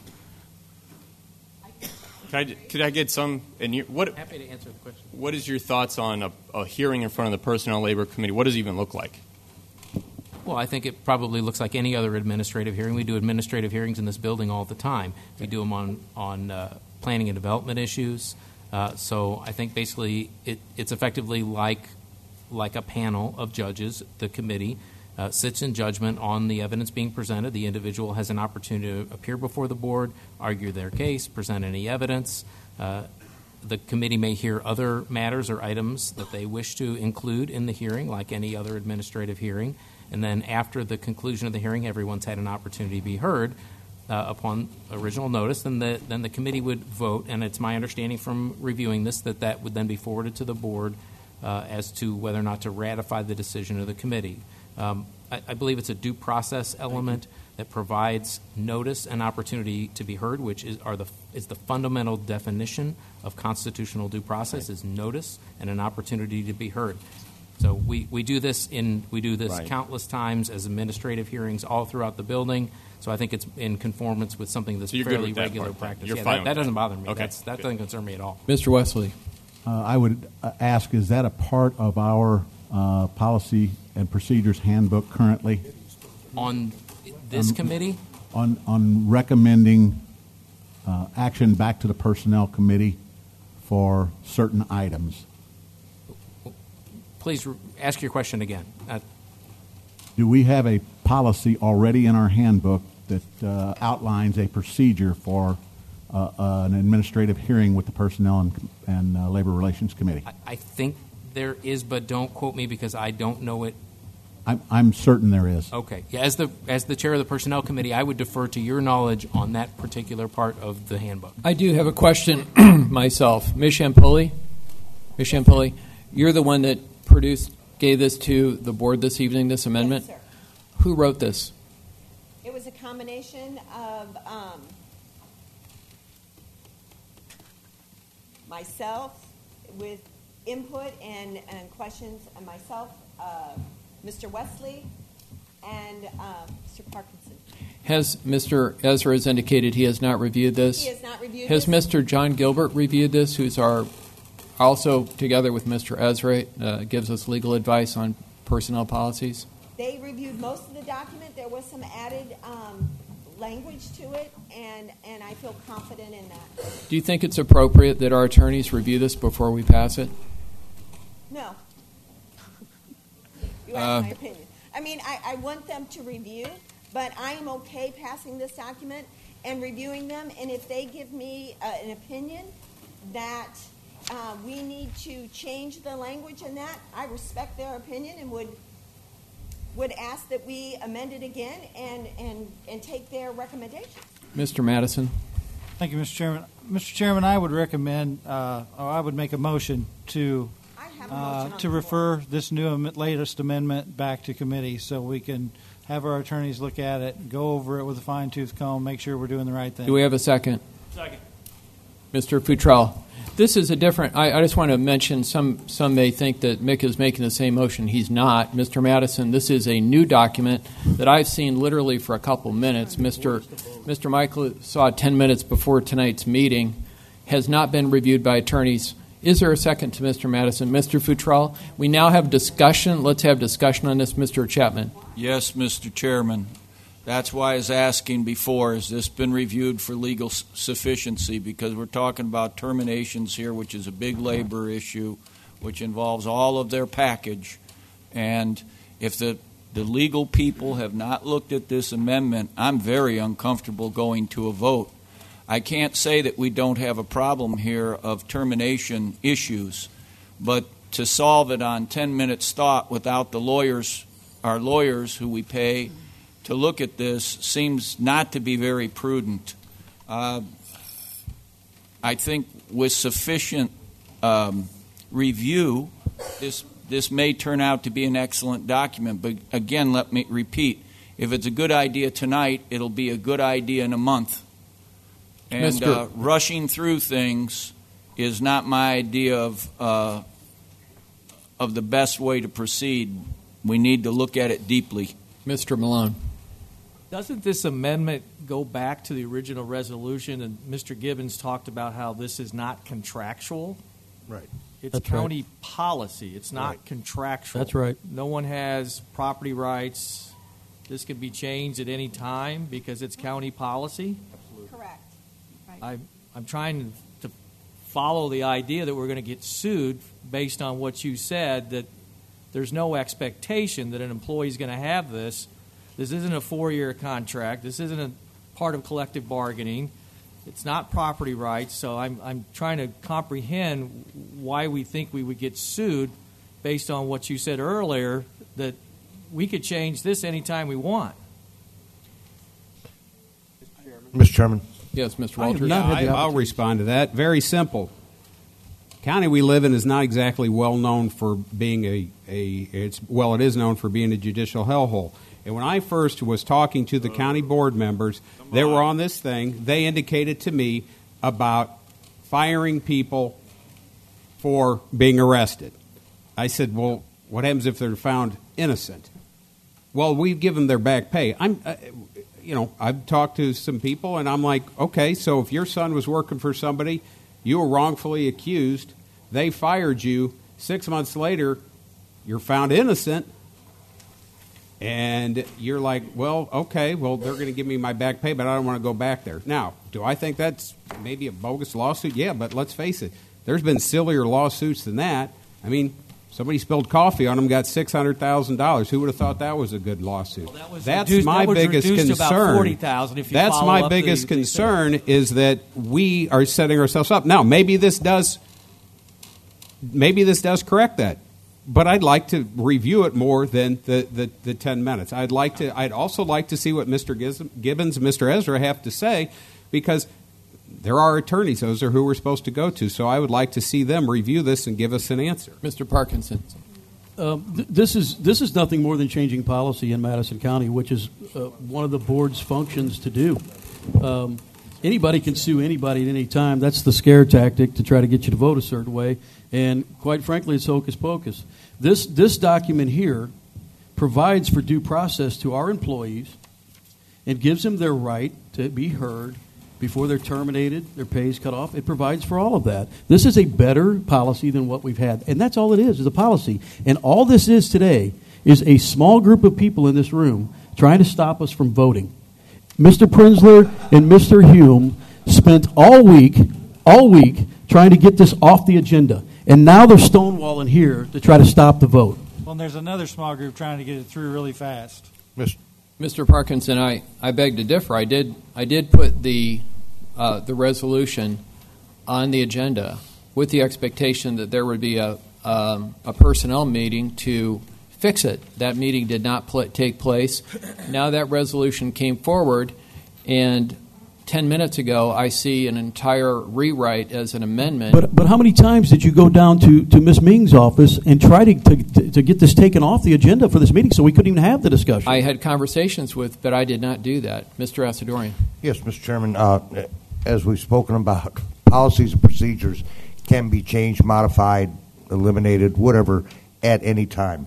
Could I get some? Happy to answer the question. What is your thoughts on a hearing in front of the Personnel and Labor Committee? What does it even look like? Well, I think it probably looks like any other administrative hearing. We do administrative hearings in this building all the time. We do them on planning and development issues. So I think basically it's effectively like a panel of judges. The committee sits in judgment on the evidence being presented. The individual has an opportunity to appear before the board, argue their case, present any evidence. The committee may hear other matters or items that they wish to include in the hearing, like any other administrative hearing. And then after the conclusion of the hearing, everyone's had an opportunity to be heard upon original notice. Then the committee would vote, and it's my understanding from reviewing this that would then be forwarded to the board as to whether or not to ratify the decision of the committee. I believe it's a due process element that provides notice and opportunity to be heard, which is the fundamental definition of constitutional due process is notice and an opportunity to be heard. So we do this countless times as administrative hearings all throughout the building. So I think it's in conformance with something that's fairly regular practice. That doesn't bother me. Okay. That doesn't concern me at all. Mr. Wesley. I would ask, is that a part of our policy and procedures handbook currently? On this committee? On recommending action back to the Personnel Committee for certain items. Please ask your question again. Do we have a policy already in our handbook that outlines a procedure for an administrative hearing with the Personnel and Labor Relations Committee? I think there is, but don't quote me because I don't know it. I'm certain there is. Okay. Yeah, as the chair of the Personnel Committee, I would defer to your knowledge on that particular part of the handbook. I do have a question myself. Ms. Shampilli, you're the one that gave this to the board this evening, this amendment? Yes, sir. Who wrote this? It was a combination of myself with input and questions, and myself, Mr. Wesley, and Mr. Parkinson. Has Mr. Ezra has indicated he has not reviewed this? He has not reviewed this. Has Mr. John Gilbert reviewed this, who's also, together with Mr. Ezra, gives us legal advice on personnel policies? They reviewed most of the document. There was some added language to it, and I feel confident in that. Do you think it's appropriate that our attorneys review this before we pass it? No. You asked my opinion. I mean, I want them to review, but I am okay passing this document and reviewing them, and if they give me an opinion that we need to change the language in that, I respect their opinion and would ask that we amend it again and take their recommendations. Mr. Madison. Thank you, Mr. Chairman. Mr. Chairman, I would recommend, or I would make a motion to refer this latest amendment back to committee so we can have our attorneys look at it, go over it with a fine-tooth comb, make sure we're doing the right thing. Do we have a second? Second. Mr. Futrell. This is a different, I just want to mention, some may think that Mick is making the same motion. He's not. Mr. Madison, this is a new document that I've seen literally for a couple minutes. Mr. Michael saw it 10 minutes before tonight's meeting, has not been reviewed by attorneys. Is there a second to Mr. Madison? Mr. Futrell, we now have discussion. Let's have discussion on this. Mr. Chapman. Yes, Mr. Chairman. That's why I was asking before, has this been reviewed for legal sufficiency? Because we're talking about terminations here, which is a big labor issue, which involves all of their package. And if the legal people have not looked at this amendment, I'm very uncomfortable going to a vote. I can't say that we don't have a problem here of termination issues, but to solve it on 10 minutes thought without the lawyers, our lawyers who we pay to look at this, seems not to be very prudent. I think with sufficient review, this may turn out to be an excellent document. But again, let me repeat, if it's a good idea tonight, it'll be a good idea in a month. And rushing through things is not my idea of the best way to proceed. We need to look at it deeply. Mr. Malone. Doesn't this amendment go back to the original resolution? And Mr. Gibbons talked about how this is not contractual. Right. It's That's county right. policy. It's not Right. contractual. That's right. No one has property rights. This can be changed at any time because it's county policy. Correct. I'm trying to follow the idea that we're going to get sued based on what you said, that there's no expectation that an employee is going to have this. This isn't a 4-year contract. This isn't a part of collective bargaining. It's not property rights. So I'm trying to comprehend why we think we would get sued based on what you said earlier, that we could change this anytime we want. Mr. Chairman. Yes, Mr. Walters. I'll respond to that. Very simple. County we live in is not exactly well known for being it is known for being a judicial hellhole. And when I first was talking to the county board members that were on this thing, they indicated to me about firing people for being arrested. I said, well, what happens if they're found innocent? Well, we give them their back pay. I've talked to some people, and I'm like, okay, so if your son was working for somebody, you were wrongfully accused, they fired you, 6 months later, you're found innocent, and you're like, well, okay, well, they're going to give me my back pay, but I don't want to go back there. Now, do I think that's maybe a bogus lawsuit? Yeah, but let's face it, there's been sillier lawsuits than that. I mean, somebody spilled coffee on them, got $600,000. Who would have thought that was a good lawsuit? That's my biggest concern. About 40,000 if you That's follow my up biggest concern is that we are setting ourselves up. Now, maybe this does correct that, but I'd like to review it more than the 10 minutes. I'd also like to see what Mr. Gibbons and Mr. Ezra have to say, because there are attorneys, those are who we're supposed to go to. So I would like to see them review this and give us an answer. Mr. Parkinson. This is nothing more than changing policy in Madison County, which is one of the board's functions to do. Anybody can sue anybody at any time. That's the scare tactic to try to get you to vote a certain way. And quite frankly, it's hocus pocus. This document here provides for due process to our employees and gives them their right to be heard before they're terminated, their pay is cut off. It provides for all of that. This is a better policy than what we've had. And that's all it is a policy. And all this is today is a small group of people in this room trying to stop us from voting. Mr. Prinzler and Mr. Hume spent all week trying to get this off the agenda. And now they're stonewalling here to try to stop the vote. Well, and there's another small group trying to get it through really fast. Mr. Parkinson, I beg to differ. I did put the resolution on the agenda with the expectation that there would be a personnel meeting to fix it. That meeting did not take place. Now that resolution came forward, and 10 minutes ago I see an entire rewrite as an amendment. But how many times did you go down to Ms. Ming's office and try to get this taken off the agenda for this meeting so we couldn't even have the discussion? I had conversations but I did not do that. Mr. Asadorian. Yes, Mr. Chairman. As we've spoken about, policies and procedures can be changed, modified, eliminated, whatever, at any time.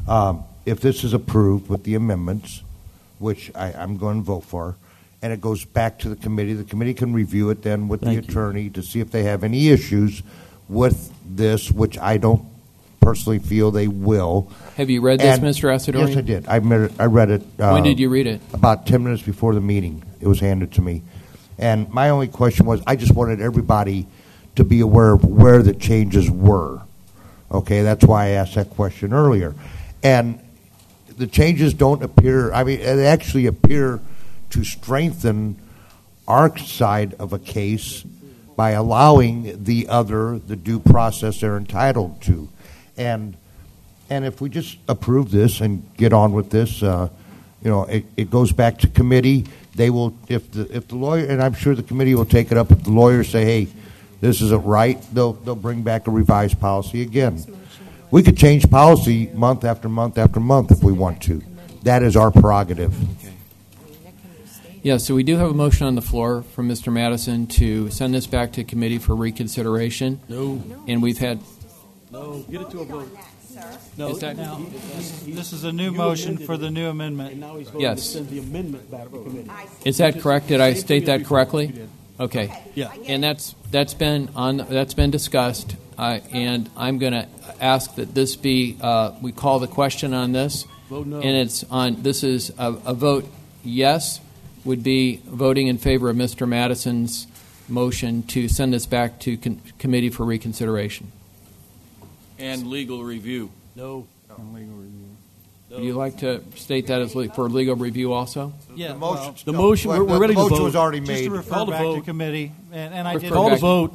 If this is approved with the amendments, which I'm going to vote for, and it goes back to the committee can review it then with the attorney to see if they have any issues with this, which I don't personally feel they will. Have you read this, Mr. Asadorian? Yes, I did. I read it. When did you read it? About 10 minutes before the meeting. It was handed to me. And my only question was, I just wanted everybody to be aware of where the changes were. Okay, that's why I asked that question earlier. And the changes don't appear, they actually appear to strengthen our side of a case by allowing the other the due process they're entitled to. And if we just approve this and get on with this, it goes back to committee. They will, if the lawyer, and I'm sure the committee will take it up. If the lawyers say, "Hey, this isn't right," they'll bring back a revised policy again. We could change policy month after month after month if we want to. That is our prerogative. Yeah, so we do have a motion on the floor from Mr. Madison to send this back to committee for reconsideration. No. And we've had... No, get it to a vote. No, Is that- now, this is a new motion for the new amendment. And now he's voting Yes. to send the amendment back to committee. Is that correct? Did I state that correctly? Okay. Yeah. And that's been discussed, and I'm going to ask that this be we call the question on this, Vote no. and it's on. This is a vote yes would be voting in favor of Mr. Madison's motion to send this back to committee for reconsideration. And legal review. No. Would you like to state that as for legal review also? Yeah, The motion- The motion, we're ready to The vote. motion was already Just made. to refer Call the back to vote. committee, and I did. Call the vote.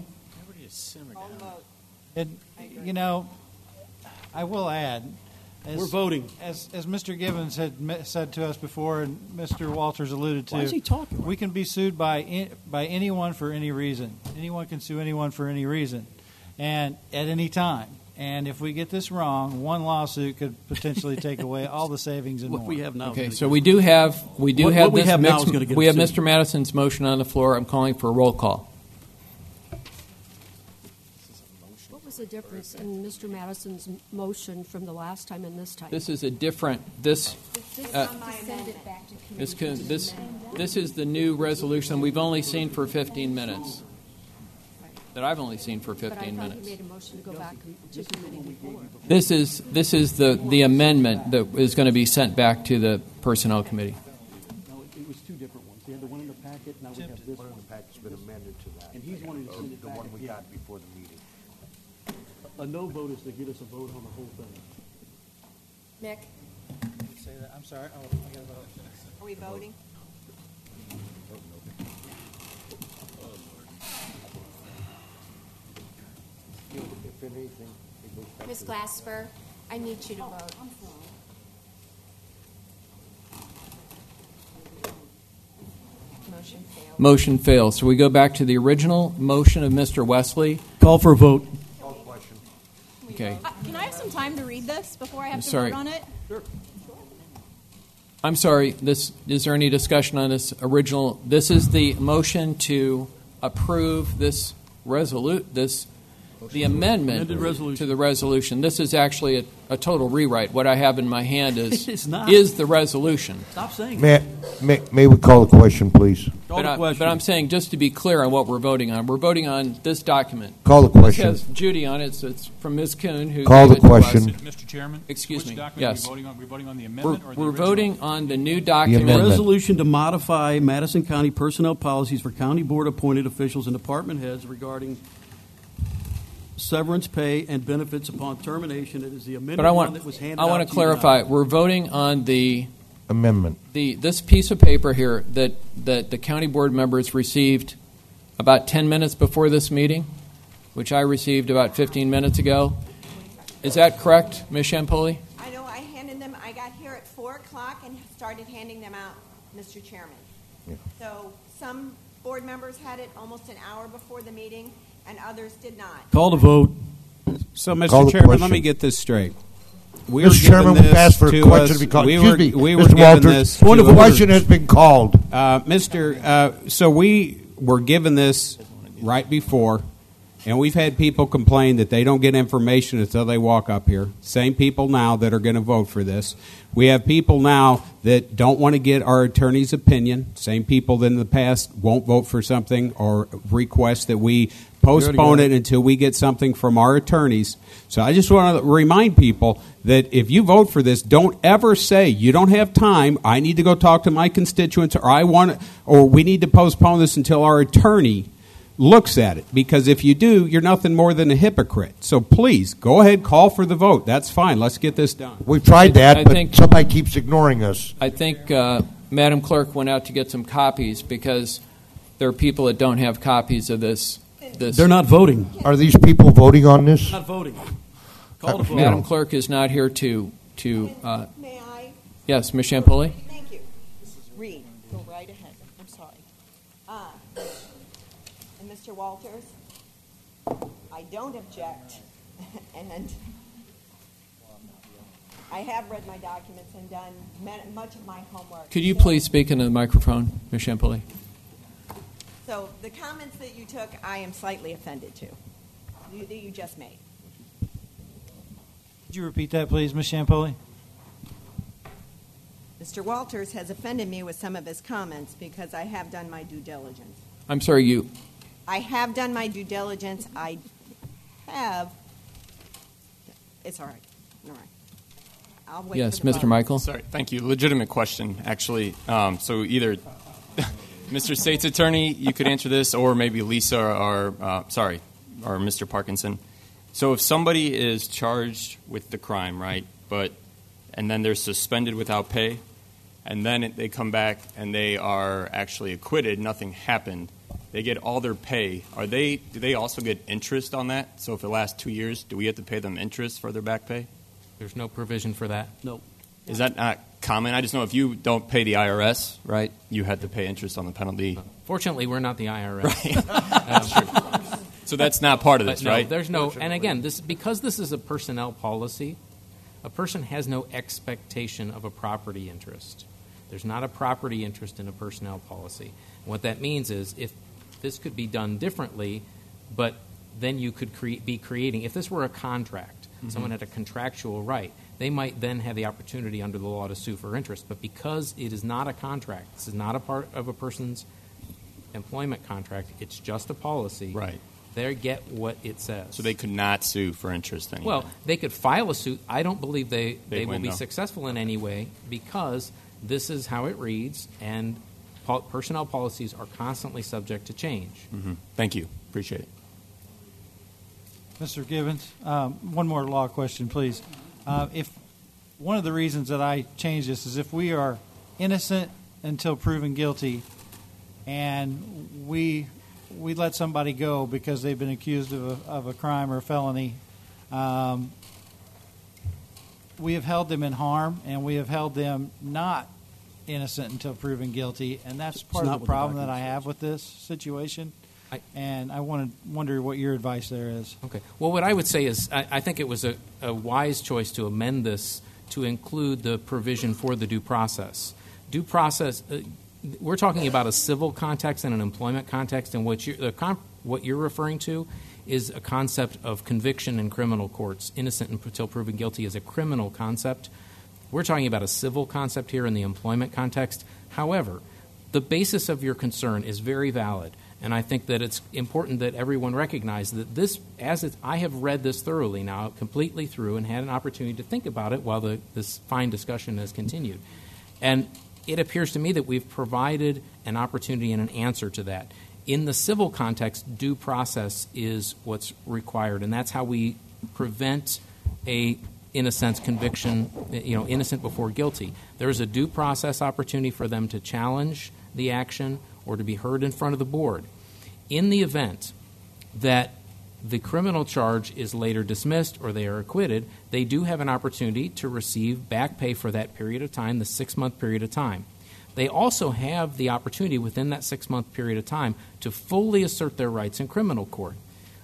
And, I will add, We're voting. As Mr. Gibbons had said to us before, and Mr. Walters alluded to, Why is he talking? we can be sued by anyone for any reason. Anyone can sue anyone for any reason, and at any time. And if we get this wrong, one lawsuit could potentially take away all the savings and What more. we have now. Okay, so we do have What we this have now mixed- is gonna get we us have sued. Mr. Madison's motion on the floor. I'm calling for a roll call. What was the difference in Mr. Madison's motion from the last time and this time? This is a different this. Uh, Send it back to committee. this is the new resolution we've only seen for 15 minutes. That I've only seen for 15 But I thought minutes. you made a motion to go back to committee before. This is the amendment that is going to be sent back to the Personnel Committee. No, it was two different ones. We had the one in the packet, now we have this one. The packet's been amended to that. And he's wanting to send it The back. one we got before the meeting. A no vote is to get us a vote on the whole thing. Mick, Say that. I'm sorry. Oh, I gotta vote. are we voting? If anything, it goes back Ms. to- Glasper, I need you to vote. Motion failed. Motion fails. So we go back to the original motion of Mr. Wesley. Call for a vote. Okay. Can I have some time to read this before I have to Sorry. vote on it? I'm sorry. Is there any discussion on this original? This is the motion to approve this the amendment Amended resolution. to the resolution. This is actually a total rewrite. What I have in my hand It's not. is the resolution. Stop saying May we call the question, please? Call the question. But I'm saying, just to be clear on what we're voting on this document. Call the question. It has Judy on it, so it's from Ms. Kuhn. Who Call gave the it to us. question. Mr. Chairman? Excuse which me. document Yes. are we voting on? Are we voting on the amendment or the We're original? voting on the new A document. amendment. resolution to modify Madison County personnel policies for county board appointed officials and department heads regarding severance pay and benefits upon termination. It is the amended But I one want that was handed I out want to to you clarify. tonight. We're voting on the Amendment. this piece of paper here that the county board members received about 10 minutes before this meeting, which I received about 15 minutes ago. Is that correct, Ms. Shampoli? I know I handed them, I got here at 4 o'clock and started handing them out, Mr. Chairman. Yeah. So some board members had it almost an hour before the meeting and others did not. Call the vote. So, Call Mr. the Chairman, let question. me get this straight. We Mr. were given Chairman, we've this asked for a to question us- to be called. we Excuse were- me, we were Mr. given Walters. this Point of to us- question has been called. So we were given this right before, and we've had people complain that they don't get information until they walk up here. Same people now that are going to vote for this. We have people now that don't want to get our attorney's opinion. Same people that in the past won't vote for something or request that we postpone it until we get something from our attorneys. So I just want to remind people that if you vote for this, don't ever say you don't have time. I need to go talk to my constituents, or we need to postpone this until our attorney looks at it. Because if you do, you're nothing more than a hypocrite. So please go ahead, call for the vote. That's fine. Let's get this done. We've tried that, I but think- somebody keeps ignoring us. I think Madam Clerk went out to get some copies because there are people that don't have copies of this. They're not voting. Are these people voting on this? Not voting. Call to vote. Madam Clerk is not here to. May I? Yes, Ms. Shampoli. Thank you. Read. Go right ahead. I'm sorry. And Mr. Walters, I don't object, and I have read my documents and done much of my homework. Could you please speak into the microphone, Ms. Shampoli? So the comments that you took, I am slightly offended to, that you just made. Could you repeat that, please, Ms. Shampoli? Mr. Walters has offended me with some of his comments because I have done my due diligence. I'm sorry, you. I have done my due diligence. I have. It's all right. All right. I'll wait. Yes, for the Mr. vote. Michael. Sorry, thank you. Legitimate question, actually. So either Mr. State's Attorney, you could answer this, or maybe Lisa or Mr. Parkinson. So if somebody is charged with the crime, right, and then they're suspended without pay, and then they come back and they are actually acquitted, nothing happened, they get all their pay. Do they also get interest on that? So if it lasts 2 years, do we have to pay them interest for their back pay? There's no provision for that. No. Is that not common? I just know if you don't pay the IRS, right, you had to pay interest on the penalty. Fortunately, we're not the IRS. Right. That's true. So that's not part of this, no, right? There's no, and again, because this is a personnel policy, a person has no expectation of a property interest. There's not a property interest in a personnel policy. And what that means is if this could be done differently, but then you could be creating, if this were a contract, someone had a contractual right, they might then have the opportunity under the law to sue for interest. But because it is not a contract, this is not a part of a person's employment contract, it's just a policy. Right. They get what it says. So they could not sue for interest anymore. Well, they could file a suit. I don't believe they will be though. successful in any way because this is how it reads, and personnel policies are constantly subject to change. Mm-hmm. Thank you. Appreciate it. Mr. Gibbons, one more law question, please. If one of the reasons that I changed this is if we are innocent until proven guilty, and we let somebody go because they've been accused of a crime or a felony, we have held them in harm, and we have held them not innocent until proven guilty, and that's part of the problem that I have with this situation. And I wonder what your advice there is. Okay. Well, what I would say is I think it was a wise choice to amend this to include the provision for the due process. Due process, we're talking about a civil context and an employment context, and what you're referring to is a concept of conviction in criminal courts. Innocent until proven guilty is a criminal concept. We're talking about a civil concept here in the employment context. However, the basis of your concern is very valid. And I think that it's important that everyone recognize that this, I have read this thoroughly now, completely through, and had an opportunity to think about it while this fine discussion has continued. And it appears to me that we've provided an opportunity and an answer to that. In the civil context, due process is what's required, and that's how we prevent in a sense, conviction, innocent before guilty. There is a due process opportunity for them to challenge the action or to be heard in front of the board. In the event that the criminal charge is later dismissed or they are acquitted, they do have an opportunity to receive back pay for that period of time, the 6-month period of time. They also have the opportunity within that 6-month period of time to fully assert their rights in criminal court.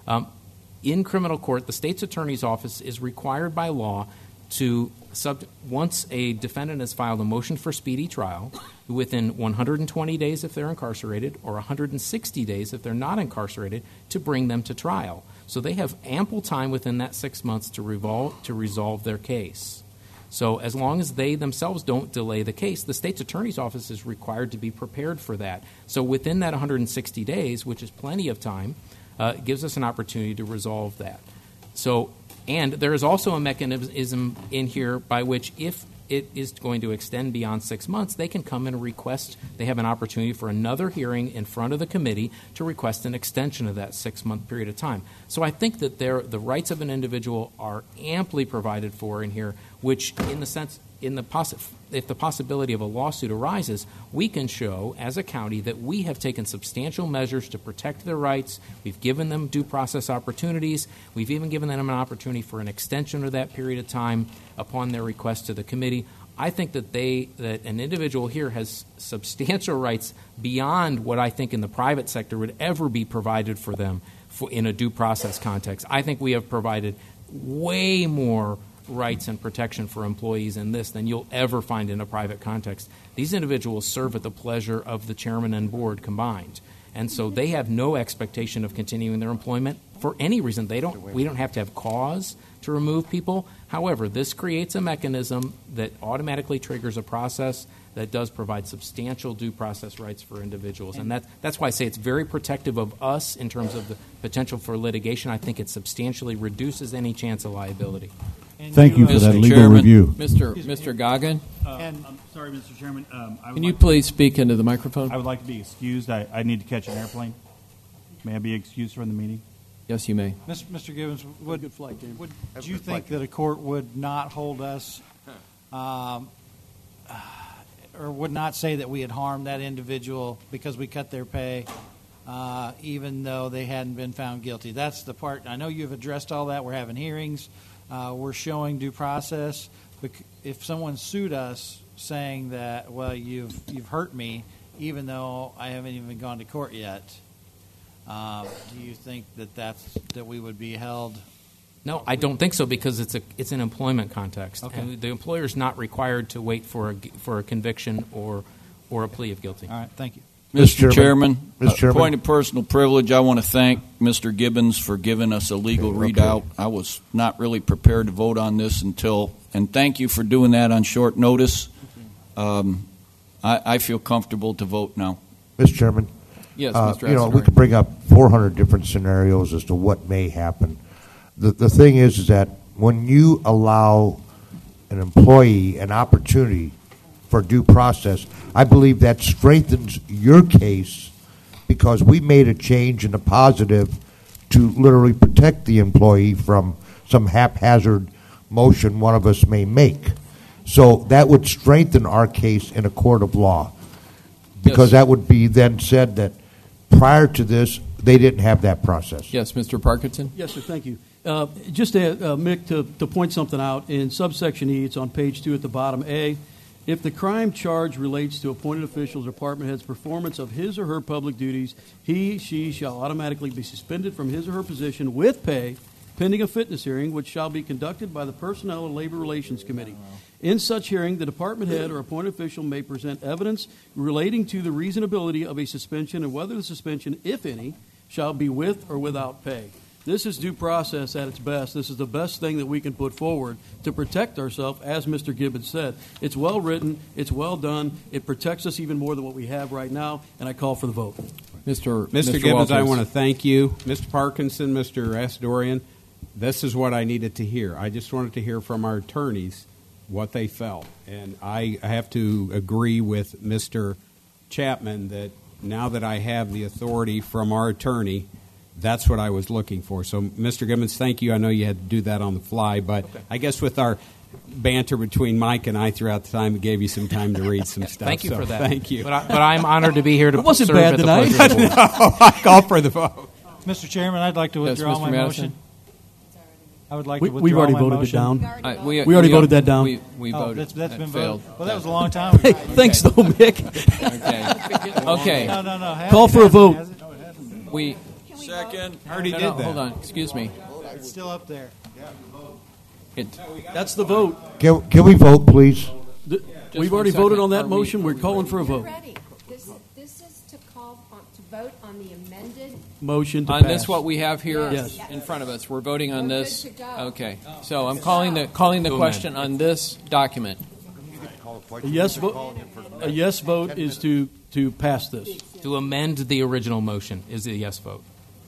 In criminal court, the state's attorney's office is required by law to, once a defendant has filed a motion for speedy trial, within 120 days if they're incarcerated or 160 days if they're not incarcerated, to bring them to trial. So they have ample time within that 6 months to resolve their case. So as long as they themselves don't delay the case, the state's attorney's office is required to be prepared for that. So within that 160 days, which is plenty of time, it gives us an opportunity to resolve that. So, and there is also a mechanism in here by which if it is going to extend beyond 6 months, they can come and request, they have an opportunity for another hearing in front of the committee to request an extension of that 6-month period of time. So I think that the rights of an individual are amply provided for in here, which in the sense, if the possibility of a lawsuit arises, we can show as a county that we have taken substantial measures to protect their rights. We've given them due process opportunities. We've even given them an opportunity for an extension of that period of time upon their request to the committee. I think that an individual here has substantial rights beyond what I think in the private sector would ever be provided for them in a due process context. I think we have provided way more rights and protection for employees in this than you'll ever find in a private context. These individuals serve at the pleasure of the chairman and board combined. And so they have no expectation of continuing their employment for any reason. We don't have to have cause to remove people. However, this creates a mechanism that automatically triggers a process that does provide substantial due process rights for individuals. And that's why I say it's very protective of us in terms of the potential for litigation. I think it substantially reduces any chance of liability. Thank you for that legal Chairman, review. Mr. Goggin? I'm sorry, Mr. Chairman. Can you please speak into the microphone? I would like to be excused. I need to catch an airplane. May I be excused from the meeting? Yes, you may. Mr. Gibbons, would you think that a court would not hold us or would not say that we had harmed that individual because we cut their pay even though they hadn't been found guilty? That's the part. I know you've addressed all that. We're having hearings. We're showing due process. But if someone sued us saying that, well, you've hurt me, even though I haven't even gone to court yet, do you think that we would be held? No, I don't think so because it's an employment context, Okay. and the employer is not required to wait for a conviction or a plea of guilty. All right, thank you. Mr. Chairman, Chairman. Point of personal privilege, I want to thank Mr. Gibbons for giving us a legal readout. I was not really prepared to vote on this and thank you for doing that on short notice. I feel comfortable to vote now. Mr. Chairman? Yes, Mr. We could bring up 400 different scenarios as to what may happen. The thing is that when you allow an employee an opportunity for due process, I believe that strengthens your case because we made a change in the positive to literally protect the employee from some haphazard motion one of us may make. So that would strengthen our case in a court of law because that would be then said that prior to this, they didn't have that process. Yes, Mr. Parkinson? Yes, sir. Thank you. Just Mick, to point something out, in subsection E, it's on page 2 at the bottom, A, if the crime charge relates to appointed officials or department head's performance of his or her public duties, she shall automatically be suspended from his or her position with pay pending a fitness hearing, which shall be conducted by the Personnel and Labor Relations Committee. In such hearing, the department head or appointed official may present evidence relating to the reasonability of a suspension and whether the suspension, if any, shall be with or without pay. This is due process at its best. This is the best thing that we can put forward to protect ourselves, as Mr. Gibbons said. It's well written. It's well done. It protects us even more than what we have right now, and I call for the vote. Mr. Gibbons, Walters. I want to thank you. Mr. Parkinson, Mr. Asdorian, this is what I needed to hear. I just wanted to hear from our attorneys what they felt. And I have to agree with Mr. Chapman that now that I have the authority from our attorney, that's what I was looking for. So, Mr. Gibbons, thank you. I know you had to do that on the fly, but I guess with our banter between Mike and I throughout the time, it gave you some time to read some stuff. Thank you for that. Thank you. But I'm honored to be here to It wasn't serve bad at the tonight. pleasure of the board. No, I call for the vote. Mr. Chairman, I'd like to withdraw Mr. my Madison? motion. I would like to withdraw We've already my voted motion. it down. We already voted that down. We Oh, voted. that's That been failed. voted. Well, that was a long time ago. Hey, thanks, though, Mick. Okay. No. Call for a vote. We Second. Already no, did no, that. hold on. Excuse me. It's still up there. That's the vote. Can we vote, please? We've one already second. voted on that Are motion. We're calling for a vote. Ready. This is to call to vote on the amended. Motion to On pass. this, what we have here Yes. in front of us, we're voting on We're good this. to go. Okay. So I'm calling the question on this document. A yes vote is to pass this. To amend the original motion is a yes vote.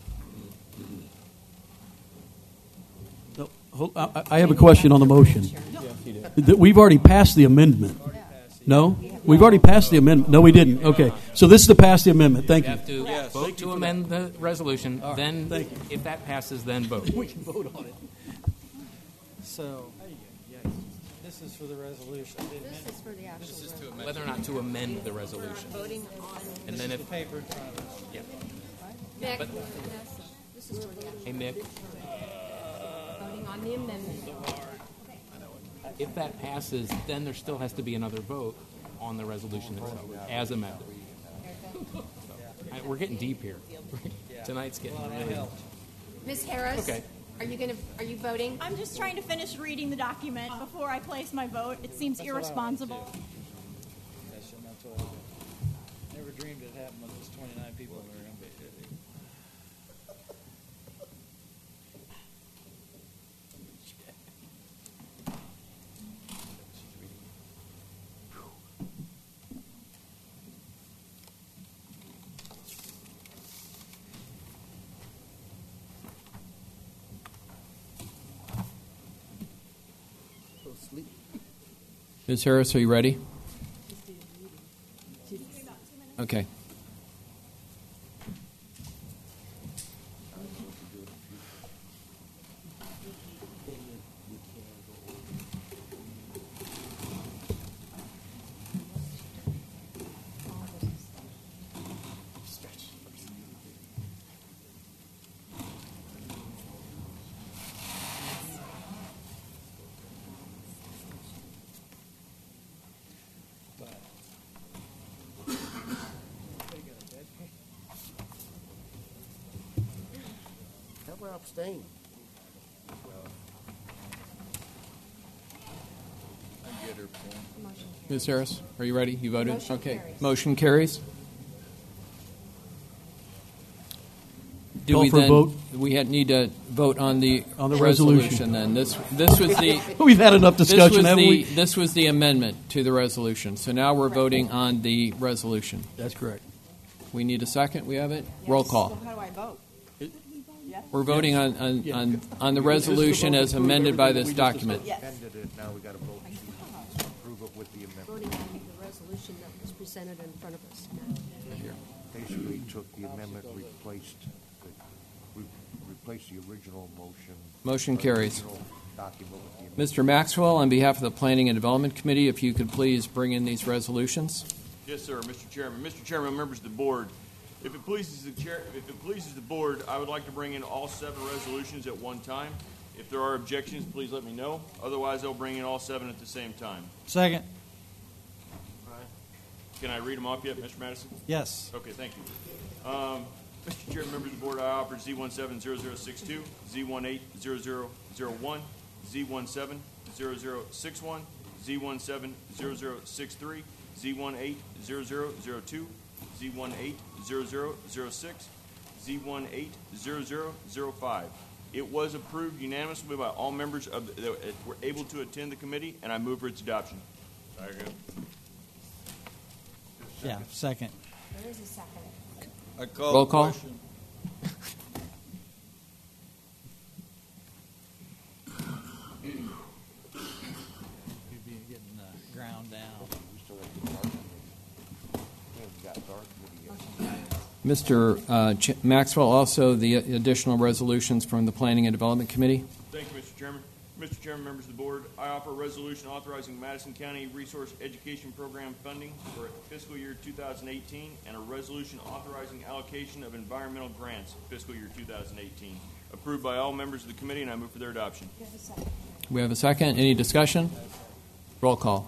I have a question on the motion. We've already passed the amendment. No? We've already passed the amendment. No, we didn't. Okay. So this is to pass the amendment. Thank you. You have to vote to amend the resolution. Then, if that passes, then vote. We can vote on it. So, this This is for the resolution. This is for the actual Whether or not to amend the resolution. Voting on. And then if paper in front of us. yeah. Mick, But- this is for the actual. Hey Mick, Voting on the amendment. if that passes, then there still has to be another vote on the resolution itself as amended. So, we're getting deep here. Tonight's getting really. Ms. Harris? Okay. Are you voting? I'm just trying to finish reading the document before I place my vote. It seems irresponsible. Never dreamed it happened with just 29 people in the room. Ms. Harris, are you ready? Okay. How about abstain? Ms. Harris, are you ready? You voted? Motion Okay. carries. Motion carries. Do Call we for a then vote. we need to vote on the resolution. then? This was the We've had enough discussion, haven't we? This was the amendment to the resolution. So now we're voting on the resolution. That's correct. We need a second. We have it. Roll call. How do I vote? We're voting on the resolution as amended by this document. Amended it, now we got to vote to approve it with the amendment. Voting on the resolution that was presented in front of us now. Basically took the amendment, replaced the original motion. Motion carries. Original document with the amendment. Mr. Maxwell, on behalf of the Planning and Development Committee, if you could please bring in these resolutions. Yes, sir, Mr. Chairman. Mr. Chairman, members of the board, if it pleases the board, I would like to bring in all 7 resolutions at one time. If there are objections, please let me know. Otherwise, I'll bring in all 7 at the same time. Second. Can I read them off yet, Mr. Madison? Yes. Okay, thank you. Mr. Chairman, members of the board, I offer Z170062, Z180001, Z170061, Z170063, Z180002, Z180006, Z180005. It was approved unanimously by all members that were able to attend the committee, and I move for its adoption. Yeah, second. There is a second. I call Roll the call. question. You'd be getting ground down. Mr. Maxwell, also the additional resolutions from the Planning and Development Committee. Thank you, Mr. Chairman. Mr. Chairman, members of the board, I offer a resolution authorizing Madison County Resource Education Program funding for fiscal year 2018 and a resolution authorizing allocation of environmental grants fiscal year 2018. Approved by all members of the committee, and I move for their adoption. We have a second. Any discussion? Roll call.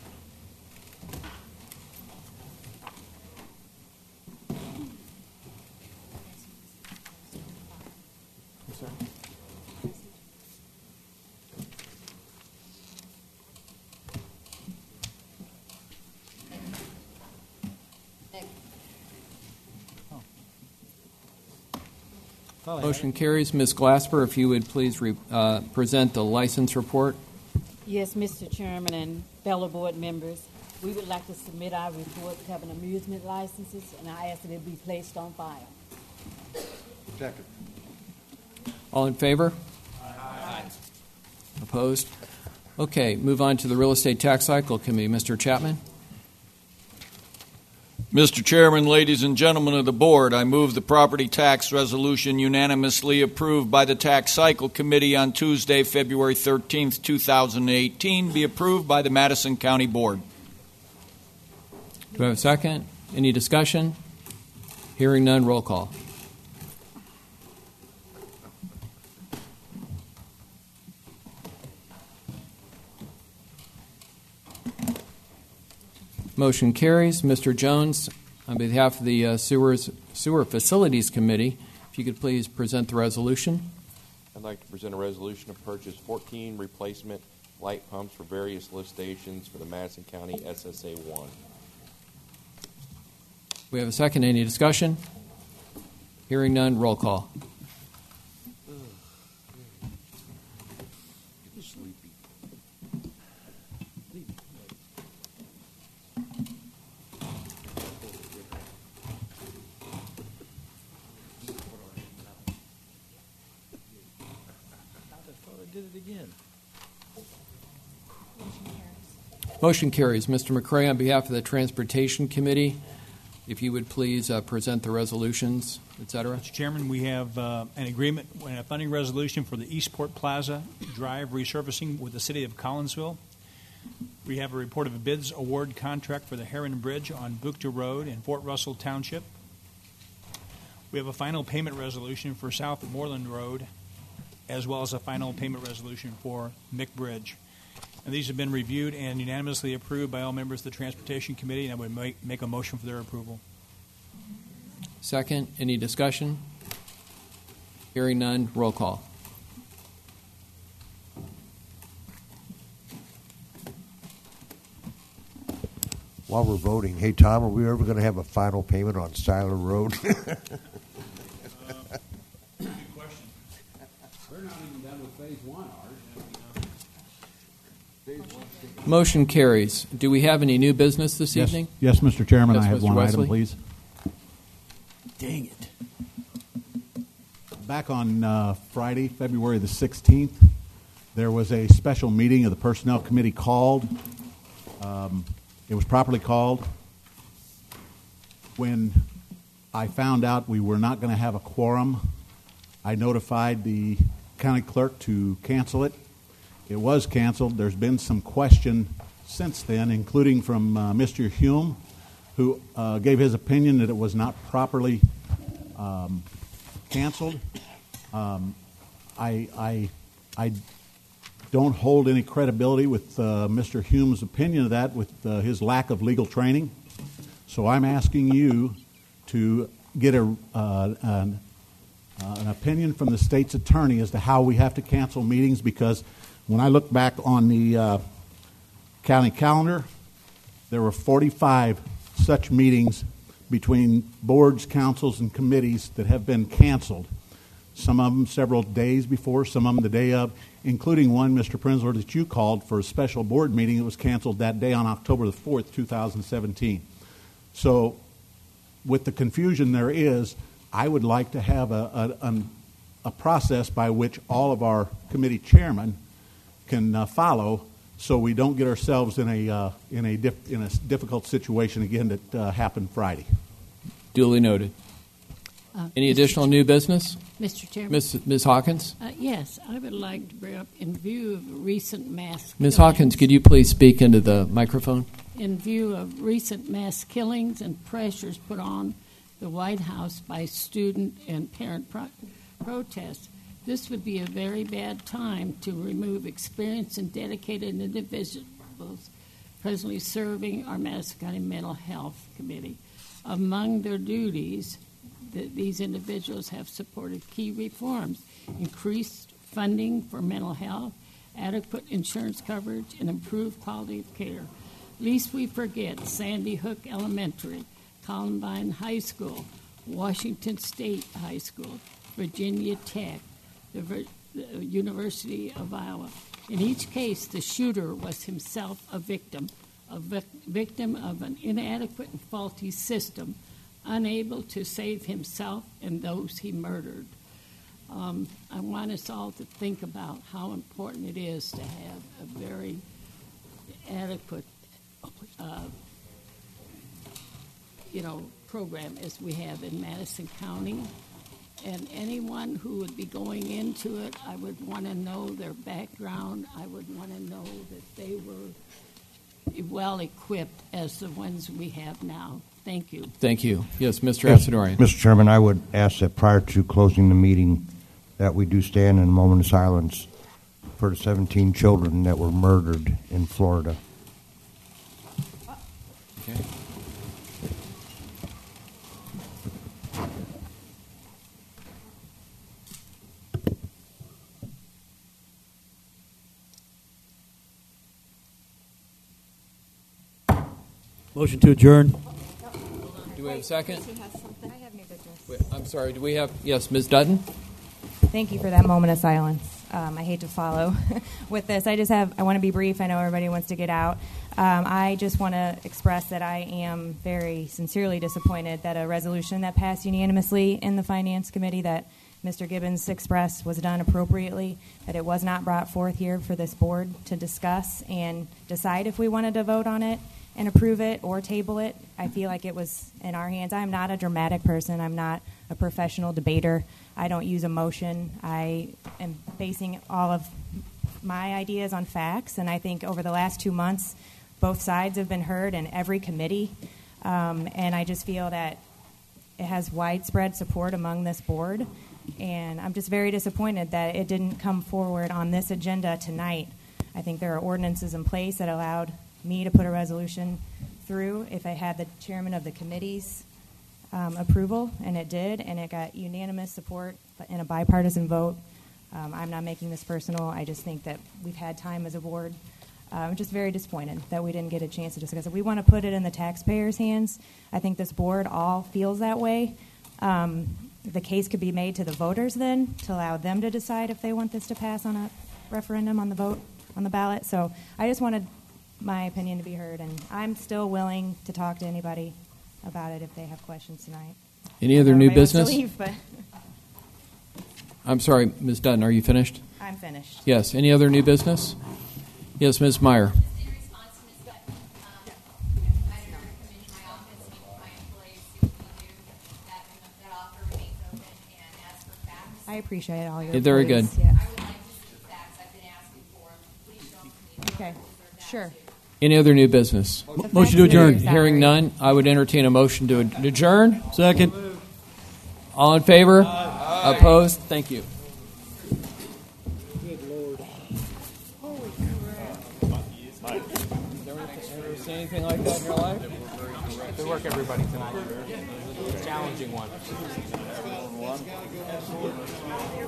Motion carries. Ms. Glasper, if you would please present the license report. Yes, Mr. Chairman and fellow board members, we would like to submit our report covering amusement licenses, and I ask that it be placed on file. Second. All in favor? Aye. Opposed? Okay, move on to the Real Estate Tax Cycle Committee. Mr. Chapman? Mr. Chairman, ladies and gentlemen of the board, I move the property tax resolution unanimously approved by the Tax Cycle Committee on Tuesday, February 13th, 2018, be approved by the Madison County Board. Do I have a second? Any discussion? Hearing none, roll call. Motion carries. Mr. Jones, on behalf of the Sewer Facilities Committee, if you could please present the resolution. I'd like to present a resolution to purchase 14 replacement light pumps for various lift stations for the Madison County SSA 1. We have a second. Any discussion? Hearing none, roll call. Motion carries. Mr. McCray, on behalf of the Transportation Committee, if you would please present the resolutions, et cetera. Mr. Chairman, we have an agreement and a funding resolution for the Eastport Plaza Drive resurfacing with the City of Collinsville. We have a report of a bids award contract for the Heron Bridge on Bookta Road in Fort Russell Township. We have a final payment resolution for South Moreland Road, as well as a final payment resolution for Mick Bridge. And these have been reviewed and unanimously approved by all members of the Transportation Committee, and I would make a motion for their approval. Second, any discussion? Hearing none, roll call. While we're voting, hey, Tom, are we ever going to have a final payment on Seiler Road? Good question. We're not even done with phase one, Art. Motion carries. Do we have any new business this evening? Yes, Mr. Chairman, Yes, I have Mr. one Wesley. item, please. Dang it. Back on Friday, February the 16th, there was a special meeting of the Personnel Committee called. It was properly called. When I found out we were not going to have a quorum, I notified the county clerk to cancel it. It was canceled. There's been some question since then, including from Mr. Hume, who gave his opinion that it was not properly canceled. I don't hold any credibility with Mr. Hume's opinion of that with his lack of legal training. So I'm asking you to get an opinion from the state's attorney as to how we have to cancel meetings, because when I look back on the county calendar, there were 45 such meetings between boards, councils, and committees that have been canceled. Some of them several days before, some of them the day of, including one, Mr. Prenzler, that you called for a special board meeting that was canceled that day on October the 4th, 2017. So with the confusion there is, I would like to have a process by which all of our committee chairmen can follow, so we don't get ourselves in a difficult situation again that happened Friday. Duly noted. Any additional new business? Mr. Chairman. Ms. Hawkins? Yes, I would like to bring up, in view of recent mass Ms. killings, Hawkins, could you please speak into the microphone? in view of recent mass killings and pressures put on the White House by student and parent protests, this would be a very bad time to remove experienced and dedicated individuals presently serving our Madison County Mental Health Committee. Among their duties, these individuals have supported key reforms: increased funding for mental health, adequate insurance coverage, and improved quality of care. Least we forget Sandy Hook Elementary, Columbine High School, Washington State High School, Virginia Tech, the University of Iowa. In each case, the shooter was himself a victim of an inadequate and faulty system, unable to save himself and those he murdered. I want us all to think about how important it is to have a very adequate program as we have in Madison County. And anyone who would be going into it, I would want to know their background. I would want to know that they were well equipped as the ones we have now. Thank you. Thank you. Yes, Mr. Yes, Asadorian. Mr. Chairman, I would ask that prior to closing the meeting that we do stand in a moment of silence for the 17 children that were murdered in Florida. Okay. Motion to adjourn. Do we have a second? I have new business. Wait, I'm sorry. Do we have? Yes, Ms. Dutton. Thank you for that moment of silence. I hate to follow with this. I want to be brief. I know everybody wants to get out. I just want to express that I am very sincerely disappointed that a resolution that passed unanimously in the Finance Committee that Mr. Gibbons expressed was done appropriately, that it was not brought forth here for this board to discuss and decide if we wanted to vote on it and approve it or table it. I feel like it was in our hands. I'm not a dramatic person. I'm not a professional debater. I don't use emotion. I am basing all of my ideas on facts, and I think over the last 2 months, both sides have been heard in every committee, and I just feel that it has widespread support among this board, and I'm just very disappointed that it didn't come forward on this agenda tonight. I think there are ordinances in place that allowed me to put a resolution through if I had the chairman of the committee's approval, and it did, and it got unanimous support in a bipartisan vote. I'm not making this personal. I just think that we've had time as a board. I'm just very disappointed that we didn't get a chance to discuss it. We want to put it in the taxpayers' hands. I think this board all feels that way. The case could be made to the voters then to allow them to decide if they want this to pass on a referendum on the vote on the ballot. So I just wanted my opinion to be heard, and I'm still willing to talk to anybody about it if they have questions tonight. Any other new business? Leave, but I'm sorry, Ms. Dutton, are you finished? I'm finished. Yes. Any other new business? Yes, Ms. Meyer. I appreciate all your Very good. Yeah. Okay, sure. Any other new business? Motion to adjourn. Hearing none, I would entertain a motion to adjourn. Second. All in favor? Aye. Opposed? Thank you. Good Lord. Holy crap. Ever seen anything like that in your life? Good work, everybody, tonight. It's a challenging one.